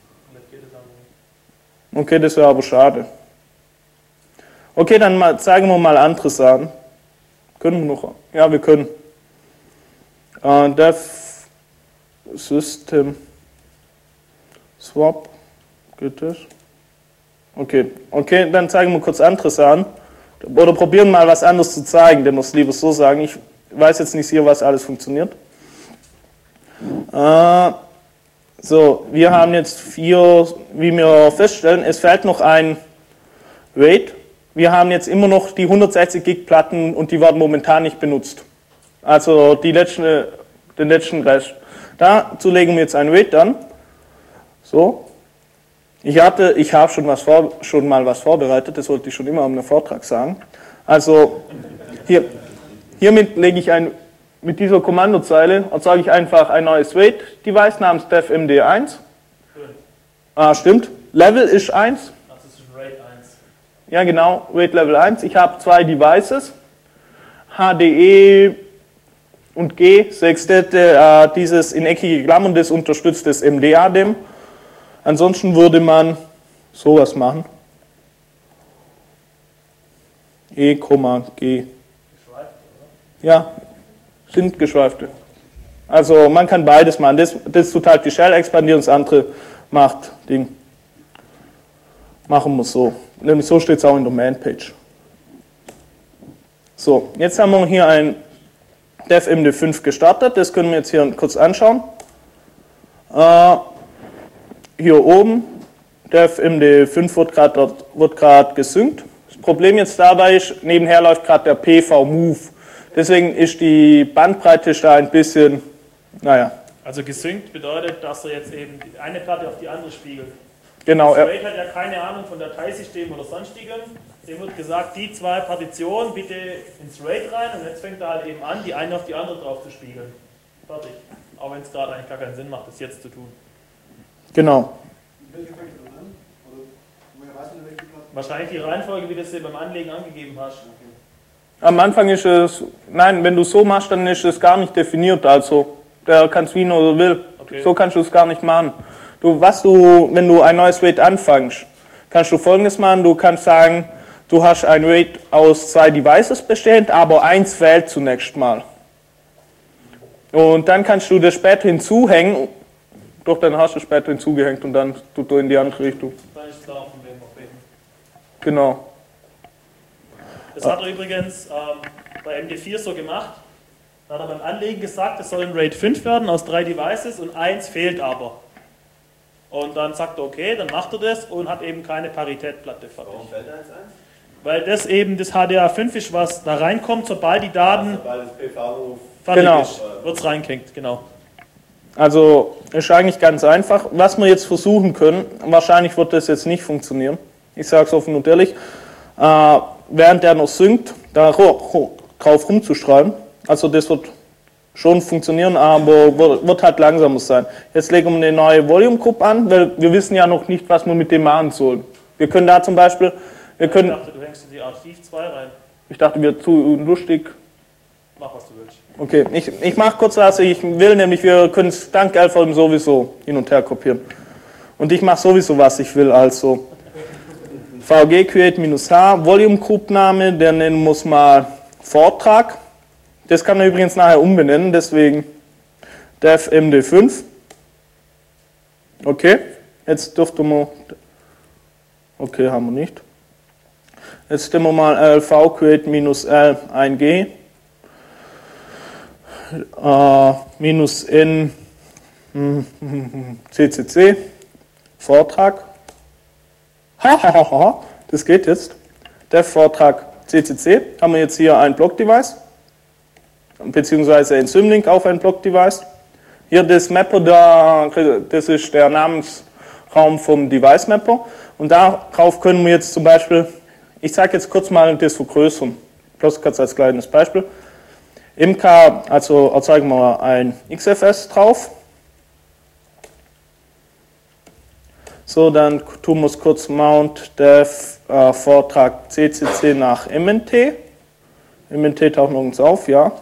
Okay, das wäre aber schade. Okay, dann mal, zeigen wir mal andere Sachen. Können wir noch? Ja, wir können. Äh, Dev System Swap. Geht das? Okay, okay, dann zeigen wir kurz andere Sachen. Oder probieren mal was anderes zu zeigen, denn wir es lieber so sagen. Ich weiß jetzt nicht hier, was alles funktioniert. Äh, so, wir haben jetzt vier, wie wir feststellen, es fehlt noch ein RAID. Wir haben jetzt immer noch die hundertsechzig Gig Platten und die werden momentan nicht benutzt. Also die letzten, den letzten Rest. Dazu legen wir jetzt ein RAID an. So. Ich hatte, ich habe schon, was vor, schon mal was vorbereitet, das wollte ich schon immer am Vortrag sagen. Also hier, hiermit lege ich ein, mit dieser Kommandozeile erzeuge ich einfach ein neues RAID-Device namens dev M D eins. Ah, stimmt. Level ist eins. Das ist ein RAID eins. Ja, genau, RAID Level eins. Ich habe zwei Devices, H D E und G sechs. Äh, dieses in eckige Klammern, das unterstützt das M D A D E M. Ansonsten würde man sowas machen. E, G. Ja, sind geschweifte. Also man kann beides machen. Das, das tut halt die Shell expandieren, das andere macht Ding. Machen wir es so. Nämlich so steht es auch in der Man-Page. So, jetzt haben wir hier ein dev M D fünf gestartet. Das können wir jetzt hier kurz anschauen. Äh, Hier oben, dev M D fünf wird gerade wird gerade gesynkt. Das Problem jetzt dabei ist, nebenher läuft gerade der P V-Move. Deswegen ist die Bandbreite da ein bisschen, naja. Also gesynkt bedeutet, dass er jetzt eben die eine Platte auf die andere spiegelt. Genau. Das RAID hat ja keine Ahnung von Dateisystem oder sonstigem. Dem wird gesagt, die zwei Partitionen bitte ins RAID rein und jetzt fängt er halt eben an, die eine auf die andere drauf zu spiegeln. Fertig. Auch wenn es gerade eigentlich gar keinen Sinn macht, das jetzt zu tun. Genau. Wahrscheinlich die Reihenfolge, wie du es dir beim Anlegen angegeben hast. Am Anfang ist es, nein, wenn du es so machst, dann ist es gar nicht definiert. Also, der kann es wie nur will. Okay. So kannst du es gar nicht machen. Du, was du, wenn du ein neues RAID anfängst, kannst du Folgendes machen. Du kannst sagen, du hast ein RAID aus zwei Devices bestehend, aber eins fehlt zunächst mal. Und dann kannst du das später hinzuhängen. Doch, dann hast du später hinzugehängt und dann tut du in die andere Richtung. Dann ist klar, von wem wir reden. Genau. Das hat er übrigens ähm, bei M D vier so gemacht. Da hat er beim Anlegen gesagt, es soll ein RAID fünf werden aus drei Devices und eins fehlt aber. Und dann sagt er, okay, dann macht er das und hat eben keine Paritätplatte fertig. Warum fällt da jetzt eins? Weil das eben das H D A fünf ist, was da reinkommt, sobald die Daten Sobald das P V-Move fertig Genau. ist, wird es reingehängt, genau. Also ist eigentlich ganz einfach. Was wir jetzt versuchen können, wahrscheinlich wird das jetzt nicht funktionieren. Ich sage es offen und ehrlich. Äh, während der noch synkt, da drauf rumzuschreiben. Also das wird schon funktionieren, aber wird halt langsamer sein. Jetzt legen wir eine neue Volume Group an, weil wir wissen ja noch nicht, was wir mit dem machen sollen. Wir können da zum Beispiel, wir können, Ich dachte, du hängst in die Archiv zwei rein. ich dachte, wir zu lustig. Mach, was du willst. Okay, ich, ich mache kurz was ich will, nämlich wir können es dank L V M sowieso hin und her kopieren. Und ich mache sowieso, was ich will, also V G create-H, Volume Group Name, der nennen muss mal Vortrag. Das kann man übrigens nachher umbenennen, deswegen def M D fünf. Okay, jetzt dürfte man, okay, haben wir nicht. Jetzt stimmen wir mal L V create minus L ein G äh, minus N C C C Vortrag. Das geht jetzt. Def Vortrag C C C. Haben wir jetzt hier ein Block-Device, beziehungsweise ein Symlink auf ein Block-Device. Hier das Mapper, da, das ist der Namensraum vom Device-Mapper. Und darauf können wir jetzt zum Beispiel, ich zeige jetzt kurz mal das Vergrößern, bloß kurz als kleines Beispiel. M K, also erzeugen wir ein X F S drauf. So, dann tun wir es kurz Mount Def äh, Vortrag C C C nach M N T. M N T taucht nirgends auf, ja.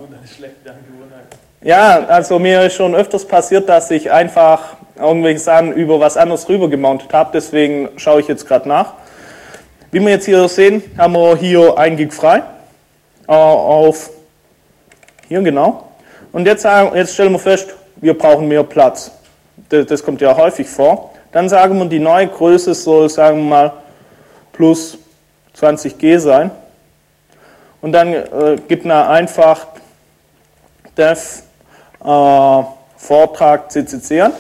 Ja, also mir ist schon öfters passiert, dass ich einfach irgendwelche Sachen über was anderes rüber gemountet habe, deswegen schaue ich jetzt gerade nach. Wie wir jetzt hier sehen, haben wir hier ein Gig frei äh, auf hier genau. Und jetzt, jetzt stellen wir fest, wir brauchen mehr Platz. Das, das kommt ja häufig vor. Dann sagen wir, die neue Größe soll, sagen wir mal, plus zwanzig G sein. Und dann äh, gibt man einfach def äh, Vortrag C C C an.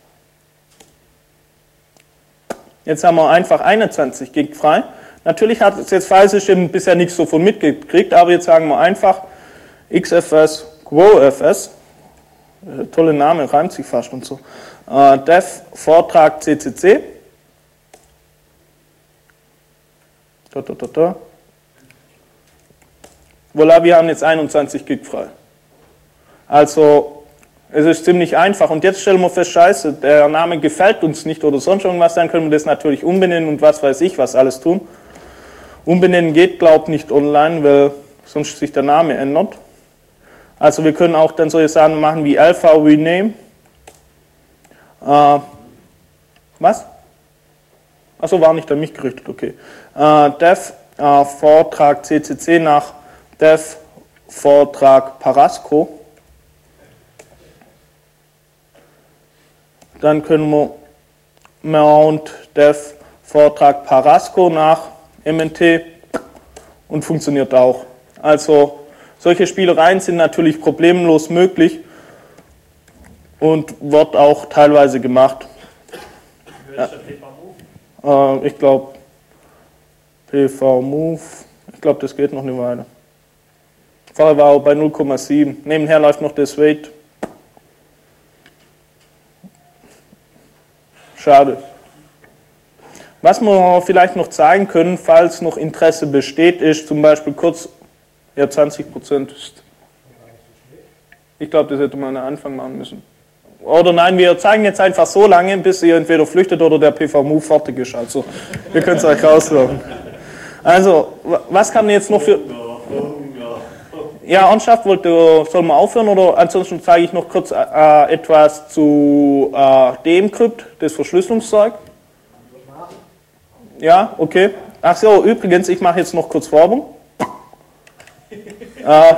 Jetzt haben wir einfach einundzwanzig Gig frei. Natürlich hat es jetzt Filesystem bisher nichts davon mitgekriegt, aber jetzt sagen wir einfach X F S, Quo F S, tolle Name, reimt sich fast und so, äh, def Vortrag C C C, da, da, da, da. Voilà, wir haben jetzt einundzwanzig Gig frei. Also, es ist ziemlich einfach. Und jetzt stellen wir fest, scheiße, der Name gefällt uns nicht oder sonst irgendwas, dann können wir das natürlich umbenennen und was weiß ich, was alles tun. Umbenennen geht, glaubt nicht online, weil sonst sich der Name ändert. Also wir können auch dann solche Sachen machen wie L V rename. Äh, was? Achso, war nicht an mich gerichtet, okay. Äh, def äh, Vortrag C C C nach def Vortrag Parasco. Dann können wir mount def Vortrag Parasco nach M N T und funktioniert auch. Also solche Spielereien sind natürlich problemlos möglich und wird auch teilweise gemacht. Ja. Äh, ich glaube P V Move, ich glaube das geht noch eine Weile. Vorher war auch bei null Komma sieben. Nebenher läuft noch das Wait. Schade. Was wir vielleicht noch zeigen können, falls noch Interesse besteht, ist zum Beispiel kurz, ja zwanzig Prozent ist. Ich glaube, das hätte man am Anfang machen müssen. Oder nein, wir zeigen jetzt einfach so lange, bis ihr entweder flüchtet oder der P V Move fertig ist. Also, ihr könnt es euch rausloggen. Also, was kann jetzt noch für... Ja, ernsthaft, wollte, soll man aufhören oder ansonsten zeige ich noch kurz äh, etwas zu äh, Decrypt, das Verschlüsselungszeug. Ja, okay. Ach so, übrigens, ich mache jetzt noch kurz Werbung. äh,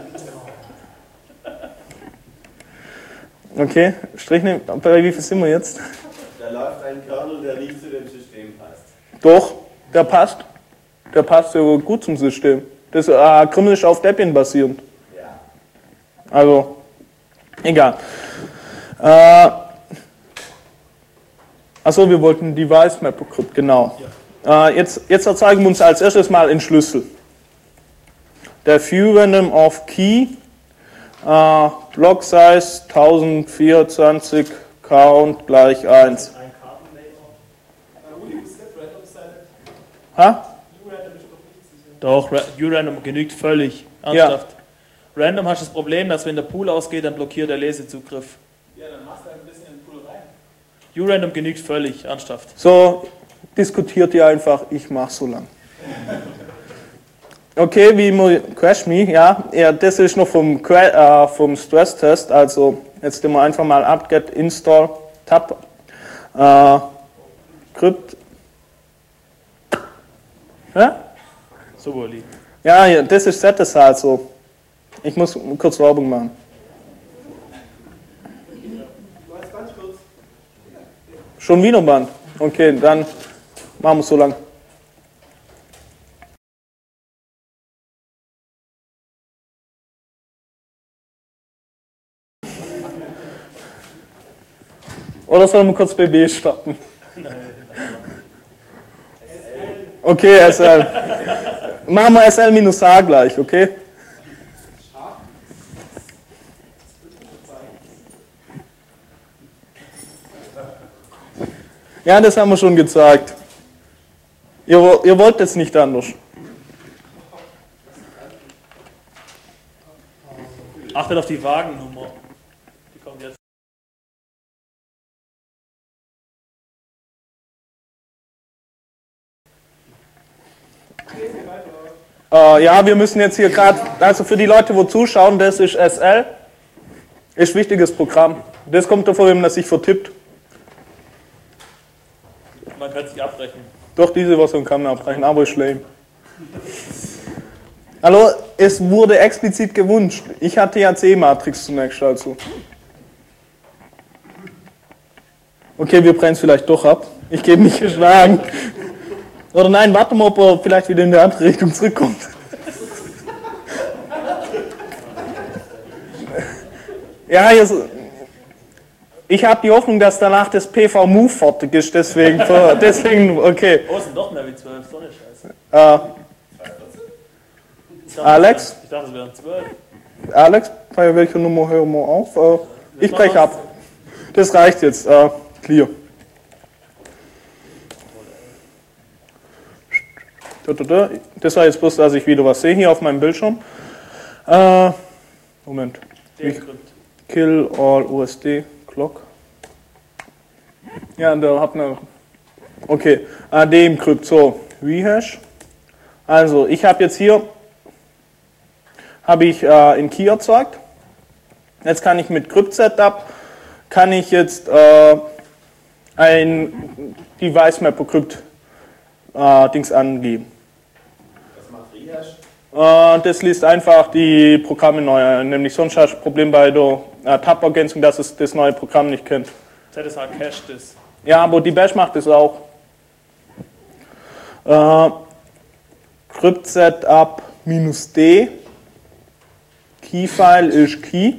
okay, Strich, bei wie viel sind wir jetzt? Da läuft ein Kernel, der nicht zu dem System passt. Doch, der passt. Der passt sehr gut zum System. Das äh, Krümel ist auf Debian basierend. Ja. Also, egal. Äh, Achso, wir wollten Device Mapper Crypt, genau. Ja. Äh, jetzt, jetzt erzeugen wir uns als erstes mal einen Schlüssel. Der View Random of Key, äh, Block Size tausendvierundzwanzig, Count gleich eins. Ha? Doch, U-Random genügt völlig. Ernsthaft. Ja. Random hast das Problem, dass wenn der Pool ausgeht, dann blockiert der Lesezugriff. Ja, dann machst du ein bisschen in den Pool rein. U-Random genügt völlig. Ernsthaft. So, diskutiert ihr einfach, ich mach so lang. Okay, wie immer, Crash Me, ja, ja, das ist noch vom, äh, vom Stress-Test, also jetzt nehmen wir einfach mal apt-get install tab äh, crypt. Ja? So, Uli. Ja, ja, das ist Status also. Ich muss kurz Werbung machen. Schon wieder Band? Okay, dann machen wir es so lang. Oder sollen wir kurz B B starten? Okay, S L. Machen wir S L minus H gleich, okay? Ja, das haben wir schon gezeigt. Ihr, ihr wollt es nicht anders. Achtet auf die Wagennummer. Die kommt jetzt. Äh, ja, wir müssen jetzt hier gerade, also für die Leute, wo zuschauen, das ist S L. Ist ein wichtiges Programm. Das kommt davon, wenn man das sich vertippt. Man kann sich abbrechen. Doch, diese Version kann man abbrechen, aber ist lame. Hallo, es wurde explizit gewünscht. Ich hatte ja C-Matrix zunächst also. Okay, wir brennen es vielleicht doch ab. Ich gebe mich geschlagen. Oder nein, warte mal, ob er vielleicht wieder in die andere Richtung zurückkommt. Ja, jetzt, ich habe die Hoffnung, dass danach das P V-Move fertig ist, deswegen, deswegen okay. Oh, es sind doch mehr wie zwölf, so eine Scheiße. Äh, Ich dachte, Alex? Ich dachte, es wären zwölf. Alex, bei welcher Nummer hören wir auf? Äh, ich breche ab. Das reicht jetzt. Äh, clear. Das war jetzt bloß, dass ich wieder was sehe hier auf meinem Bildschirm. Äh, Moment. Decrypt. Kill all O S D Clock. Ja, da hat man. Okay, äh, Decrypt. So, Rehash. Also, ich habe jetzt hier habe ich äh, einen Key erzeugt. Jetzt kann ich mit Crypt-Setup kann ich jetzt äh, ein Device Mapper Crypt äh, Dings angeben. Was macht Rehash? Äh, das liest einfach die Programme neu ein. Nämlich sonst hast du ein Problem bei der äh, Tab-Ergänzung, dass es das neue Programm nicht kennt. Z S H cached das. Ja, aber die Bash macht das auch. Äh, Crypt-Setup minus D. Keyfile ist Key.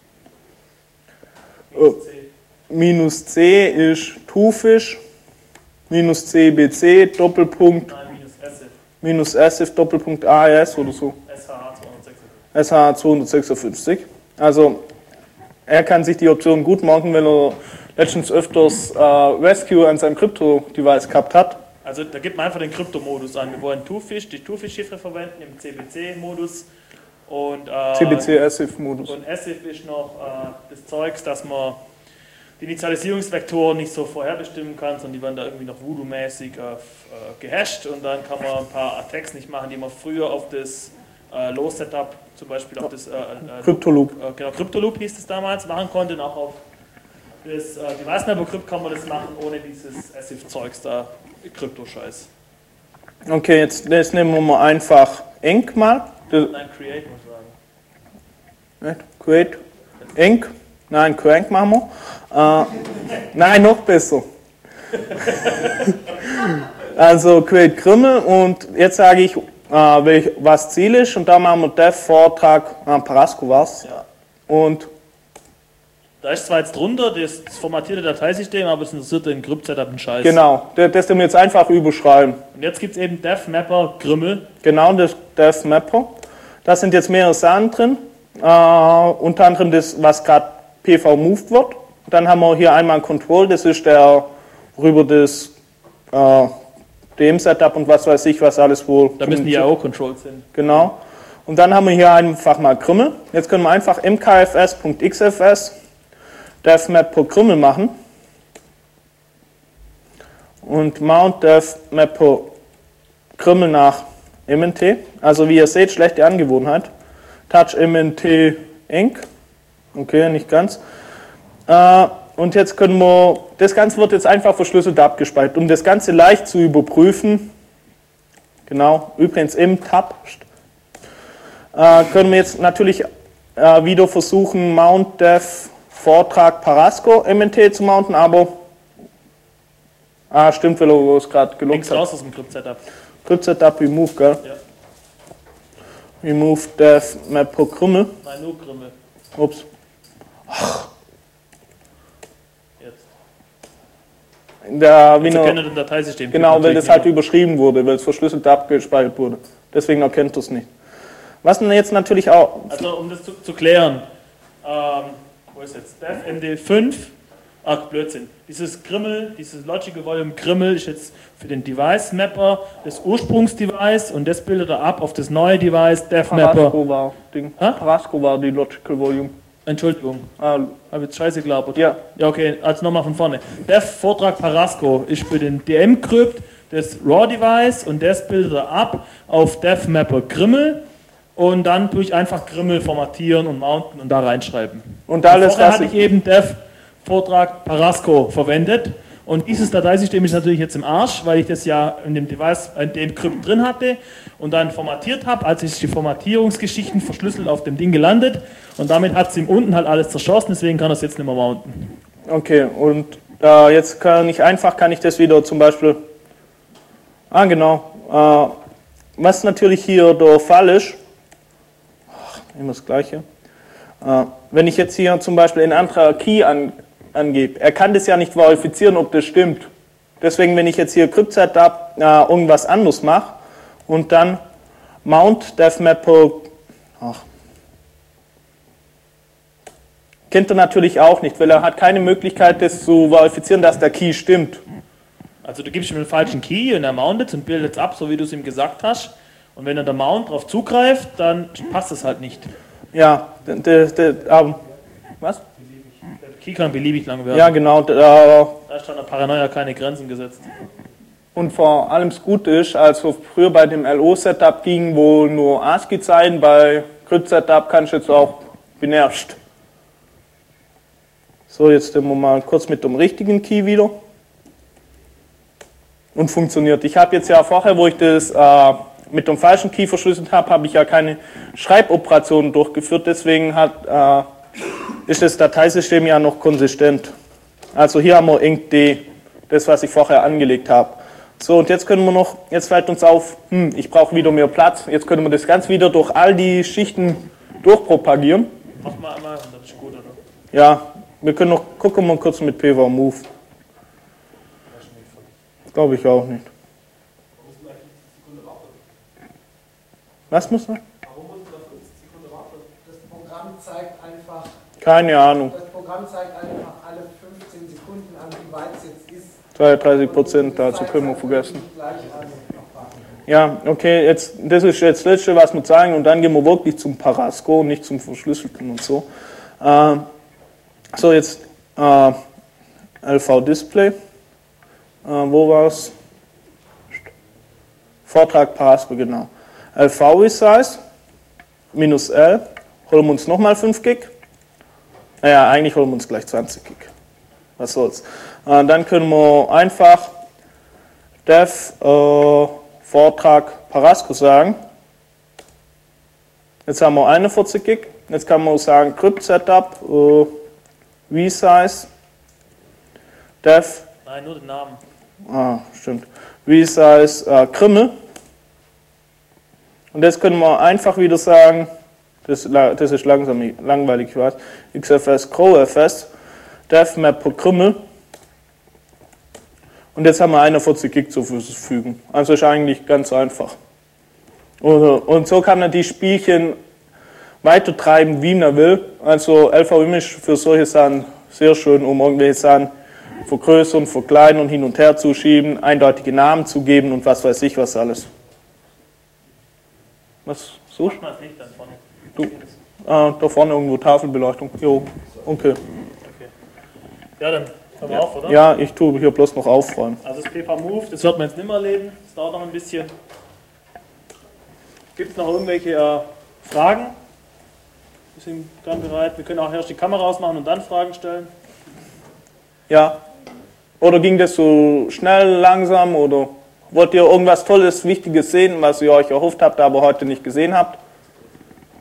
Minus C. Minus C ist Twofish. Minus C B C Doppelpunkt. Nein, minus S I F. Minus S I F Doppelpunkt A E S oder so. S H H zweihundertsechsundfünfzig. S H zweihundertsechsundfünfzig. Also er kann sich die Option gut machen, wenn er letztens öfters äh, Rescue an seinem Krypto-Device gehabt hat. Also da gibt man einfach den Krypto-Modus an. Wir wollen Twofish, die Twofish-Chiffre verwenden im C B C-Modus. Und, äh, C B C S I F-Modus. Und S I F ist noch äh, das Zeugs, dass man die Initialisierungsvektoren nicht so vorherbestimmen kann, sondern die werden da irgendwie noch Voodoo-mäßig äh, äh, gehasht und dann kann man ein paar Attacks nicht machen, die man früher auf das äh, Low-Setup, zum Beispiel auf das äh, äh, Cryptoloop. Äh, genau, Cryptoloop hieß es damals, machen konnte und auch auf das äh, Device Mapper Crypt kann man das machen, ohne dieses S I F-Zeugs da, Krypto-Scheiß. Okay, jetzt das nehmen wir mal einfach Enk mal. Nein, Create muss ich sagen. Create Enk. Nein, Crank machen wir. Äh, nein, noch besser. Also Create Krümmel und jetzt sage ich, äh, welch, was Ziel ist und da machen wir Dev Vortrag, äh, Parasco war's. Ja. Und Da ist zwar jetzt drunter das formatierte Dateisystem, aber es interessiert den Crypt-Setup einen Scheiß. genau, das, das wir jetzt einfach überschreiben. Und jetzt gibt es eben Dev Mapper Krümmel. Genau, das Dev Mapper. Da sind jetzt mehrere Sachen drin. Äh, unter anderem das, was gerade P V moved wird. Dann haben wir hier einmal Control, das ist der worüber das äh, dem Setup und was weiß ich, was alles wohl. Da müssen die I O-Controls hin. Genau. Und dann haben wir hier einfach mal Krümmel. Jetzt können wir einfach mkfs.xfs dev mapper Krümmel machen. Und mount dev mapper Krümmel nach mnt. Also wie ihr seht, schlechte Angewohnheit. Touch mnt enk. Okay, nicht ganz. Äh, und jetzt können wir, das Ganze wird jetzt einfach verschlüsselt abgespeichert. Um das Ganze leicht zu überprüfen, genau, übrigens im Tab, äh, äh, können wir jetzt natürlich äh, wieder versuchen, Mount Dev Vortrag Parasco M N T zu mounten, aber ah, stimmt, weil er es gerade gelockt Links hat. raus aus dem Crypt-Setup. Crypt-Setup remove, gell? Ja. Remove Dev Map pro Krümmel. Nein, nur Krümmel. Ups. Jetzt. In der Also Wiener, kennt ihr das Dateisystem. genau, weil das Natürlich halt nicht. überschrieben wurde, weil es verschlüsselt abgespeichert wurde. Deswegen erkennt es nicht. Was denn jetzt natürlich auch. Also um das zu, zu klären, ähm, wo ist jetzt? Dev M D fünf, ach Blödsinn, dieses Grimmel, dieses Logical Volume Grimmel ist jetzt für den Device Mapper das Ursprungsdevice und das bildet er ab auf das neue Device Dev Mapper. Parasco war, Ding. Hä? Parasco war die Logical Volume. Entschuldigung, Ah, habe jetzt Scheiße geglaubt. ja, Ja, okay, also nochmal von vorne. Dev Vortrag Parasco ist für den D M-Crypt das RAW-Device und das bildet er ab auf Dev Mapper Grimmel und dann tue ich einfach Grimmel formatieren und mounten und da reinschreiben. und alles, Vorher was hatte ich, ich eben Dev Vortrag Parasco verwendet und dieses Dateisystem ist natürlich jetzt im Arsch, weil ich das ja in dem Device, in dem Crypt drin hatte und dann formatiert habe, als ich die Formatierungsgeschichten verschlüsselt auf dem Ding gelandet und damit hat es ihm unten halt alles zerschossen, deswegen kann er es jetzt nicht mehr mounten. okay, und äh, jetzt kann ich einfach, kann ich das wieder zum Beispiel, ah genau, äh, was natürlich hier der Fall ist, ach, immer das Gleiche, äh, wenn ich jetzt hier zum Beispiel einen anderen Key an, angebe, er kann das ja nicht verifizieren, ob das stimmt. Deswegen, wenn ich jetzt hier Crypt-Setup äh, irgendwas anderes mache und dann Mount DevMapper, ach, kennt er natürlich auch nicht, weil er hat keine Möglichkeit, das zu verifizieren, dass der Key stimmt. Also du gibst ihm den falschen Key und er mountet und bildet es ab, so wie du es ihm gesagt hast. Und wenn er der Mount darauf zugreift, dann passt es halt nicht. Ja, der, der, ähm, was? Der Key kann beliebig lang werden. Ja, genau. Der, Da ist dann der Paranoia keine Grenzen gesetzt. und vor allem das Gute ist, also früher bei dem L O-Setup ging wohl nur ASCII-Zeichen, bei Crypt-Setup kannst du jetzt auch binärst. So, jetzt nehmen wir mal kurz mit dem richtigen Key wieder. Und funktioniert. Ich habe jetzt ja vorher, wo ich das äh, mit dem falschen Key verschlüsselt habe, habe ich ja keine Schreiboperationen durchgeführt, deswegen hat, äh, ist das Dateisystem ja noch konsistent. Also hier haben wir Inc D, das was ich vorher angelegt habe. So, und jetzt können wir noch, jetzt fällt uns auf, hm, ich brauche wieder mehr Platz, jetzt können wir das ganz wieder durch all die Schichten durchpropagieren. Mach mal einmal und das ist gut, oder? Ja, wir können noch, gucken wir kurz mit P V Move. Glaube ich auch nicht. Was muss man? Das Programm zeigt einfach, Keine Ahnung. das Programm zeigt einfach alle fünfzehn Sekunden an, wie weit es jetzt ist. zweiunddreißig Prozent, dazu können wir vergessen. Gleich an. Ja, okay, jetzt, das ist jetzt das Letzte, was wir zeigen, und dann gehen wir wirklich zum Parasco, nicht zum Verschlüsselten und so. Äh, so, jetzt äh, L V-Display. Äh, wo war es? Vortrag Parasco, genau. L V-Resize, minus L, holen wir uns nochmal fünf Gig. Naja, eigentlich holen wir uns gleich zwanzig Gig. Was soll's. Äh, dann können wir einfach Dev äh, Vortrag Parasco sagen. Jetzt haben wir einundvierzig Gig. Jetzt kann man sagen Crypt Setup, äh, Resize, Dev. Nein, nur den Namen. Ah, stimmt. Resize äh, Grimmel. Und jetzt können wir einfach wieder sagen, das, das ist langsam langweilig, ich weiß, X F S, CrowFS, Dev Map pro Grimmel. Und jetzt haben wir einundvierzig Gig zur Verfügung. Also ist eigentlich ganz einfach. Und so kann er die Spielchen weiter treiben, wie man will. Also L V M ist für solche Sachen sehr schön, um irgendwelche Sachen vergrößern, verkleinern und hin und her zu schieben, eindeutige Namen zu geben und was weiß ich was alles. Was suchst Mach mal das Licht dann vorne. du? Ah, da vorne irgendwo Tafelbeleuchtung. Jo, okay. Okay. Ja, dann hören wir auf, oder? Ja, ich tue hier bloß noch aufräumen. Also das P V Move, das wird man jetzt nicht mehr erleben. Das dauert noch ein bisschen. Gibt es noch irgendwelche äh, Fragen? Wir sind dann bereit. Wir können auch erst die Kamera ausmachen und dann Fragen stellen. Ja. Oder ging das so schnell, langsam, oder wollt ihr irgendwas Tolles, Wichtiges sehen, was ihr euch erhofft habt, aber heute nicht gesehen habt?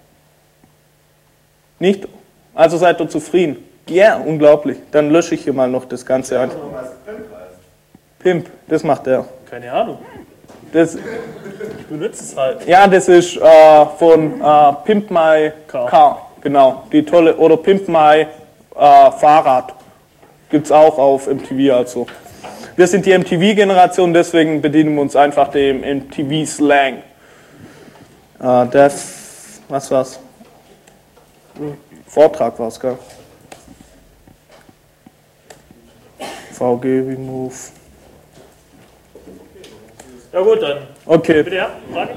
Nicht? Also seid ihr zufrieden? Ja, yeah, unglaublich. Dann lösche ich hier mal noch das Ganze ein. Pimp, das macht er. Keine Ahnung. Das, Ich benutze es halt. ja, das ist äh, von äh, Pimp My Car. Car. Genau, die tolle, oder Pimp My äh, Fahrrad. Gibt es auch auf M T V also. Wir sind die M T V-Generation, deswegen bedienen wir uns einfach dem M T V-Slang. Äh, das, was war's? Vortrag war's, gell? V G Remove. Ja gut, dann. Okay. Bitte, ja, Frage?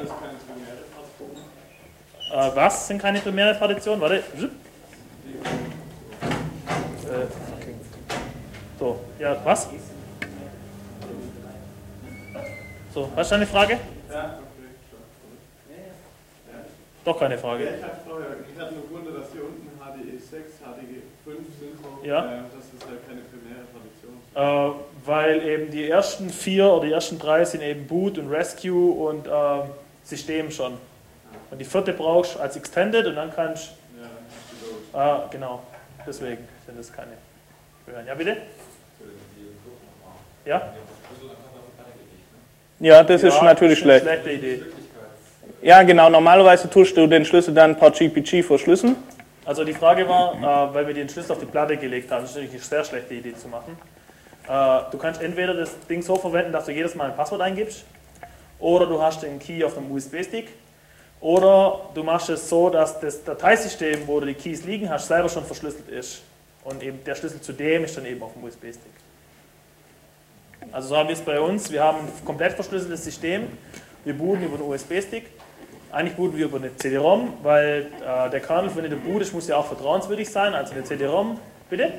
Äh, was sind keine primäre Traditionen? Warte. Äh, so, ja, was? So, hast du eine Frage? Ja, Doch keine Frage. ich hatte vorher, ich hatte nur gewundert, dass hier unten H D E sechs, H D E fünf sind. Ja. Äh, das ist ja keine primäre Tradition. Äh, weil eben die ersten vier oder die ersten drei sind eben Boot und Rescue und ähm, System schon. Und die vierte brauchst du als Extended und dann kannst du. Ja, äh, genau, deswegen sind das keine. Ja, bitte? Ja? Ja, das ist Ja, natürlich das ist eine schlecht. schlechte Idee. Ja, genau. Normalerweise tust du den Schlüssel dann per G P G verschlüsseln. Also die Frage war, äh, weil wir den Schlüssel auf die Platte gelegt haben, das ist natürlich eine sehr schlechte Idee zu machen. Äh, du kannst entweder das Ding so verwenden, dass du jedes Mal ein Passwort eingibst, oder du hast den Key auf einem U S B-Stick, oder du machst es so, dass das Dateisystem, wo du die Keys liegen hast, selber schon verschlüsselt ist. Und eben der Schlüssel zu dem ist dann eben auf dem U S B-Stick. Also so haben wir es bei uns. Wir haben ein komplett verschlüsseltes System. Wir booten über einen U S B-Stick. Eigentlich booten wir über eine C D-ROM, weil äh, der Kernel, wenn du bootest, muss ja auch vertrauenswürdig sein. Also eine C D-ROM. Bitte?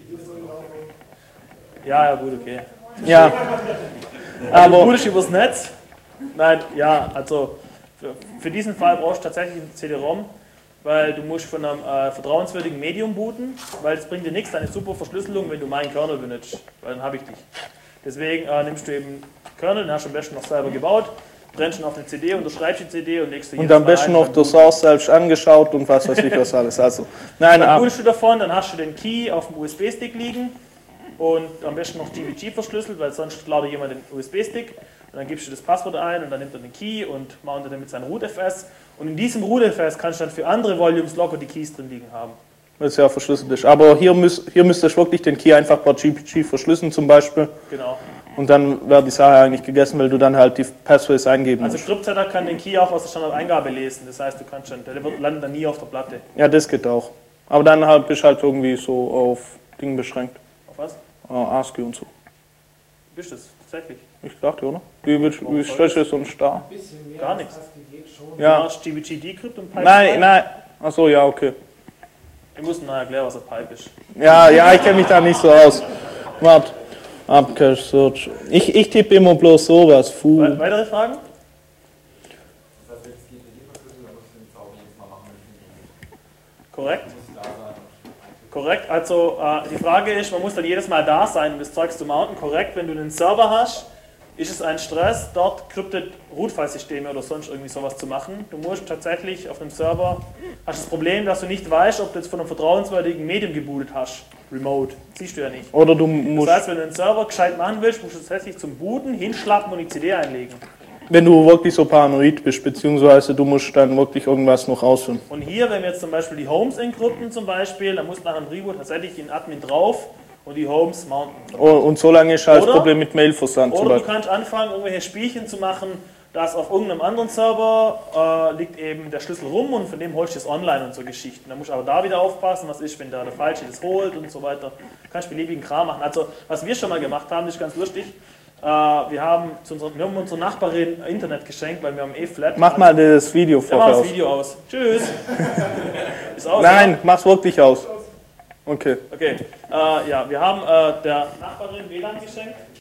Ja, ja, gut, okay. Ja. Also Aber du bootest übers Netz. Nein, ja, also für, für diesen Fall brauchst du tatsächlich eine C D-ROM, weil du musst von einem äh, vertrauenswürdigen Medium booten, weil es bringt dir nichts, eine super Verschlüsselung, wenn du meinen Kernel benutzt, weil dann habe ich dich. Deswegen äh, nimmst du eben Kernel, den hast du am besten noch selber gebaut, brennst ihn auf eine C D, unterschreibst die C D und legst du und jedes am Mal besten ein, noch dann der Source selbst angeschaut und was weiß ich was alles. Also, nein, Dann ab, bootest du davon, dann hast du den Key auf dem U S B-Stick liegen und am besten noch G P G verschlüsselt, weil sonst ladet jemand den U S B-Stick und dann gibst du das Passwort ein und dann nimmt er den Key und mountet damit sein Root-F S und in diesem Root-F S kannst du dann für andere Volumes locker die Keys drin liegen haben. weil es ja verschlüsselt ist. Aber hier, müß, hier müsste ich wirklich den Key einfach per G P G verschlüsseln zum Beispiel. Genau. Und dann wäre die Sache eigentlich gegessen, weil du dann halt die Passphrase eingeben Also musst. Cryptsetter kann den Key auch aus der Standardeingabe lesen, das heißt, du kannst schon, der wird- landet dann nie auf der Platte. Ja, das geht auch. Aber dann halt bist du halt irgendwie so auf Ding beschränkt. Auf was? Uh, ASCII und so. Bist du das? Tatsächlich? Ich dachte, oder? Wie, wie, wie stellst du so einen Star? Bisschen mehr Gar als nichts. ASCII geht schon. Du Ja. machst G P G Decrypt und Pipe Nein, zwei? nein. Achso, ja, okay. Ich muss nachher erklären, was ein Pipe ist. Ja, ja, ich kenne mich da nicht so aus. Warte. Upcache Search. Ich, ich tippe immer bloß sowas. We Food. weitere Fragen? Das heißt, wenn es G P G verschlüsselt, dann muss ich den Zauber jedes Mal machen, wenn ich Korrekt. muss da sein. Korrekt, also äh, die Frage ist, man muss dann jedes Mal da sein, um das Zeugs zu mounten. Korrekt, wenn du einen Server hast, ist es ein Stress, dort Crypted Root-File-Systeme oder sonst irgendwie sowas zu machen. Du musst tatsächlich auf einem Server, hast das Problem, dass du nicht weißt, ob du jetzt von einem vertrauenswürdigen Medium gebootet hast. Remote, siehst du ja nicht. Oder du Das musst, heißt, wenn du einen Server gescheit machen willst, musst du tatsächlich zum Booten hinschlappen und die C D einlegen. wenn du wirklich so paranoid bist, beziehungsweise du musst dann wirklich irgendwas noch ausführen. Und hier, wenn wir jetzt zum Beispiel die Homes encrypten zum Beispiel, dann muss nach einem Reboot tatsächlich ein Admin drauf und die Homes mounten. Und, und so lange ist halt das Oder- Problem mit Mailversand zum Oder du Beispiel. kannst anfangen, irgendwelche Spielchen zu machen, dass auf irgendeinem anderen Server äh, liegt eben der Schlüssel rum und von dem holst du es online und so Geschichten. Da musst du aber da wieder aufpassen, was ist, wenn da der Falsche das holt und so weiter. Du kannst beliebigen Kram machen. Also, was wir schon mal gemacht haben, das ist ganz lustig. Äh, wir, haben zu unserer, wir haben unserer Nachbarin Internet geschenkt, weil wir haben eh Flat. Mach mal das Video Ja, mach vorher das aus. Video aus. Tschüss. Ist aus, Nein, mach's wirklich aus. Okay. Ja? Okay. Äh, ja, wir haben äh, der Nachbarin W L A N geschenkt.